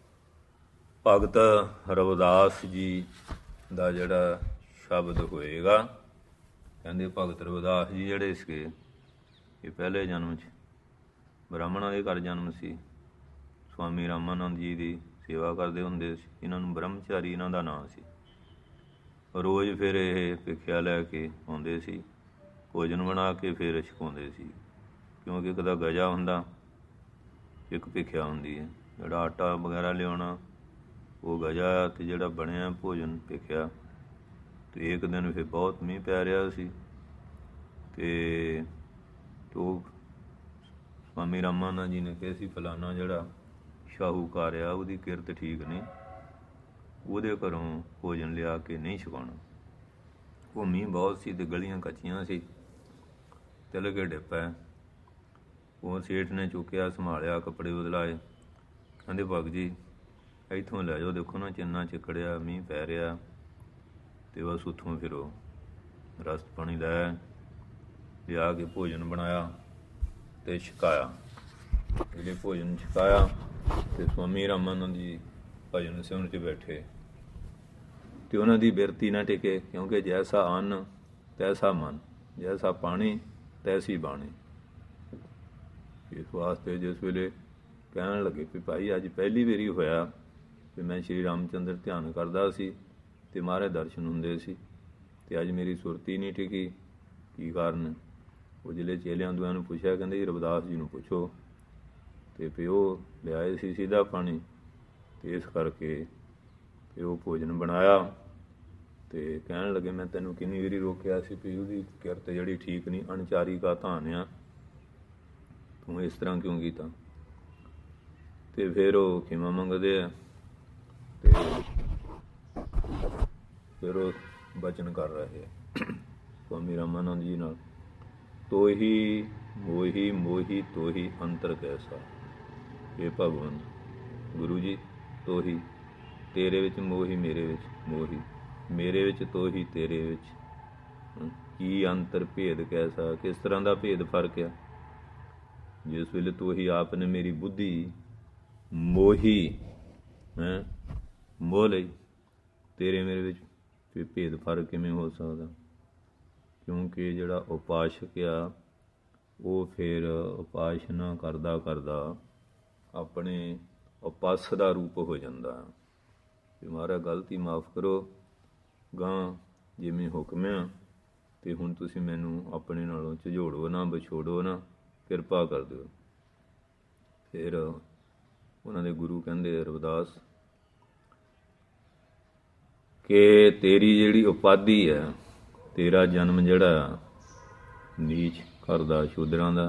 ਭਗਤ ਰਵਿਦਾਸ ਜੀ ਦਾ ਜਿਹੜਾ ਸ਼ਬਦ ਹੋਏਗਾ, ਕਹਿੰਦੇ ਭਗਤ ਰਵਿਦਾਸ ਜੀ ਜਿਹੜੇ ਸੀਗੇ ਇਹ ਪਹਿਲੇ ਜਨਮ 'ਚ ਬ੍ਰਾਹਮਣਾਂ ਦੇ ਘਰ ਜਨਮ ਸੀ। ਸਵਾਮੀ ਰਾਮਾਨੰਦ ਜੀ ਦੀ ਸੇਵਾ ਕਰਦੇ ਹੁੰਦੇ ਸੀ। ਇਹਨਾਂ ਨੂੰ ਬ੍ਰਹਮਚਾਰੀ ਇਹਨਾਂ ਦਾ ਨਾਂ ਸੀ। ਰੋਜ਼ ਫਿਰ ਇਹ ਭਿੱਖਿਆ ਲੈ ਕੇ ਆਉਂਦੇ ਸੀ, ਭੋਜਨ ਬਣਾ ਕੇ ਫਿਰ ਛਕਾਉਂਦੇ ਸੀ। ਕਿਉਂਕਿ ਇੱਕ ਤਾਂ ਗਜਾ ਹੁੰਦਾ, ਇੱਕ ਭਿੱਖਿਆ ਹੁੰਦੀ ਹੈ। ਜਿਹੜਾ ਆਟਾ ਵਗੈਰਾ ਲਿਆਉਣਾ ਉਹ ਗਜਾ, ਅਤੇ ਜਿਹੜਾ ਬਣਿਆ ਭੋਜਨ ਭਿੱਖਿਆ। ਅਤੇ ਇੱਕ ਦਿਨ ਫਿਰ ਬਹੁਤ ਮੀਂਹ ਪੈ ਰਿਹਾ ਸੀ, ਅਤੇ ਉਹ ਸਵਾਮੀ ਰਾਮਾਨੰਦ ਜੀ ਨੇ ਕਿਹਾ ਸੀ ਫਲਾਨਾ ਜਿਹੜਾ ਸ਼ਾਹੂਕਾਰ ਆ ਉਹਦੀ ਕਿਰਤ ਠੀਕ ਨਹੀਂ, ਉਹਦੇ ਘਰੋਂ ਭੋਜਨ ਲਿਆ ਕੇ ਨਹੀਂ ਛਕਾਉਣਾ। ਉਹ ਮੀਂਹ ਬਹੁਤ ਸੀ ਅਤੇ ਗਲੀਆਂ ਕੱਚੀਆਂ ਸੀ, ਤਿਲ ਕੇ ਡਿੱਪਾ। ਉਹ ਸੇਠ ਨੇ ਚੁੱਕਿਆ, ਸੰਭਾਲਿਆ, ਕੱਪੜੇ ਬਦਲਾਏ। ਕਹਿੰਦੇ ਭਗਤ ਜੀ ਇੱਥੋਂ ਲੈ ਜਾਓ, ਦੇਖੋ ਨਾ ਚਿੰਨਾ ਚਿੱਕੜਿਆ, ਮੀਂਹ ਪੈ ਰਿਹਾ, ਅਤੇ ਬਸ ਉੱਥੋਂ ਫਿਰ ਉਹ ਰਸਤ ਪਾਣੀ ਲਿਆ ਕੇ ਭੋਜਨ ਬਣਾਇਆ ਅਤੇ ਛਕਾਇਆ। ਜਿਹੜੇ ਭੋਜਨ ਛਕਾਇਆ ਅਤੇ ਸਵਾਮੀ ਰਾਮਾਨੰਦ ਜੀ ਭਜਨ ਸਿਮਰਨ 'ਚ ਬੈਠੇ, ਅਤੇ ਉਹਨਾਂ ਦੀ ਬਿਰਤੀ ਨਾ ਟਿਕੇ। ਕਿਉਂਕਿ ਜੈਸਾ ਅੰਨ ਤੈਸਾ ਮਨ, ਜੈਸਾ ਪਾਣੀ ਤੈਸੀ ਬਾਣੀ। ਇਸ ਵਾਸਤੇ ਜਿਸ ਵੇਲੇ ਕਹਿਣ ਲੱਗੇ ਵੀ ਭਾਈ ਅੱਜ ਪਹਿਲੀ ਵਾਰੀ ਹੋਇਆ ਵੀ ਮੈਂ ਸ਼੍ਰੀ ਰਾਮ ਚੰਦਰ ਧਿਆਨ ਕਰਦਾ ਸੀ ਅਤੇ ਮਹਾਰਾਜ ਦਰਸ਼ਨ ਹੁੰਦੇ ਸੀ, ਅਤੇ ਅੱਜ ਮੇਰੀ ਸੁਰਤੀ ਨਹੀਂ ਟਿਕੀ, ਕੀ ਕਾਰਨ। ਉਹ ਜਿਹੜੇ ਚੇਲਿਆਂ ਦੁਆਂ ਨੂੰ ਪੁੱਛਿਆ, ਕਹਿੰਦੇ ਜੀ ਰਵਿਦਾਸ ਜੀ ਨੂੰ ਪੁੱਛੋ। ਅਤੇ ਫਿਰ ਉਹ ਲਿਆਏ ਸੀ ਸਿੱਧਾ ਪਾਣੀ, ਅਤੇ ਇਸ ਕਰਕੇ ਫਿਰ ਉਹ ਭੋਜਨ ਬਣਾਇਆ। ਅਤੇ ਕਹਿਣ ਲੱਗੇ ਮੈਂ ਤੈਨੂੰ ਕਿੰਨੀ ਵਾਰੀ ਰੋਕਿਆ ਸੀ ਵੀ ਉਹਦੀ ਕਿਰਤ ਜਿਹੜੀ ਠੀਕ ਨਹੀਂ, ਅਣਚਾਰੀ ਕਾ ਧਾਨ ਆ, ਤੂੰ ਇਸ ਤਰ੍ਹਾਂ ਕਿਉਂ ਕੀਤਾ। ਅਤੇ ਫਿਰ ਉਹ ਖਿਮਾ ਮੰਗਦੇ ਆ, ਅਤੇ ਫਿਰ ਉਹ ਬਚਨ ਕਰ ਰਹੇ ਆ ਸਵਾਮੀ ਰਾਮਾਨੰਦ ਜੀ ਨਾਲ। ਤੋਹੀ ਮੋਹੀ ਮੋਹੀ ਤੋਹੀ ਅੰਤਰ ਕੈਸਾ। ਇਹ ਭਗਵਾਨ ਗੁਰੂ ਜੀ ਤੋਹੀ, ਤੇਰੇ ਵਿੱਚ ਮੋਹੀ, ਮੇਰੇ ਵਿੱਚ ਮੋਹੀ, ਮੇਰੇ ਵਿੱਚ ਤੋਹੀ, ਤੇਰੇ ਵਿੱਚ ਕੀ ਅੰਤਰ ਭੇਦ ਕੈਸਾ, ਕਿਸ ਤਰ੍ਹਾਂ ਦਾ ਭੇਦ ਫਰਕ ਆ। ਜਿਸ ਵੇਲੇ ਤੂੰ ਹੀ ਆਪ ਨੇ ਮੇਰੀ ਬੁੱਧੀ ਮੋਹੀ ਮੋਹ ਲਈ, ਤੇਰੇ ਮੇਰੇ ਵਿੱਚ ਭੇਦ ਫਰਕ ਕਿਵੇਂ ਹੋ ਸਕਦਾ। ਕਿਉਂਕਿ ਜਿਹੜਾ ਉਪਾਸ਼ਕ ਆ ਉਹ ਫਿਰ ਉਪਾਸਨਾ ਕਰਦਾ ਕਰਦਾ ਆਪਣੇ ਉਪਾਸ ਦਾ ਰੂਪ ਹੋ ਜਾਂਦਾ। ਅਤੇ ਮਹਾਰਾਜ ਗਲਤੀ ਮਾਫ਼ ਕਰੋ, ਗਾਂ ਜਿਵੇਂ ਹੁਕਮ ਆ ਅਤੇ ਹੁਣ ਤੁਸੀਂ ਮੈਨੂੰ ਆਪਣੇ ਨਾਲੋਂ ਝਿਜੋੜੋ ਨਾ, ਵਿਛੋੜੋ ਨਾ, ਕਿਰਪਾ ਕਰ ਦਿਓ। ਫਿਰ ਉਹਨਾਂ ਦੇ ਗੁਰੂ ਕਹਿੰਦੇ ਰਵਿਦਾਸ ਕਿ ਤੇਰੀ ਜਿਹੜੀ ਉਪਾਧੀ ਹੈ, ਤੇਰਾ ਜਨਮ ਜਿਹੜਾ ਨੀਚ ਘਰ ਦਾ, ਸ਼ੂਦਰਾਂ ਦਾ,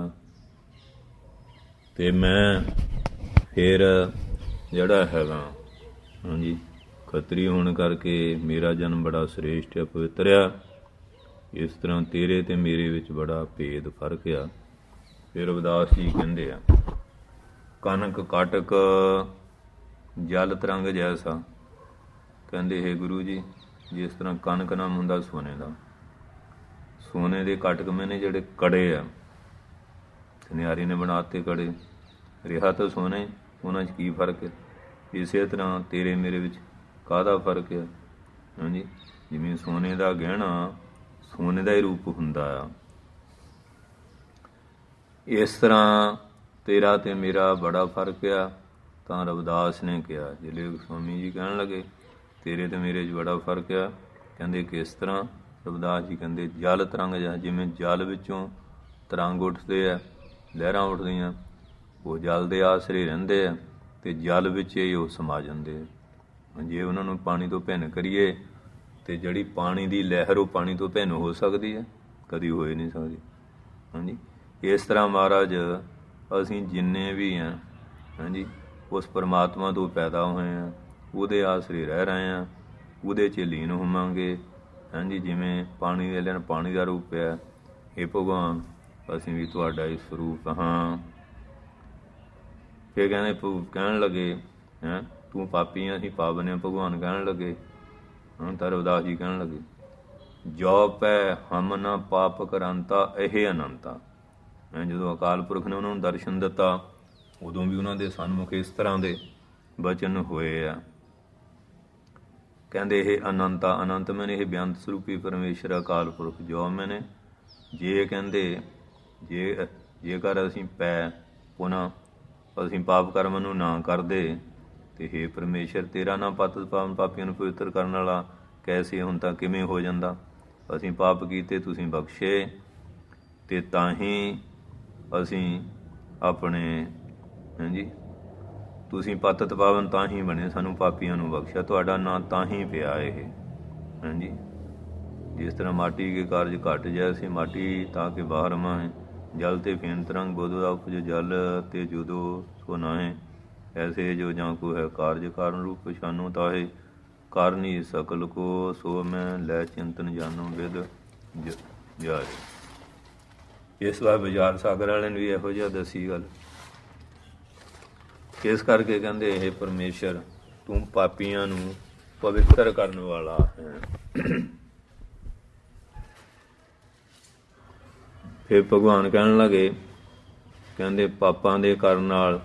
ਅਤੇ ਮੈਂ ਫਿਰ ਜਿਹੜਾ ਹੈਗਾ ਹਾਂਜੀ ਖੱਤਰੀ ਹੋਣ ਕਰਕੇ ਮੇਰਾ ਜਨਮ ਬੜਾ ਸ੍ਰੇਸ਼ਟ ਆ, ਪਵਿੱਤਰ ਆ। ਇਸ ਤਰ੍ਹਾਂ ਤੇਰੇ ਅਤੇ ਮੇਰੇ ਵਿੱਚ ਬੜਾ ਭੇਦ ਫਰਕ ਆ। ਫਿਰ ਰਵਿਦਾਸ ਜੀ ਕਹਿੰਦੇ ਆ ਕਨਕ ਕਾਟਕ ਜਲ ਤਰੰਗ ਜੈਸਾ। ਕਹਿੰਦੇ ਹੈ ਗੁਰੂ ਜੀ, ਜਿਸ ਤਰ੍ਹਾਂ ਕਣਕ ਨਾਮ ਹੁੰਦਾ ਸੋਨੇ ਦਾ, ਸੋਨੇ ਦੇ ਕਾਟਕ ਮੈਨੇ ਜਿਹੜੇ ਕੜੇ ਆ, ਸੁਨਿਆਰੀ ਨੇ ਬਣਾ ਦਿੱਤੇ ਕੜੇ, ਰਿਹਾ ਤਾਂ ਸੋਨੇ, ਉਹਨਾਂ 'ਚ ਕੀ ਫਰਕ ਹੈ। ਇਸੇ ਤਰ੍ਹਾਂ ਤੇਰੇ ਮੇਰੇ ਵਿੱਚ ਕਾਹਦਾ ਫਰਕ ਹੈ। ਹਾਂਜੀ, ਜਿਵੇਂ ਸੋਨੇ ਦਾ ਗਹਿਣਾ ਸੋਨੇ ਦਾ ਹੀ ਰੂਪ ਹੁੰਦਾ ਆ, ਇਸ ਤਰ੍ਹਾਂ ਤੇਰਾ ਅਤੇ ਮੇਰਾ ਬੜਾ ਫਰਕ ਆ। ਤਾਂ ਰਵਿਦਾਸ ਨੇ ਕਿਹਾ, ਜਿਹੜੇ ਸਵਾਮੀ ਜੀ ਕਹਿਣ ਲੱਗੇ ਤੇਰੇ ਅਤੇ ਮੇਰੇ 'ਚ ਬੜਾ ਫਰਕ ਆ। ਕਹਿੰਦੇ ਕਿਸ ਤਰ੍ਹਾਂ। ਰਵਿਦਾਸ ਜੀ ਕਹਿੰਦੇ ਜਲ ਤਰੰਗ ਜਾ, ਜਿਵੇਂ ਜਲ ਵਿੱਚੋਂ ਤਰੰਗ ਉੱਠਦੇ ਆ, ਲਹਿਰਾਂ ਉੱਠਦੀਆਂ, ਉਹ ਜਲ ਦੇ ਆਸਰੇ ਰਹਿੰਦੇ ਆ ਅਤੇ ਜਲ ਵਿੱਚ ਹੀ ਉਹ ਸਮਾ ਜਾਂਦੇ ਆ। ਜੇ ਉਹਨਾਂ ਨੂੰ ਪਾਣੀ ਤੋਂ ਭਿੰਨ ਕਰੀਏ ਅਤੇ ਜਿਹੜੀ ਪਾਣੀ ਦੀ ਲਹਿਰ ਉਹ ਪਾਣੀ ਤੋਂ ਭਿੰਨ ਹੋ ਸਕਦੀ ਹੈ, ਕਦੀ ਹੋ ਹੀ ਨਹੀਂ ਸਕਦੀ। ਹਾਂਜੀ, ਇਸ ਤਰ੍ਹਾਂ ਮਹਾਰਾਜ ਅਸੀਂ ਜਿੰਨੇ ਵੀ ਹਾਂ ਹਾਂਜੀ ਉਸ ਪਰਮਾਤਮਾ ਤੋਂ ਪੈਦਾ ਹੋਏ ਹਾਂ, ਉਹਦੇ ਆਸਰੇ ਰਹਿ ਰਹੇ ਹਾਂ, ਉਹਦੇ 'ਚ ਲੀਨ ਹੋਵਾਂਗੇ। ਹਾਂਜੀ, ਜਿਵੇਂ ਪਾਣੀ ਦੇ ਲੈਣ ਪਾਣੀ ਦਾ ਰੂਪ ਹੈ, ਇਹ ਭਗਵਾਨ ਅਸੀਂ ਵੀ ਤੁਹਾਡਾ ਹੀ ਸਰੂਪ ਹਾਂ। ਫਿਰ ਕਹਿਣ ਲੱਗੇ ਤੂੰ ਪਾਪੀ ਆ, ਅਸੀਂ ਪਾਵਨ ਹਾਂ। ਭਗਵਾਨ ਕਹਿਣ ਲੱਗੇ ਤਾਂ ਰਵਿਦਾਸ ਜੀ ਕਹਿਣ ਲੱਗੇ ਜੋ ਪੈ ਹਮ ਨਾ ਪਾਪ ਕਰਾਂਤਾ ਇਹ ਅਨੰਤਾ। ਜਦੋਂ ਅਕਾਲ ਪੁਰਖ ਨੇ ਉਹਨਾਂ ਨੂੰ ਦਰਸ਼ਨ ਦਿੱਤਾ, ਉਦੋਂ ਵੀ ਉਹਨਾਂ ਦੇ ਸਨਮੁਖ ਇਸ ਤਰ੍ਹਾਂ ਦੇ ਬਚਨ ਹੋਏ ਆ। ਕਹਿੰਦੇ ਇਹ ਅਨੰਤਾ, ਅਨੰਤ ਮੈਨੇ ਇਹ ਬੇਅੰਤ ਸਰੂਪੀ ਪਰਮੇਸ਼ਰ ਅਕਾਲ ਪੁਰਖ ਜੋ ਮੈਨੇ। ਜੇ ਕਹਿੰਦੇ ਜੇਕਰ ਅਸੀਂ ਪੈ ਪੁਨः ਅਸੀਂ ਪਾਪ ਕਰਮ ਨੂੰ ਨਾ ਕਰਦੇ ਅਤੇ ਹੇ ਪਰਮੇਸ਼ਰ ਤੇਰਾ ਨਾ ਪਤ ਪਾਵਨ ਪਾਪੀਆਂ ਨੂੰ ਪਵਿੱਤਰ ਕਰਨ ਵਾਲਾ ਕੈਸੇ ਹੁਣ ਤਾਂ ਕਿਵੇਂ ਹੋ ਜਾਂਦਾ। ਅਸੀਂ ਪਾਪ ਕੀਤੇ, ਤੁਸੀਂ ਬਖਸ਼ੇ, ਅਤੇ ਤਾਂ ਹੀ ਅਸੀਂ ਆਪਣੇ ਹਾਂਜੀ ਤੁਸੀਂ ਪਤਿਤ ਪਾਵਨ ਤਾਂ ਹੀ ਬਣੇ, ਸਾਨੂੰ ਪਾਪੀਆਂ ਨੂੰ ਬਖਸ਼ਿਆ, ਤੁਹਾਡਾ ਨਾਂ ਤਾਂ ਹੀ ਪਿਆ ਇਹ। ਹਾਂਜੀ, ਜਿਸ ਤਰ੍ਹਾਂ ਮਾਟੀ ਕੇ ਕਾਰਜ ਘਟ ਜੈਸੇ ਮਾਟੀ ਤਾਂ ਕਿ ਬਾਹਰ ਮਾਹੇ, ਜਲ ਤੇ ਫੇਨ ਤਰੰਗ ਬੁੱਧ ਦਾ ਉਪਜ ਜਲ ਤੇ ਜੁਦੋ ਸੋ ਨਾਹੇ। ਐਸੇ ਜੋ ਜਾਂ ਕੋ ਹੈ ਕਾਰਜ ਕਾਰਨ ਰੂਪ ਪਛਾਨੋ ਤਾਹੇ, ਕਾਰਨੀ ਸਕਲ ਕੋ ਸੋ ਮੈਂ ਲੈ ਚਿੰਤਨ ਜਾਨੋ ਵਿਦ ਜਾਏ। ਇਸ ਵਾਰ ਬਾਜ਼ਾਰ ਸਾਗਰ ਵਾਲਿਆਂ ਨੇ ਵੀ ਇਹੋ ਜਿਹਾ ਦੱਸੀ ਗੱਲ। ਇਸ ਕਰਕੇ ਕਹਿੰਦੇ ਇਹ ਪਰਮੇਸ਼ਰ ਤੂੰ ਪਾਪੀਆਂ ਨੂੰ ਪਵਿੱਤਰ ਕਰਨ ਵਾਲਾ ਹੈ। ਫਿਰ ਭਗਵਾਨ ਕਹਿਣ ਲੱਗੇ, ਕਹਿੰਦੇ ਪਾਪਾਂ ਦੇ ਕਰਨ ਨਾਲ,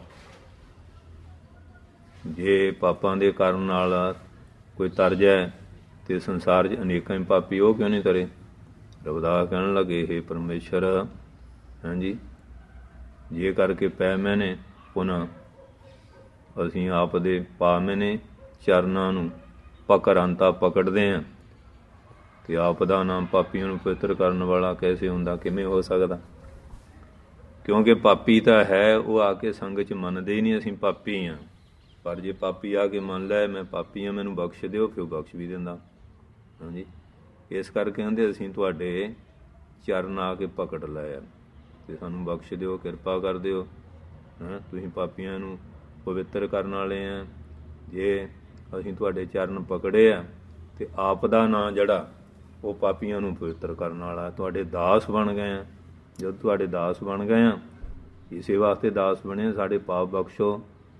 ਜੇ ਪਾਪਾਂ ਦੇ ਕਾਰਨ ਨਾਲ ਕੋਈ ਤਰ ਜਾਏ ਅਤੇ ਸੰਸਾਰ 'ਚ ਅਨੇਕਾਂ ਹੀ ਪਾਪੀ, ਉਹ ਕਿਉਂ ਨਹੀਂ ਤਰੇ। ਰਵਿਦਾਸ ਕਹਿਣ ਲੱਗੇ ਇਹ ਪਰਮੇਸ਼ਰ ਹਾਂਜੀ ਜੇ ਕਰਕੇ ਪੈ ਮੈਨੇ ਪੁਨः ਅਸੀਂ ਆਪ ਦੇ ਪਾ ਮੈਨੇ ਚਰਨਾਂ ਨੂੰ ਪਕੜਾਂਤਾ ਪਕੜਦੇ ਹਾਂ, ਅਤੇ ਆਪ ਦਾ ਨਾਮ ਪਾਪੀਆਂ ਨੂੰ ਪਵਿੱਤਰ ਕਰਨ ਵਾਲਾ ਕੈਸੇ ਹੁੰਦਾ, ਕਿਵੇਂ ਹੋ ਸਕਦਾ। ਕਿਉਂਕਿ ਪਾਪੀ ਤਾਂ ਹੈ, ਉਹ ਆ ਕੇ ਸੰਗ 'ਚ ਮੰਨਦੇ ਹੀ ਨਹੀਂ ਅਸੀਂ ਪਾਪੀ ਹਾਂ। ਪਰ ਜੇ ਪਾਪੀ ਆ ਕੇ ਮੰਨ ਲੈ ਮੈਂ ਪਾਪੀ ਹਾਂ, ਮੈਨੂੰ ਬਖਸ਼ ਦਿਓ, ਫਿਰ ਬਖਸ਼ ਵੀ ਦਿੰਦਾ। ਹਾਂਜੀ, ਇਸ ਕਰਕੇ ਕਹਿੰਦੇ ਅਸੀਂ ਤੁਹਾਡੇ ਚਰਨ ਆ ਕੇ ਪਕੜ ਲਏ ਆ ਅਤੇ ਸਾਨੂੰ ਬਖਸ਼ ਦਿਓ, ਕਿਰਪਾ ਕਰ ਦਿਓ। ਤੁਸੀਂ ਪਾਪੀਆਂ ਨੂੰ ਪਵਿੱਤਰ ਕਰਨ ਵਾਲੇ ਆ। ਜੇ ਅਸੀਂ ਤੁਹਾਡੇ ਚਰਨ ਪਕੜੇ ਆ ਅਤੇ ਆਪ ਦਾ ਨਾਂ ਜਿਹੜਾ ਉਹ ਪਾਪੀਆਂ ਨੂੰ ਪਵਿੱਤਰ ਕਰਨ ਵਾਲਾ, ਤੁਹਾਡੇ ਦਾਸ ਬਣ ਗਏ ਆ। ਜਦੋਂ ਤੁਹਾਡੇ ਦਾਸ ਬਣ ਗਏ ਆ, ਇਸੇ ਵਾਸਤੇ ਦਾਸ ਬਣੇ, ਸਾਡੇ ਪਾਪ ਬਖਸ਼ੋ।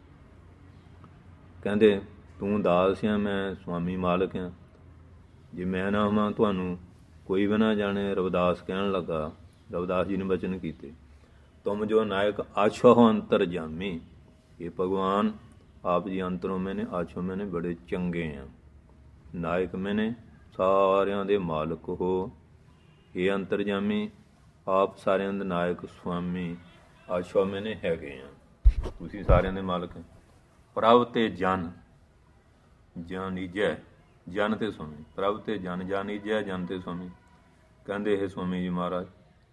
ਕਹਿੰਦੇ ਤੂੰ ਦਾਸ ਆ, ਮੈਂ ਸੁਆਮੀ ਮਾਲਕ ਹਾਂ। ਜੇ ਮੈਂ ਨਾ ਹੋਵਾਂ ਤੁਹਾਨੂੰ ਕੋਈ ਵੀ ਨਾ ਜਾਣੇ। ਰਵਿਦਾਸ ਕਹਿਣ ਲੱਗਾ, ਰਵਿਦਾਸ ਜੀ ਨੇ ਬਚਨ ਕੀਤੇ, ਤੁਮ ਜੋ ਨਾਇਕ ਆਛੋ ਅੰਤਰ ਜਾਮੀ। ਇਹ ਭਗਵਾਨ ਆਪ ਜੀ ਅੰਤਰੋਂ ਮੈਨੇ, ਆਛੋ ਮੈਨੇ ਬੜੇ ਚੰਗੇ ਆ। ਨਾਇਕ ਮੈਨੇ ਸਾਰਿਆਂ ਦੇ ਮਾਲਕ ਹੋ। ਇਹ ਅੰਤਰਜਾਮੀ ਆਪ ਸਾਰਿਆਂ ਦੇ ਨਾਇਕ ਸੁਆਮੀ, ਆਛੋ ਮੈਨੇ ਹੈਗੇ ਆ। ਤੁਸੀਂ ਸਾਰਿਆਂ ਦੇ ਮਾਲਕ। ਪ੍ਰਭ ਤੇ ਜਨ, ਜਾਨੀਜੈ, ਜਨ ਤੇ ਸੁਆਮੀ। ਪ੍ਰਭ ਤੇ ਜਨ, ਜਾਨੀਜੈ, ਜਨ ਤੇ ਸੁਆਮੀ। ਕਹਿੰਦੇ ਇਹ ਸੁਆਮੀ ਜੀ ਮਹਾਰਾਜ,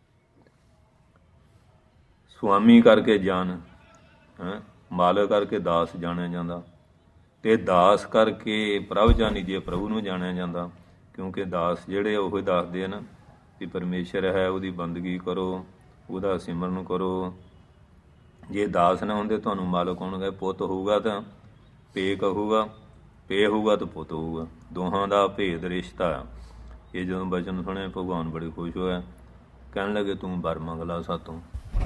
ਸੁਆਮੀ ਕਰਕੇ ਜਨ, ਮਾਲਕ ਕਰਕੇ ਦਾਸ ਜਾਣਿਆ ਜਾਂਦਾ, ਅਤੇ ਦਾਸ ਕਰਕੇ ਪ੍ਰਭ ਜਾਨੀਜੈ, ਪ੍ਰਭੂ ਨੂੰ ਜਾਣਿਆ ਜਾਂਦਾ। ਕਿਉਂਕਿ ਦਾਸ ਜਿਹੜੇ ਉਹ ਦੱਸਦੇ ਹਨ ਵੀ ਪਰਮੇਸ਼ਰ ਹੈ, ਉਹਦੀ ਬੰਦਗੀ ਕਰੋ, ਉਹਦਾ ਸਿਮਰਨ ਕਰੋ। ਜੇ ਦਾਸ ਨਾ ਹੁੰਦੇ ਤੁਹਾਨੂੰ ਮਾਲਕ ਹੋਣਗੇ। ਪੁੱਤ ਹੋਊਗਾ ਤਾਂ ਪੇ ਕਹੂਗਾ, ਪੇ ਹੋਊਗਾ ਤਾਂ ਪੁੱਤ ਹੋਊਗਾ। ਦੋਹਾਂ ਦਾ ਭੇਦ ਰਿਸ਼ਤਾ। ਇਹ ਜਦੋਂ ਬਚਨ ਸੁਣੇ ਭਗਵਾਨ ਬੜੇ ਖੁਸ਼ ਹੋਇਆ। ਕਹਿਣ ਲੱਗੇ ਤੂੰ ਵਰ ਮੰਗ ਲਾ ਸਾਤੋਂ।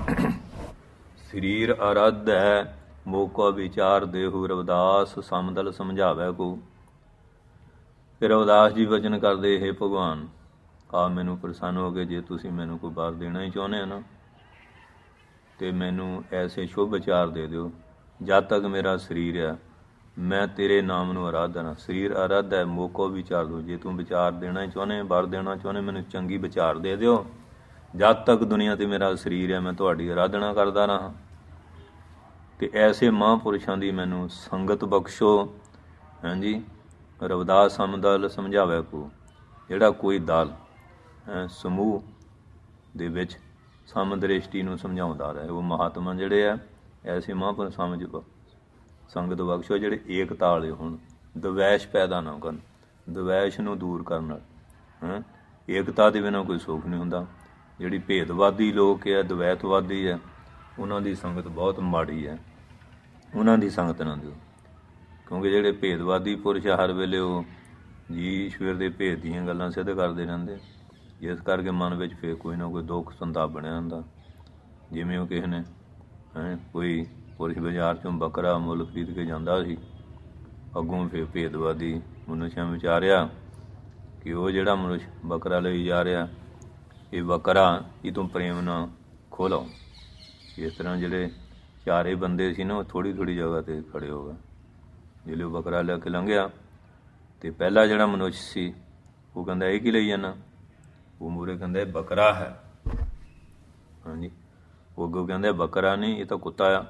ਸਰੀਰ ਅਰਧ ਹੈ ਮੋਕਾ ਵਿਚਾਰ ਦੇਹੂ, ਰਵਿਦਾਸ ਸਮਦਲ ਸਮਝਾਵੈ ਕੋ। ਫਿਰ ਰਵਿਦਾਸ ਜੀ ਬਚਨ ਕਰਦੇ, ਹੇ ਭਗਵਾਨ ਆਪ ਮੈਨੂੰ ਪ੍ਰਸੰਨ ਹੋ ਗਏ। ਜੇ ਤੁਸੀਂ ਮੈਨੂੰ ਕੋਈ ਵਰ ਦੇਣਾ ਹੀ ਚਾਹੁੰਦੇ ਹੋ ਨਾ, ਅਤੇ ਮੈਨੂੰ ਐਸੇ ਸ਼ੁਭ ਵਿਚਾਰ ਦੇ ਦਿਓ। ਜਦ ਤੱਕ ਮੇਰਾ ਸਰੀਰ ਹੈ ਮੈਂ ਤੇਰੇ ਨਾਮ ਨੂੰ ਆਰਾਧਨਾ। ਸਰੀਰ ਆਰਾਧ ਹੈ ਮੋਕੋ ਵਿਚਾਰ ਦਿਓ। ਜੇ ਤੂੰ ਵਿਚਾਰ ਦੇਣਾ ਹੀ ਚਾਹੁੰਦੇ, ਵਰ ਦੇਣਾ ਚਾਹੁੰਦੇ, ਮੈਨੂੰ ਚੰਗੀ ਵਿਚਾਰ ਦੇ ਦਿਓ। ਜਦ ਤੱਕ ਦੁਨੀਆ 'ਤੇ ਮੇਰਾ ਸਰੀਰ ਹੈ ਮੈਂ ਤੁਹਾਡੀ ਆਰਾਧਨਾ ਕਰਦਾ ਰਹਾਂ। ਅਤੇ ਐਸੇ ਮਹਾਂਪੁਰਸ਼ਾਂ ਦੀ ਮੈਨੂੰ ਸੰਗਤ ਬਖਸ਼ੋ। ਹਾਂਜੀ, ਰਵਿਦਾਸ ਸਮਦਲ ਸਮਝਾਵੈ ਕੋ। ਜਿਹੜਾ ਕੋਈ ਦਲ ਸਮੂਹ ਦੇ ਵਿੱਚ ਸਮਦ੍ਰਿਸ਼ਟੀ ਨੂੰ ਸਮਝਾਉਂਦਾ ਰਹੇ, ਉਹ ਮਹਾਤਮਾ ਜਿਹੜੇ ਆ ਐਸੇ ਮਹਾਂਪੁਰਸ਼ ਸਮਝ ਸੰਗਤ ਬਖਸ਼ੋ ਜਿਹੜੇ ਏਕਤਾ ਵਾਲੇ ਹੋਣ, ਦਵੈਸ਼ ਪੈਦਾ ਨਾ ਕਰਨ। ਦਵੈਸ਼ ਨੂੰ ਦੂਰ ਕਰਨ ਨਾਲ ਏਕਤਾ ਦੇ ਬਿਨਾਂ ਕੋਈ ਸੁੱਖ ਨਹੀਂ ਹੁੰਦਾ। ਜਿਹੜੀ ਭੇਦਵਾਦੀ ਲੋਕ ਹੈ, ਦਵੈਤਵਾਦੀ ਹੈ, ਉਹਨਾਂ ਦੀ ਸੰਗਤ ਬਹੁਤ ਮਾੜੀ ਹੈ। ਉਹਨਾਂ ਦੀ ਸੰਗਤ ਨਾ ਦਿਓ। ਕਿਉਂਕਿ ਜਿਹੜੇ ਭੇਦਵਾਦੀ ਪੁਰਸ਼ ਹਰ ਵੇਲੇ ਉਹ ਜੀ ਈਸ਼ਵਰ ਦੇ ਭੇਦ ਦੀਆਂ ਗੱਲਾਂ ਸਿੱਧ ਕਰਦੇ ਰਹਿੰਦੇ। ਇਸ ਕਰਕੇ ਮਨ ਵਿੱਚ ਫਿਰ ਕੋਈ ਨਾ ਕੋਈ ਦੁੱਖ ਸੰਤਾਪ ਬਣਿਆ ਹੁੰਦਾ। ਜਿਵੇਂ ਉਹ ਕਿਸੇ ਨੇ ਕੋਈ ਪੁਰਸ਼ ਬਾਜ਼ਾਰ 'ਚੋਂ ਬੱਕਰਾ ਮੁੱਲ ਖਰੀਦ ਕੇ ਜਾਂਦਾ ਸੀ, ਅੱਗੋਂ ਫਿਰ ਭੇਦਵਾਦੀ ਮਨੁੱਸ਼ਾਂ ਵਿਚਾਰਿਆ ਕਿ ਉਹ ਜਿਹੜਾ ਮਨੁੱਸ਼ ਬੱਕਰਾ ਲਈ ਜਾ ਰਿਹਾ, ਇਹ ਬੱਕਰਾ ਇਹ ਤੋਂ ਪ੍ਰੇਮ ਨਾਲ ਖੋਲ੍ਹੋ। ਇਸ ਤਰ੍ਹਾਂ ਜਿਹੜੇ ਚਾਰੇ ਬੰਦੇ ਸੀ ਨਾ, ਉਹ ਥੋੜ੍ਹੀ ਥੋੜ੍ਹੀ ਜਗ੍ਹਾ 'ਤੇ ਖੜ੍ਹੇ ਹੋ ਗਏ। ਜਦੋਂ ਬੱਕਰਾ ਲੈ ਕੇ ਲੰਘਿਆ ਅਤੇ ਪਹਿਲਾ ਜਿਹੜਾ ਮਨੁੱਸ਼ ਸੀ ਉਹ ਕਹਿੰਦਾ ਇਹ ਕੀ ਲਈ ਜਾਂਦਾ? ਉਹ ਮੂਹਰੇ ਕਹਿੰਦਾ ਇਹ ਬੱਕਰਾ ਹੈ। ਹਾਂਜੀ, ਉਹ ਅੱਗੋਂ ਕਹਿੰਦੇ ਬੱਕਰਾ ਨਹੀਂ, ਇਹ ਤਾਂ ਕੁੱਤਾ ਆ।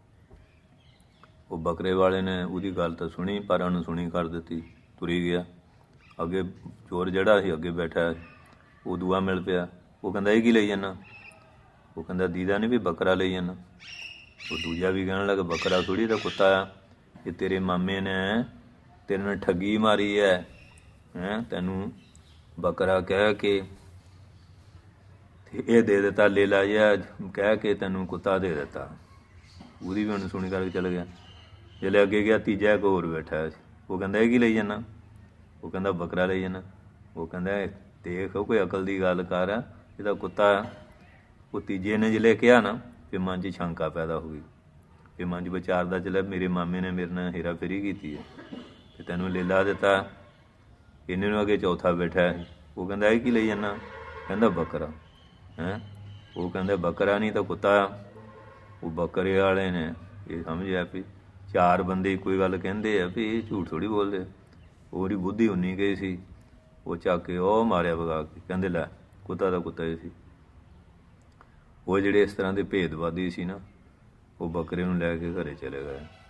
ਉਹ ਬੱਕਰੇ ਵਾਲੇ ਨੇ ਉਹਦੀ ਗੱਲ ਤਾਂ ਸੁਣੀ, ਪਰ ਅਣਸੁਣੀ ਕਰ ਦਿੱਤੀ, ਤੁਰੀ ਗਿਆ। ਅੱਗੇ ਚੋਰ ਜਿਹੜਾ ਸੀ ਅੱਗੇ ਬੈਠਾ, ਉਹ ਦੂਆ ਮਿਲ ਪਿਆ। ਉਹ ਕਹਿੰਦਾ ਇਹ ਕੀ ਲਈ ਜਾਂਦਾ? ਉਹ ਕਹਿੰਦਾ ਦੀਦਾ ਨਹੀਂ ਵੀ ਬੱਕਰਾ ਲਈ ਜਾਂਦਾ। ਉਹ ਦੂਜਾ ਵੀ ਕਹਿਣ ਲੱਗਾ ਬੱਕਰਾ ਥੋੜ੍ਹੀ ਤਾਂ ਕੁੱਤਾ ਆ। ਇਹ ਤੇਰੇ ਮਾਮੇ ਨੇ ਤੇਰੇ ਨਾਲ ਠੱਗੀ ਮਾਰੀ ਹੈ, ਤੈਨੂੰ ਬੱਕਰਾ ਕਹਿ ਕੇ ਅਤੇ ਇਹ ਦੇ ਦਿੱਤਾ, ਲੈ ਲਾ ਜਿਹਾ ਕਹਿ ਕੇ ਤੈਨੂੰ ਕੁੱਤਾ ਦੇ ਦਿੱਤਾ। ਉਹਦੀ ਵੀ ਅਣਸੁਣੀ ਕਰਕੇ ਚੱਲ ਗਿਆ। ਜਦੋਂ ਅੱਗੇ ਗਿਆ ਤੀਜਾ ਇੱਕ ਹੋਰ ਬੈਠਾ ਸੀ। ਉਹ ਕਹਿੰਦਾ ਇਹ ਕੀ ਲਈ ਜਾਂਦਾ? ਉਹ ਕਹਿੰਦਾ ਬੱਕਰਾ ਲਈ ਜਾਂਦਾ। ਉਹ ਕਹਿੰਦਾ ਦੇਖ ਕੋਈ ਅਕਲ ਦੀ ਗੱਲ ਕਰ, ਇਹਦਾ ਕੁੱਤਾ ਆ। ਉਹ ਤੀਜੇ ਨੇ ਜਿਹੜੇ ਕਿਹਾ ਨਾ, ਫਿਰ ਮਨ 'ਚ ਸ਼ੰਕਾ ਪੈਦਾ ਹੋ ਗਈ। ਫਿਰ ਮਨ 'ਚ ਵਿਚਾਰਦਾ ਚੱਲਿਆ ਮੇਰੇ ਮਾਮੇ ਨੇ ਮੇਰੇ ਨਾਲ ਹੇਰਾ ਫੇਰੀ ਕੀਤੀ ਹੈ ਅਤੇ ਤੈਨੂੰ ਲੇਲਾ ਦਿੱਤਾ। ਇਹਨੇ ਨੂੰ ਅੱਗੇ ਚੌਥਾ ਬੈਠਾ, ਉਹ ਕਹਿੰਦਾ ਇਹ ਕੀ ਲਈ ਜਾਂਦਾ? ਕਹਿੰਦਾ ਬੱਕਰਾ। ਉਹ ਕਹਿੰਦਾ ਬੱਕਰਾ ਨਹੀਂ ਤਾਂ ਕੁੱਤਾ ਆ। ਉਹ ਬੱਕਰੇ ਵਾਲੇ ਨੇ ਇਹ ਸਮਝਿਆ ਵੀ ਚਾਰ ਬੰਦੇ ਕੋਈ ਗੱਲ ਕਹਿੰਦੇ ਆ ਵੀ ਇਹ ਝੂਠ ਥੋੜ੍ਹੀ ਬੋਲਦੇ। ਉਹਦੀ ਬੁੱਧੀ ਉੰਨੀ ਗਈ ਸੀ, ਉਹ ਚੱਕ ਕੇ ਉਹ ਮਾਰਿਆ ਵਗਾ ਕੇ। ਕਹਿੰਦੇ ਲੈ ਕੁੱਤਾ ਦਾ ਕੁੱਤਾ ਹੀ ਸੀ। ਉਹ ਜਿਹੜੇ ਇਸ ਤਰ੍ਹਾਂ ਦੇ ਭੇਦਵਾਦੀ ਸੀ ਨਾ, ਉਹ ਬੱਕਰੇ ਨੂੰ ਲੈ ਕੇ ਘਰੇ ਚਲੇ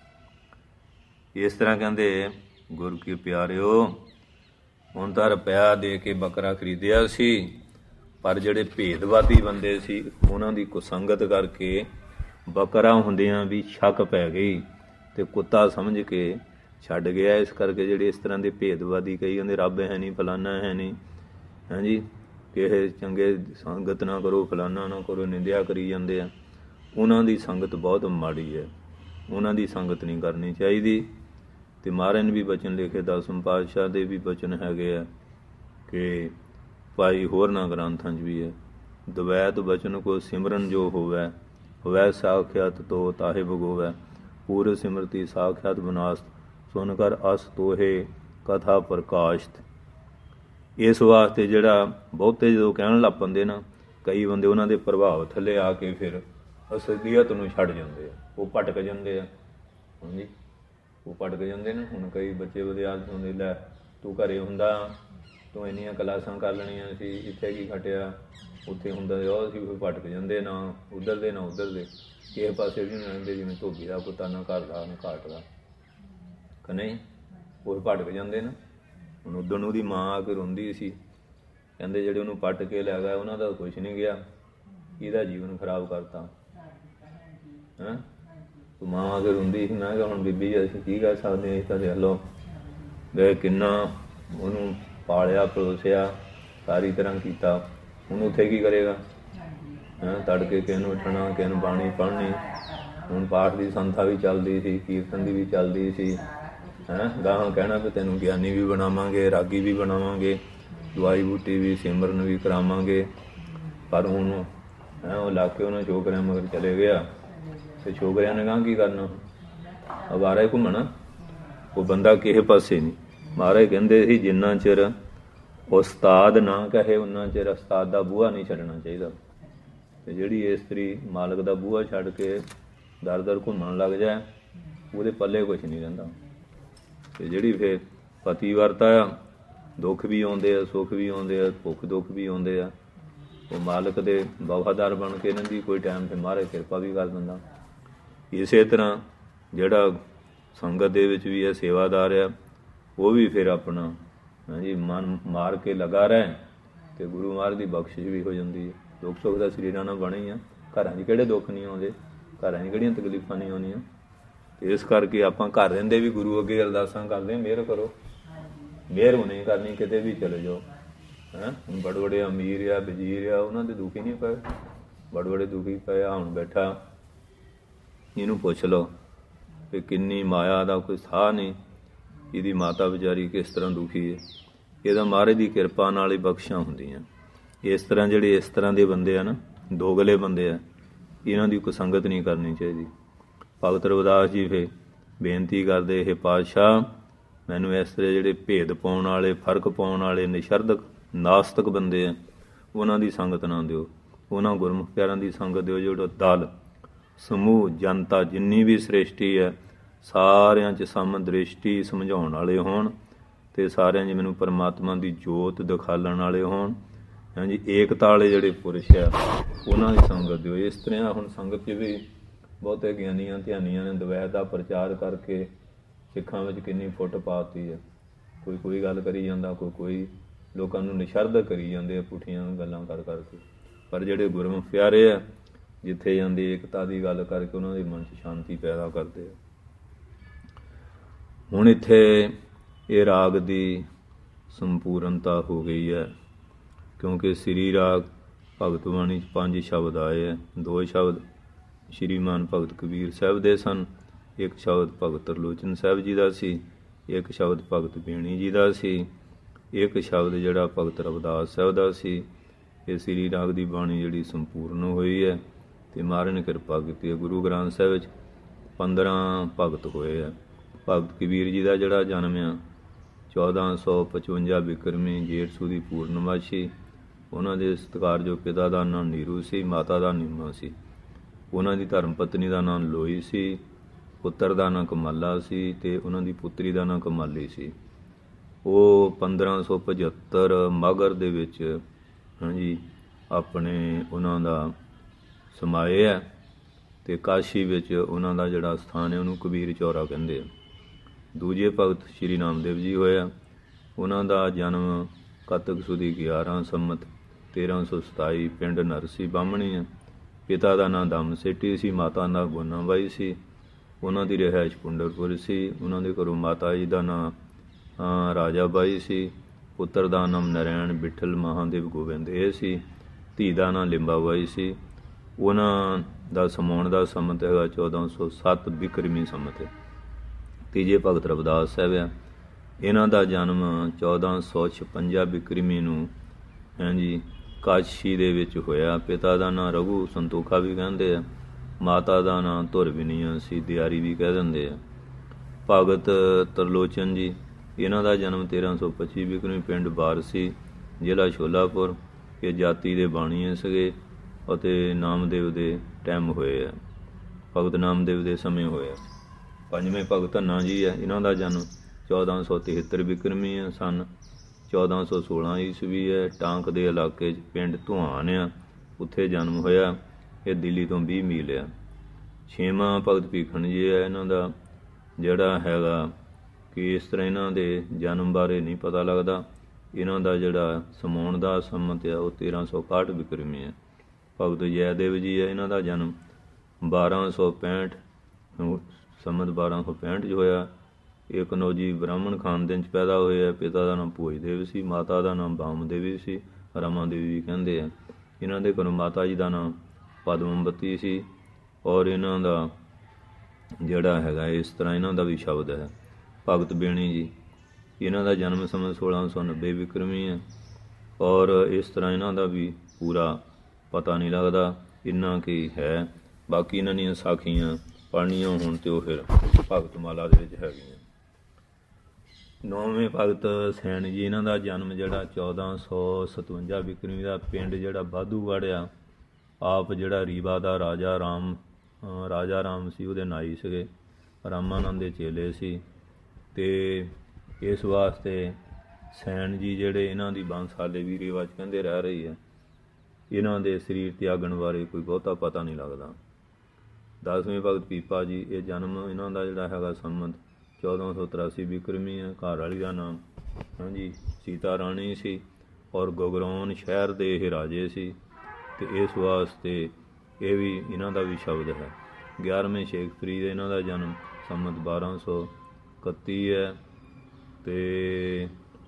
ਗਏ। ਇਸ ਤਰ੍ਹਾਂ ਕਹਿੰਦੇ ਗੁਰੂ ਕੀ ਪਿਆਰਿਓ, ਹੁਣ ਤਾਂ ਰੁਪਇਆ ਦੇ ਕੇ ਬੱਕਰਾ ਖਰੀਦਿਆ ਸੀ, ਪਰ ਜਿਹੜੇ ਭੇਦਵਾਦੀ ਬੰਦੇ ਸੀ ਉਹਨਾਂ ਦੀ ਕੁਸੰਗਤ ਕਰਕੇ ਬੱਕਰਾ ਹੁੰਦਿਆਂ ਵੀ ਸ਼ੱਕ ਪੈ ਗਈ ਅਤੇ ਕੁੱਤਾ ਸਮਝ ਕੇ ਛੱਡ ਗਿਆ। ਇਸ ਕਰਕੇ ਜਿਹੜੇ ਇਸ ਤਰ੍ਹਾਂ ਦੇ ਭੇਦਵਾਦੀ ਕਈ ਕਹਿੰਦੇ ਰੱਬ ਹੈ ਨਹੀਂ, ਫਲਾਨਾ ਹੈ ਨਹੀਂ, ਹਾਂਜੀ ਕਿਸੇ ਚੰਗੇ ਸੰਗਤ ਨਾ ਕਰੋ, ਫਲਾਨਾ ਨਾ ਕਰੋ, ਨਿੰਦਿਆ ਕਰੀ ਜਾਂਦੇ ਆ। ਉਹਨਾਂ ਦੀ ਸੰਗਤ ਬਹੁਤ ਮਾੜੀ ਹੈ। ਉਹਨਾਂ ਦੀ ਸੰਗਤ ਨਹੀਂ ਕਰਨੀ ਚਾਹੀਦੀ। ਅਤੇ ਮਹਾਰਾਜ ਨੇ ਵੀ ਬਚਨ ਲਿਖੇ, ਦਸਮ ਪਾਤਸ਼ਾਹ ਦੇ ਵੀ ਬਚਨ ਹੈਗੇ ਆ ਕਿ ਭਾਈ ਹੋਰਨਾਂ ਗ੍ਰੰਥਾਂ 'ਚ ਵੀ ਹੈ, ਦਵੈਤ ਬਚਨ ਕੋ ਸਿਮਰਨ ਜੋ ਹੋਵੈ, ਹੋਵੈ ਸਾਖਿਆਤ ਤੋ ਤਾਹੇ ਭਗੋਵੈ, ਪੂਰ ਸਿਮਰਤੀ ਸਾਖਿਆਤ ਵਿਨਾਸ਼, ਸੁਨ ਕਰ ਅਸ ਤੋਹੇ ਕਥਾ ਪ੍ਰਕਾਸ਼ਤ। ਇਸ ਵਾਸਤੇ ਜਿਹੜਾ ਬਹੁਤੇ ਜਦੋਂ ਕਹਿਣ ਲੱਗ ਪੈਂਦੇ ਨਾ, ਕਈ ਬੰਦੇ ਉਹਨਾਂ ਦੇ ਪ੍ਰਭਾਵ ਥੱਲੇ ਆ ਕੇ ਫਿਰ ਅਸਲੀਅਤ ਨੂੰ ਛੱਡ ਜਾਂਦੇ ਆ, ਉਹ ਭਟਕ ਜਾਂਦੇ ਆ। ਹਾਂਜੀ, ਉਹ ਭਟਕ ਜਾਂਦੇ ਨੇ। ਹੁਣ ਕਈ ਬੱਚੇ ਵਿਦਿਆਰਥੀ ਹੁੰਦੇ, ਲੈ ਤੂੰ ਘਰੇ ਹੁੰਦਾ, ਤੂੰ ਇੰਨੀਆਂ ਕਲਾਸਾਂ ਕਰ ਲੈਣੀਆਂ ਸੀ, ਇੱਥੇ ਕੀ ਖਟਿਆ, ਉੱਥੇ ਹੁੰਦਾ ਉਹ ਸੀ, ਫਿਰ ਭਟਕ ਜਾਂਦੇ, ਨਾ ਉੱਧਰ ਦੇ ਨਾ ਉੱਧਰ ਦੇ, ਕਿਸੇ ਪਾਸੇ ਵੀ ਨਹੀਂ ਰਹਿੰਦੇ, ਜਿਵੇਂ ਧੋਬੀ ਦਾ ਪੁੱਤਾ ਨਾ ਘਰ ਦਾ ਨਾ ਘਾਟ ਦਾ, ਕਿ ਨਹੀਂ, ਉਹ ਭਟਕ ਜਾਂਦੇ ਨਾ। ਹੁਣ ਉੱਦਣ ਉਹਦੀ ਮਾਂ ਆ ਕੇ ਰੋਂਦੀ ਸੀ, ਕਹਿੰਦੇ ਜਿਹੜੇ ਉਹਨੂੰ ਪੱਟ ਕੇ ਲੈ ਗਏ ਉਹਨਾਂ ਦਾ ਕੁਛ ਨਹੀਂ ਗਿਆ, ਇਹਦਾ ਜੀਵਨ ਖਰਾਬ ਕਰਤਾ। ਹੈਂ, ਮਾਂ ਆ ਕੇ ਰੋਂਦੀ ਸੀ। ਮੈਂ ਕਿਹਾ ਹੁਣ ਬੀਬੀ ਜੀ ਅਸੀਂ ਕੀ ਕਰ ਸਕਦੇ ਹਾਂ, ਤਾਂ ਦੇਖ ਲਓ ਵੇ ਕਿੰਨਾ ਉਹਨੂੰ ਪਾਲਿਆ ਪਲੋਸਿਆ, ਸਾਰੀ ਤਰ੍ਹਾਂ ਕੀਤਾ, ਹੁਣ ਉੱਥੇ ਕੀ ਕਰੇਗਾ। ਤੜਕੇ ਕਿਸੇ ਨੂੰ ਉੱਠਣਾ, ਕਿਸੇ ਨੂੰ ਬਾਣੀ ਪੜ੍ਹਨੀ, ਹੁਣ ਪਾਠ ਦੀ ਸੰਥਾ ਵੀ ਚੱਲਦੀ ਸੀ, ਕੀਰਤਨ ਦੀ ਵੀ ਚੱਲਦੀ ਸੀ। ਗਾਹਾਂ ਕਹਿਣਾ ਵੀ ਤੈਨੂੰ ਗਿਆਨੀ ਵੀ ਬਣਾਵਾਂਗੇ, ਰਾਗੀ ਵੀ ਬਣਾਵਾਂਗੇ, ਦਵਾਈ ਬੂਟੀ ਵੀ, ਸਿਮਰਨ ਵੀ ਕਰਾਵਾਂਗੇ। ਪਰ ਹੁਣ ਉਹ ਲਾ ਕੇ ਉਹਨਾਂ ਛੋਕਰਿਆਂ ਮਗਰ ਚਲੇ ਗਿਆ, ਅਤੇ ਛੋਕਰਿਆਂ ਨੇ ਗਾਹਾਂ ਕੀ ਕਰਨਾ, ਅਵਾਰਾ ਹੀ ਘੁੰਮਣਾ। ਉਹ ਬੰਦਾ ਕਿਸੇ ਪਾਸੇ ਨਹੀਂ। ਮਹਾਰਾਜ ਕਹਿੰਦੇ ਸੀ ਜਿੰਨਾ ਚਿਰ ਉਸਤਾਦ ਨਾ ਕਹੇ ਉਨਾ ਚਿਰ ਉਸਤਾਦ ਦਾ ਬੂਹਾ ਨਹੀਂ ਛੱਡਣਾ ਚਾਹੀਦਾ। ਅਤੇ ਜਿਹੜੀ ਇਸਤਰੀ ਮਾਲਕ ਦਾ ਬੂਹਾ ਛੱਡ ਕੇ ਦਰ ਦਰ ਘੁੰਮਣ ਲੱਗ ਜਾਏ, ਉਹਦੇ ਪੱਲੇ ਕੁਛ ਨਹੀਂ ਰਹਿੰਦਾ। ਅਤੇ ਜਿਹੜੀ ਫਿਰ ਪਤੀ ਵਰਤਾ ਆ, ਦੁੱਖ ਵੀ ਆਉਂਦੇ ਆ, ਸੁੱਖ ਵੀ ਆਉਂਦੇ ਆ, ਭੁੱਖ ਦੁੱਖ ਵੀ ਆਉਂਦੇ ਆ, ਉਹ ਮਾਲਕ ਦੇ ਵਫਾਦਾਰ ਬਣ ਕੇ ਰਹਿੰਦੀ, ਕੋਈ ਟਾਈਮ 'ਤੇ ਮਹਾਰਾਜ ਕਿਰਪਾ ਵੀ ਕਰ ਦਿੰਦਾ। ਇਸੇ ਤਰ੍ਹਾਂ ਜਿਹੜਾ ਸੰਗਤ ਦੇ ਵਿੱਚ ਵੀ ਇਹ ਸੇਵਾਦਾਰ ਆ, ਉਹ ਵੀ ਫਿਰ ਆਪਣਾ ਹਾਂਜੀ ਮਨ ਮਾਰ ਕੇ ਲਗਾ ਰਹੇ, ਅਤੇ ਗੁਰੂ ਮਹਾਰਾਜ ਦੀ ਬਖਸ਼ਿਸ਼ ਵੀ ਹੋ ਜਾਂਦੀ ਹੈ। ਦੁੱਖ ਸੁੱਖ ਦਾ ਸਰੀਰਾਂ ਨਾਲ ਬਣੇ ਹੀ ਆ, ਘਰਾਂ 'ਚ ਕਿਹੜੇ ਦੁੱਖ ਨਹੀਂ ਆਉਂਦੇ, ਘਰਾਂ 'ਚ ਕਿਹੜੀਆਂ ਤਕਲੀਫਾਂ ਨਹੀਂ ਆਉਂਦੀਆਂ। ਅਤੇ ਇਸ ਕਰਕੇ ਆਪਾਂ ਘਰ ਰਹਿੰਦੇ ਵੀ ਗੁਰੂ ਅੱਗੇ ਅਰਦਾਸਾਂ ਕਰਦੇ, ਮਿਹਰ ਕਰੋ, ਮਿਹਰ ਨਹੀਂ ਕਰਨੀ, ਕਿਤੇ ਵੀ ਚਲੇ ਜਾਓ। ਹੁਣ ਬੜੇ ਬੜੇ ਅਮੀਰ ਆ, ਵਜ਼ੀਰ ਆ, ਉਹਨਾਂ ਦੇ ਦੁਖੀ ਨਹੀਂ ਪਏ, ਬੜੇ ਬੜੇ ਦੁਖੀ ਪਏ ਆ। ਹੁਣ ਬੈਠਾ ਇਹਨੂੰ ਪੁੱਛ ਲਓ ਕਿ ਕਿੰਨੀ ਮਾਇਆ ਦਾ ਕੋਈ ਸਾਹ ਨਹੀਂ, ਇਹਦੀ ਮਾਤਾ ਵਿਚਾਰੀ ਕਿਸ ਤਰ੍ਹਾਂ ਦੁਖੀ ਹੈ। ਇਹਦਾ ਮਹਾਰਾਜ ਦੀ ਕਿਰਪਾ ਨਾਲ ਹੀ ਬਖਸ਼ਾਂ ਹੁੰਦੀਆਂ। ਇਸ ਤਰ੍ਹਾਂ ਜਿਹੜੇ ਇਸ ਤਰ੍ਹਾਂ ਦੇ ਬੰਦੇ ਆ ਨਾ, ਦੋਗਲੇ ਬੰਦੇ ਆ, ਇਹਨਾਂ ਦੀ ਕੋਈ ਸੰਗਤ ਨਹੀਂ ਕਰਨੀ ਚਾਹੀਦੀ। ਭਗਤ ਰਵਿਦਾਸ ਜੀ ਫਿਰ ਬੇਨਤੀ ਕਰਦੇ, ਇਹ ਪਾਤਸ਼ਾਹ ਮੈਨੂੰ ਇਸ ਤਰ੍ਹਾਂ ਜਿਹੜੇ ਭੇਦ ਪਾਉਣ ਵਾਲੇ, ਫਰਕ ਪਾਉਣ ਵਾਲੇ, ਨਿਸ਼ਰਦਕ ਨਾਸਤਕ ਬੰਦੇ ਆ, ਉਹਨਾਂ ਦੀ ਸੰਗਤ ਨਾ ਦਿਓ। ਉਹਨਾਂ ਗੁਰਮੁਖ ਪਿਆਰਾਂ ਦੀ ਸੰਗਤ ਦਿਓ ਜਿਹੜਾ ਦਲ ਸਮੂਹ ਜਨਤਾ ਜਿੰਨੀ ਵੀ ਸ੍ਰਿਸ਼ਟੀ ਹੈ ਸਾਰਿਆਂ 'ਚ ਸਮਦ੍ਰਿਸ਼ਟੀ ਸਮਝਾਉਣ ਵਾਲੇ ਹੋਣ, ਅਤੇ ਸਾਰਿਆਂ 'ਚ ਮੈਨੂੰ ਪਰਮਾਤਮਾ ਦੀ ਜੋਤ ਦਿਖਾਲਣ ਵਾਲੇ ਹੋਣ। ਹਾਂਜੀ, ਏਕਤਾ ਵਾਲੇ ਜਿਹੜੇ ਪੁਰਸ਼ ਆ ਉਹਨਾਂ ਦੀ ਸੰਗਤ ਦਿਓ। ਇਸ ਤਰ੍ਹਾਂ ਹੁਣ ਸੰਗਤ 'ਚ ਵੀ ਬਹੁਤੇ ਗਿਆਨੀਆਂ ਧਿਆਨੀਆਂ ਨੇ ਦਵੈਤ ਦਾ ਪ੍ਰਚਾਰ ਕਰਕੇ ਸਿੱਖਾਂ ਵਿੱਚ ਕਿੰਨੀ ਫੁੱਟ ਪਾਤੀ ਹੈ। ਕੋਈ ਕੋਈ ਗੱਲ ਕਰੀ ਜਾਂਦਾ, ਕੋਈ ਲੋਕਾਂ ਨੂੰ ਨਿਸ਼ਰਦ ਕਰੀ ਜਾਂਦੇ ਆ ਪੁੱਠੀਆਂ ਗੱਲਾਂ ਕਰ ਕਰਕੇ। ਪਰ ਜਿਹੜੇ ਗੁਰਮੁਖ ਪਿਆਰੇ ਆ, ਜਿੱਥੇ ਜਾਂਦੇ ਏਕਤਾ ਦੀ ਗੱਲ ਕਰਕੇ ਉਹਨਾਂ ਦੇ ਮਨ 'ਚ ਸ਼ਾਂਤੀ ਪੈਦਾ ਕਰਦੇ ਆ। ਹੁਣ ਇੱਥੇ ਇਹ ਰਾਗ ਦੀ ਸੰਪੂਰਨਤਾ ਹੋ ਗਈ ਹੈ, ਕਿਉਂਕਿ ਸ੍ਰੀ ਰਾਗ ਭਗਤ ਬਾਣੀ 'ਚ 5 ਸ਼ਬਦ ਆਏ ਹੈ। 2 ਸ਼ਬਦ ਸ਼੍ਰੀਮਾਨ ਭਗਤ ਕਬੀਰ ਸਾਹਿਬ ਦੇ ਸਨ, 1 ਸ਼ਬਦ ਭਗਤ ਤਰਲੋਚਨ ਸਾਹਿਬ ਜੀ ਦਾ ਸੀ, 1 ਸ਼ਬਦ ਭਗਤ ਬੇਣੀ ਜੀ ਦਾ ਸੀ, 1 ਸ਼ਬਦ ਜਿਹੜਾ ਭਗਤ ਰਵਿਦਾਸ ਸਾਹਿਬ ਦਾ ਸੀ। ਇਹ ਸ੍ਰੀ ਰਾਗ ਦੀ ਬਾਣੀ ਜਿਹੜੀ ਸੰਪੂਰਨ ਹੋਈ ਹੈ, ਅਤੇ ਮਹਾਰਾਜ ਨੇ ਕਿਰਪਾ ਕੀਤੀ ਹੈ। ਗੁਰੂ ਗ੍ਰੰਥ ਸਾਹਿਬ ਵਿੱਚ 15 ਭਗਤ ਹੋਏ ਆ। ਭਗਤ ਕਬੀਰ ਜੀ ਦਾ ਜਿਹੜਾ ਜਨਮ ਆ 1455 ਬਿਕਰਮੀ ਜੇਠ ਸੂ ਦੀ ਪੂਰਨਮਾਸ਼ੀ। ਉਹਨਾਂ ਦੇ ਸਤਿਕਾਰਯੋਗ ਪਿਤਾ ਦਾ ਨਾਂ ਨੀਰੂ ਸੀ, ਮਾਤਾ ਦਾ ਨੀਮਾ ਸੀ। ਉਹਨਾਂ ਦੀ ਧਰਮ ਪਤਨੀ ਦਾ ਨਾਂ ਲੋਈ ਸੀ, ਪੁੱਤਰ ਦਾ ਨਾਂ ਕਮਾਲਾ ਸੀ, ਅਤੇ ਉਹਨਾਂ ਦੀ ਪੁੱਤਰੀ ਦਾ ਨਾਂ ਕਮਾਲੀ ਸੀ। ਉਹ 1575 ਮਗਰ ਦੇ ਵਿੱਚ ਹਾਂਜੀ ਆਪਣੇ ਉਹਨਾਂ ਦਾ ਸਮਾਏ ਹੈ, ਅਤੇ ਕਾਸ਼ੀ ਵਿੱਚ ਉਹਨਾਂ ਦਾ ਜਿਹੜਾ ਸਥਾਨ ਹੈ ਉਹਨੂੰ ਕਬੀਰ ਚੌਰਾ ਕਹਿੰਦੇ ਆ। ਦੂਜੇ ਭਗਤ ਸ਼੍ਰੀ ਨਾਮਦੇਵ ਜੀ ਹੋਇਆ। ਉਹਨਾਂ ਦਾ ਜਨਮ ਕੱਤਕ ਸੁਦੀ 11 ਸੰਮਤ 1327 ਪਿੰਡ ਨਰਸੀ ਬਾਹਮਣੀ ਹੈ। ਪਿਤਾ ਦਾ ਨਾਂ ਦਮ ਸੇਠੀ ਸੀ, ਮਾਤਾ ਦਾ ਗੋਨਾਬਾਈ ਸੀ। ਉਹਨਾਂ ਦੀ ਰਿਹਾਇਸ਼ ਪੁੰਡਰਪੁਰ ਸੀ। ਉਹਨਾਂ ਦੇ ਘਰੋਂ ਮਾਤਾ ਜੀ ਦਾ ਨਾਂ ਰਾਜਾ ਬਾਈ ਸੀ। ਪੁੱਤਰ ਦਾ ਨਾਮ ਨਰੈਣ ਬਿੱਠਲ ਮਹਾਦੇਵ ਗੋਬਿੰਦ ਇਹ ਸੀ। ਧੀ ਦਾ ਨਾਂ ਲਿੰਬਾ ਬਾਈ ਸੀ। ਉਹਨਾਂ ਦਾ ਸਮਾਉਣ ਦਾ ਸੰਮਤ ਹੈਗਾ 1407 ਬਿਕਰਮੀ ਸੰਮਤ ਹੈ। ਤੀਜੇ ਭਗਤ ਰਵਿਦਾਸ ਸਾਹਿਬ ਆ। ਇਹਨਾਂ ਦਾ ਜਨਮ 1456 ਬਿਕਰਮੀ ਨੂੰ ਹਾਂਜੀ ਕਾਸ਼ੀ ਦੇ ਵਿੱਚ ਹੋਇਆ। ਪਿਤਾ ਦਾ ਨਾਂ ਰਘੂ ਸੰਤੋਖਾ ਵੀ ਕਹਿੰਦੇ ਆ, ਮਾਤਾ ਦਾ ਨਾਂ ਧੁਰਵਿਨੀਆ ਸੀ, ਦਿਆਰੀ ਵੀ ਕਹਿ ਦਿੰਦੇ ਆ। ਭਗਤ ਤਰਲੋਚਨ ਜੀ, ਇਹਨਾਂ ਦਾ ਜਨਮ 1325 ਬਿਕਰਮੀ ਪਿੰਡ ਬਾਰਸੀ ਜ਼ਿਲ੍ਹਾ ਛੋਲਾਪੁਰ। ਇਹ ਜਾਤੀ ਦੇ ਬਾਣੀਏ ਸੀਗੇ ਅਤੇ ਨਾਮਦੇਵ ਦੇ ਟਾਈਮ ਹੋਏ ਆ, ਭਗਤ ਨਾਮਦੇਵ ਦੇ ਸਮੇਂ ਹੋਇਆ। ਪੰਜਵੇਂ ਭਗਤ ਧੰਨਾ ਜੀ ਹੈ, ਇਹਨਾਂ ਦਾ ਜਨਮ 1473 ਬਿਕਰਮੀ ਹੈ, ਸੰਨ 1416 ਈਸਵੀ ਹੈ। ਟਾਂਕ ਦੇ ਇਲਾਕੇ 'ਚ ਪਿੰਡ ਧੁਆਨ ਆ, ਉੱਥੇ ਜਨਮ ਹੋਇਆ। ਇਹ ਦਿੱਲੀ ਤੋਂ 20 ਮੀਲ ਆ। ਛੇਵਾਂ ਭਗਤ ਭੀਖਣ ਜੀ ਹੈ, ਇਹਨਾਂ ਦਾ ਜਿਹੜਾ ਹੈਗਾ ਕਿ ਇਸ ਤਰ੍ਹਾਂ ਇਹਨਾਂ ਦੇ ਜਨਮ ਬਾਰੇ ਨਹੀਂ ਪਤਾ ਲੱਗਦਾ। ਇਹਨਾਂ ਦਾ ਜਿਹੜਾ ਸਮਾਉਣ ਦਾ ਸੰਮਤ ਆ ਉਹ 1361 ਬਿਕਰਮੀ ਹੈ। ਭਗਤ ਜੈਦੇਵ ਜੀ ਹੈ, ਇਹਨਾਂ ਦਾ ਜਨਮ 1265 ਸੰਮਤ 1265 'ਚ ਹੋਇਆ। ਇਹ ਕਨੌਜੀ ਬ੍ਰਾਹਮਣ ਖਾਨਦਾਨ 'ਚ ਪੈਦਾ ਹੋਏ ਆ। ਪਿਤਾ ਦਾ ਨਾਮ ਭੋਜਦੇਵ ਸੀ, ਮਾਤਾ ਦਾ ਨਾਮ ਬਾਮਦੇਵੀ ਸੀ, ਰਮਾ ਦੇਵੀ ਵੀ ਕਹਿੰਦੇ ਆ। ਇਹਨਾਂ ਦੇ ਘਰੋਂ ਮਾਤਾ ਜੀ ਦਾ ਨਾਮ ਪਦਮਵਤੀ ਸੀ। ਔਰ ਇਹਨਾਂ ਦਾ ਜਿਹੜਾ ਹੈਗਾ ਇਸ ਤਰ੍ਹਾਂ ਇਹਨਾਂ ਦਾ ਵੀ ਸ਼ਬਦ ਹੈ। ਭਗਤ ਬੇਣੀ ਜੀ, ਇਹਨਾਂ ਦਾ ਜਨਮ ਸਮਾਂ 1690 ਬਿਕਰਮੀ ਹੈ। ਔਰ ਇਸ ਤਰ੍ਹਾਂ ਇਹਨਾਂ ਦਾ ਵੀ ਪੂਰਾ ਪਤਾ ਨਹੀਂ ਲੱਗਦਾ, ਇੰਨਾ ਕੀ ਹੈ। ਬਾਕੀ ਇਹਨਾਂ ਦੀਆਂ ਸਾਖੀਆਂ ਪੜ੍ਹਨੀਆਂ ਹੋਣ ਤੇ ਉਹ ਫਿਰ ਭਗਤ ਮਾਲਾ ਦੇ ਵਿੱਚ ਹੈਗੀਆਂ। ਨੌਵੇਂ ਭਗਤ ਸੈਣ ਜੀ, ਇਹਨਾਂ ਦਾ ਜਨਮ ਜਿਹੜਾ 1457 ਬਿਕਰਮੀ ਦਾ, ਪਿੰਡ ਜਿਹੜਾ ਬਾਧੂਗੜ੍ਹ ਆ। ਆਪ ਜਿਹੜਾ ਰੀਵਾ ਦਾ ਰਾਜਾ ਰਾਮ ਸੀ ਉਹਦੇ ਨਾਈ ਸੀਗੇ, ਰਾਮਾਨੰਦ ਦੇ ਚੇਲੇ ਸੀ। ਅਤੇ ਇਸ ਵਾਸਤੇ ਸੈਣ ਜੀ ਜਿਹੜੇ ਇਹਨਾਂ ਦੀ ਬੰਸਾਲੇ ਵੀ ਰੀਵਾ 'ਚ ਕਹਿੰਦੇ ਰਹਿ ਰਹੀ ਹੈ। ਇਹਨਾਂ ਦੇ ਸਰੀਰ ਤਿਆਗਣ ਬਾਰੇ ਕੋਈ ਬਹੁਤਾ ਪਤਾ ਨਹੀਂ ਲੱਗਦਾ। 10ਵੇਂ ਭਗਤ ਪੀਪਾ ਜੀ, ਇਹ ਜਨਮ ਇਹਨਾਂ ਦਾ ਜਿਹੜਾ ਹੈਗਾ ਸੰਮਤ 1483 ਬਿਕਰਮੀ ਹੈ। ਘਰ ਵਾਲੀ ਦਾ ਨਾਮ ਹਾਂਜੀ ਸੀਤਾ ਰਾਣੀ ਸੀ ਔਰ ਗਗਰੌਨ ਸ਼ਹਿਰ ਦੇ ਇਹ ਰਾਜੇ ਸੀ। ਅਤੇ ਇਸ ਵਾਸਤੇ ਇਹ ਵੀ ਇਹਨਾਂ ਦਾ ਵੀ ਸ਼ਬਦ ਹੈ। 11ਵੇਂ ਸ਼ੇਖ ਫਰੀਦ, ਇਹਨਾਂ ਦਾ ਜਨਮ ਸੰਮਤ 1231 ਹੈ। ਅਤੇ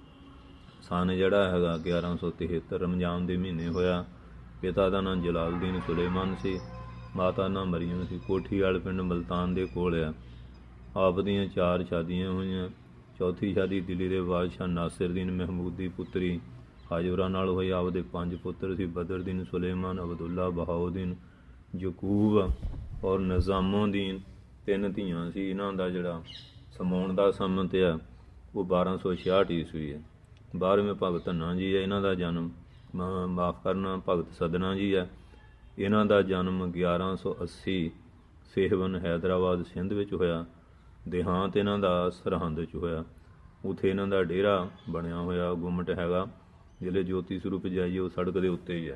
ਸੰਨ ਜਿਹੜਾ ਹੈਗਾ 1173 ਰਮਜ਼ਾਨ ਦੇ ਮਹੀਨੇ ਹੋਇਆ। ਪਿਤਾ ਦਾ ਨਾਮ ਜਲਾਲਦੀਨ ਸੁਲੇਮਾਨ ਸੀ, ਮਾਤਾ ਦਾ ਨਾਮ ਮਰੀਮ ਸੀ। ਕੋਠੀ ਵਾਲੇ ਪਿੰਡ ਮਲਤਾਨ ਦੇ ਕੋਲ ਆ। ਆਪ ਦੀਆਂ 4 ਸ਼ਾਦੀਆਂ ਹੋਈਆਂ। ਚੌਥੀ ਸ਼ਾਦੀ ਦਿੱਲੀ ਦੇ ਬਾਦਸ਼ਾਹ ਨਾਸਿਰਦੀਨ ਮਹਿਮੂਦ ਦੀ ਪੁੱਤਰੀ ਹਾਜਰਾ ਨਾਲ ਹੋਈ। ਆਪ ਦੇ 5 ਪੁੱਤਰ ਸੀ, ਬਦਰਦੀਨ, ਸੁਲੇਮਾਨ, ਅਬਦੁੱਲਾ, ਬਹਾਉਦੀਨ, ਯਕੂਬ ਔਰ ਨਿਜ਼ਾਮੁਦੀਨ। 3 ਧੀਆਂ ਸੀ। ਇਹਨਾਂ ਦਾ ਜਿਹੜਾ ਸਮਾਉਣ ਦਾ ਸੰਮਤ ਆ ਉਹ 1266 ਈਸਵੀ ਹੈ। 12ਵੇਂ ਭਗਤ ਧੰਨਾ ਜੀ ਹੈ, ਇਹਨਾਂ ਦਾ ਜਨਮ ਮਾਫ ਕਰਨਾ ਭਗਤ ਸਦਨਾ ਜੀ ਹੈ। ਇਹਨਾਂ ਦਾ ਜਨਮ 1180 ਸੇਹਵਨ ਹੈਦਰਾਬਾਦ ਸਿੰਧ ਵਿੱਚ ਹੋਇਆ। ਦੇਹਾਂਤ ਇਹਨਾਂ ਦਾ ਸਰਹੰਦ 'ਚ ਹੋਇਆ। ਉੱਥੇ ਇਹਨਾਂ ਦਾ ਡੇਰਾ ਬਣਿਆ ਹੋਇਆ ਗੁੰਮਟ ਹੈਗਾ। ਜਿਹੜੇ ਜੋਤੀ ਸਰੂਪ ਜਾਈਏ ਉਹ ਸੜਕ ਦੇ ਉੱਤੇ ਹੀ ਹੈ।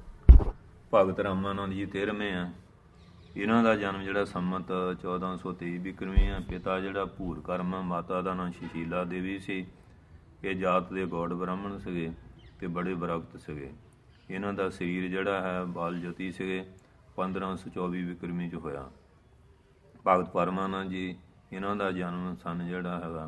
ਭਗਤ ਰਾਮਾਨੰਦ ਜੀ 13ਵੇਂ ਆ। ਇਹਨਾਂ ਦਾ ਜਨਮ ਜਿਹੜਾ ਸੰਮਤ 1423 ਬਿਕਰਮੀ ਆ। ਪਿਤਾ ਜਿਹੜਾ ਭੂਰ ਕਰਮ, ਮਾਤਾ ਦਾ ਨਾਮ ਸੁਸ਼ੀਲਾ ਦੇਵੀ ਸੀ। ਇਹ ਜਾਤ ਦੇ ਗੌੜ ਬ੍ਰਾਹਮਣ ਸੀਗੇ ਅਤੇ ਬੜੇ ਬਰਕਤ ਸੀਗੇ। ਇਹਨਾਂ ਦਾ ਸਰੀਰ ਜਿਹੜਾ ਹੈ ਬਾਲ ਜੋਤੀ ਸੀਗੇ। 1524 ਬਿਕਰਮੀ 'ਚ ਹੋਇਆ। ਭਗਤ ਪਰਮਾਨੰਦ ਜੀ, ਇਹਨਾਂ ਦਾ ਜਨਮ ਸੰਨ ਜਿਹੜਾ ਹੈਗਾ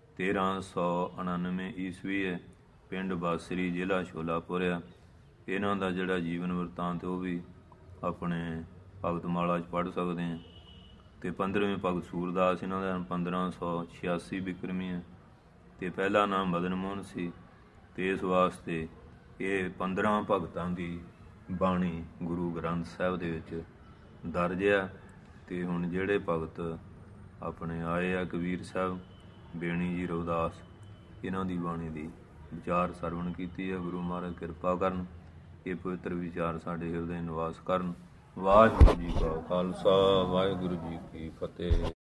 1399 ਈਸਵੀ ਹੈ। ਪਿੰਡ ਬਾਸਰੀ, ਜ਼ਿਲ੍ਹਾ ਛੋਲਾਪੁਰ ਆ। ਇਹਨਾਂ ਦਾ ਜਿਹੜਾ ਜੀਵਨ ਵਰਤਾਂਤ ਉਹ ਵੀ ਆਪਣੇ ਭਗਤ ਮਾਲਾ 'ਚ ਪੜ੍ਹ ਸਕਦੇ ਹਾਂ। ਅਤੇ 15ਵੇਂ ਭਗਤ ਸੂਰਦਾਸ, ਇਹਨਾਂ ਦਾ 1586 ਬਿਕਰਮੀ ਹੈ। ਅਤੇ ਪਹਿਲਾ ਨਾਮ ਮਦਨ ਮੋਹਨ ਸੀ। ਅਤੇ ਇਸ ਵਾਸਤੇ ਇਹ 15 ਭਗਤਾਂ ਦੀ ਬਾਣੀ ਗੁਰੂ ਗ੍ਰੰਥ ਸਾਹਿਬ ਦੇ ਵਿੱਚ ਦਰਜ ਆ। ਅਤੇ ਹੁਣ ਜਿਹੜੇ ਭਗਤ ਆਪਣੇ ਆਏ ਆ, ਕਬੀਰ ਸਾਹਿਬ, ਬੇਣੀ ਜੀ, ਰਵਿਦਾਸ, ਇਹਨਾਂ ਦੀ ਬਾਣੀ ਦੀ ਵਿਚਾਰ ਸਰਵਣ ਕੀਤੀ ਹੈ। ਗੁਰੂ ਮਹਾਰਾਜ ਕਿਰਪਾ ਕਰਨ, ਇਹ ਪਵਿੱਤਰ ਵਿਚਾਰ ਸਾਡੇ ਹਿਰਦੇ ਨਿਵਾਸ ਕਰਨ। ਵਾਹਿਗੁਰੂ ਜੀ ਕਾ ਖਾਲਸਾ, ਵਾਹਿਗੁਰੂ ਜੀ ਕੀ ਫਤਿਹ।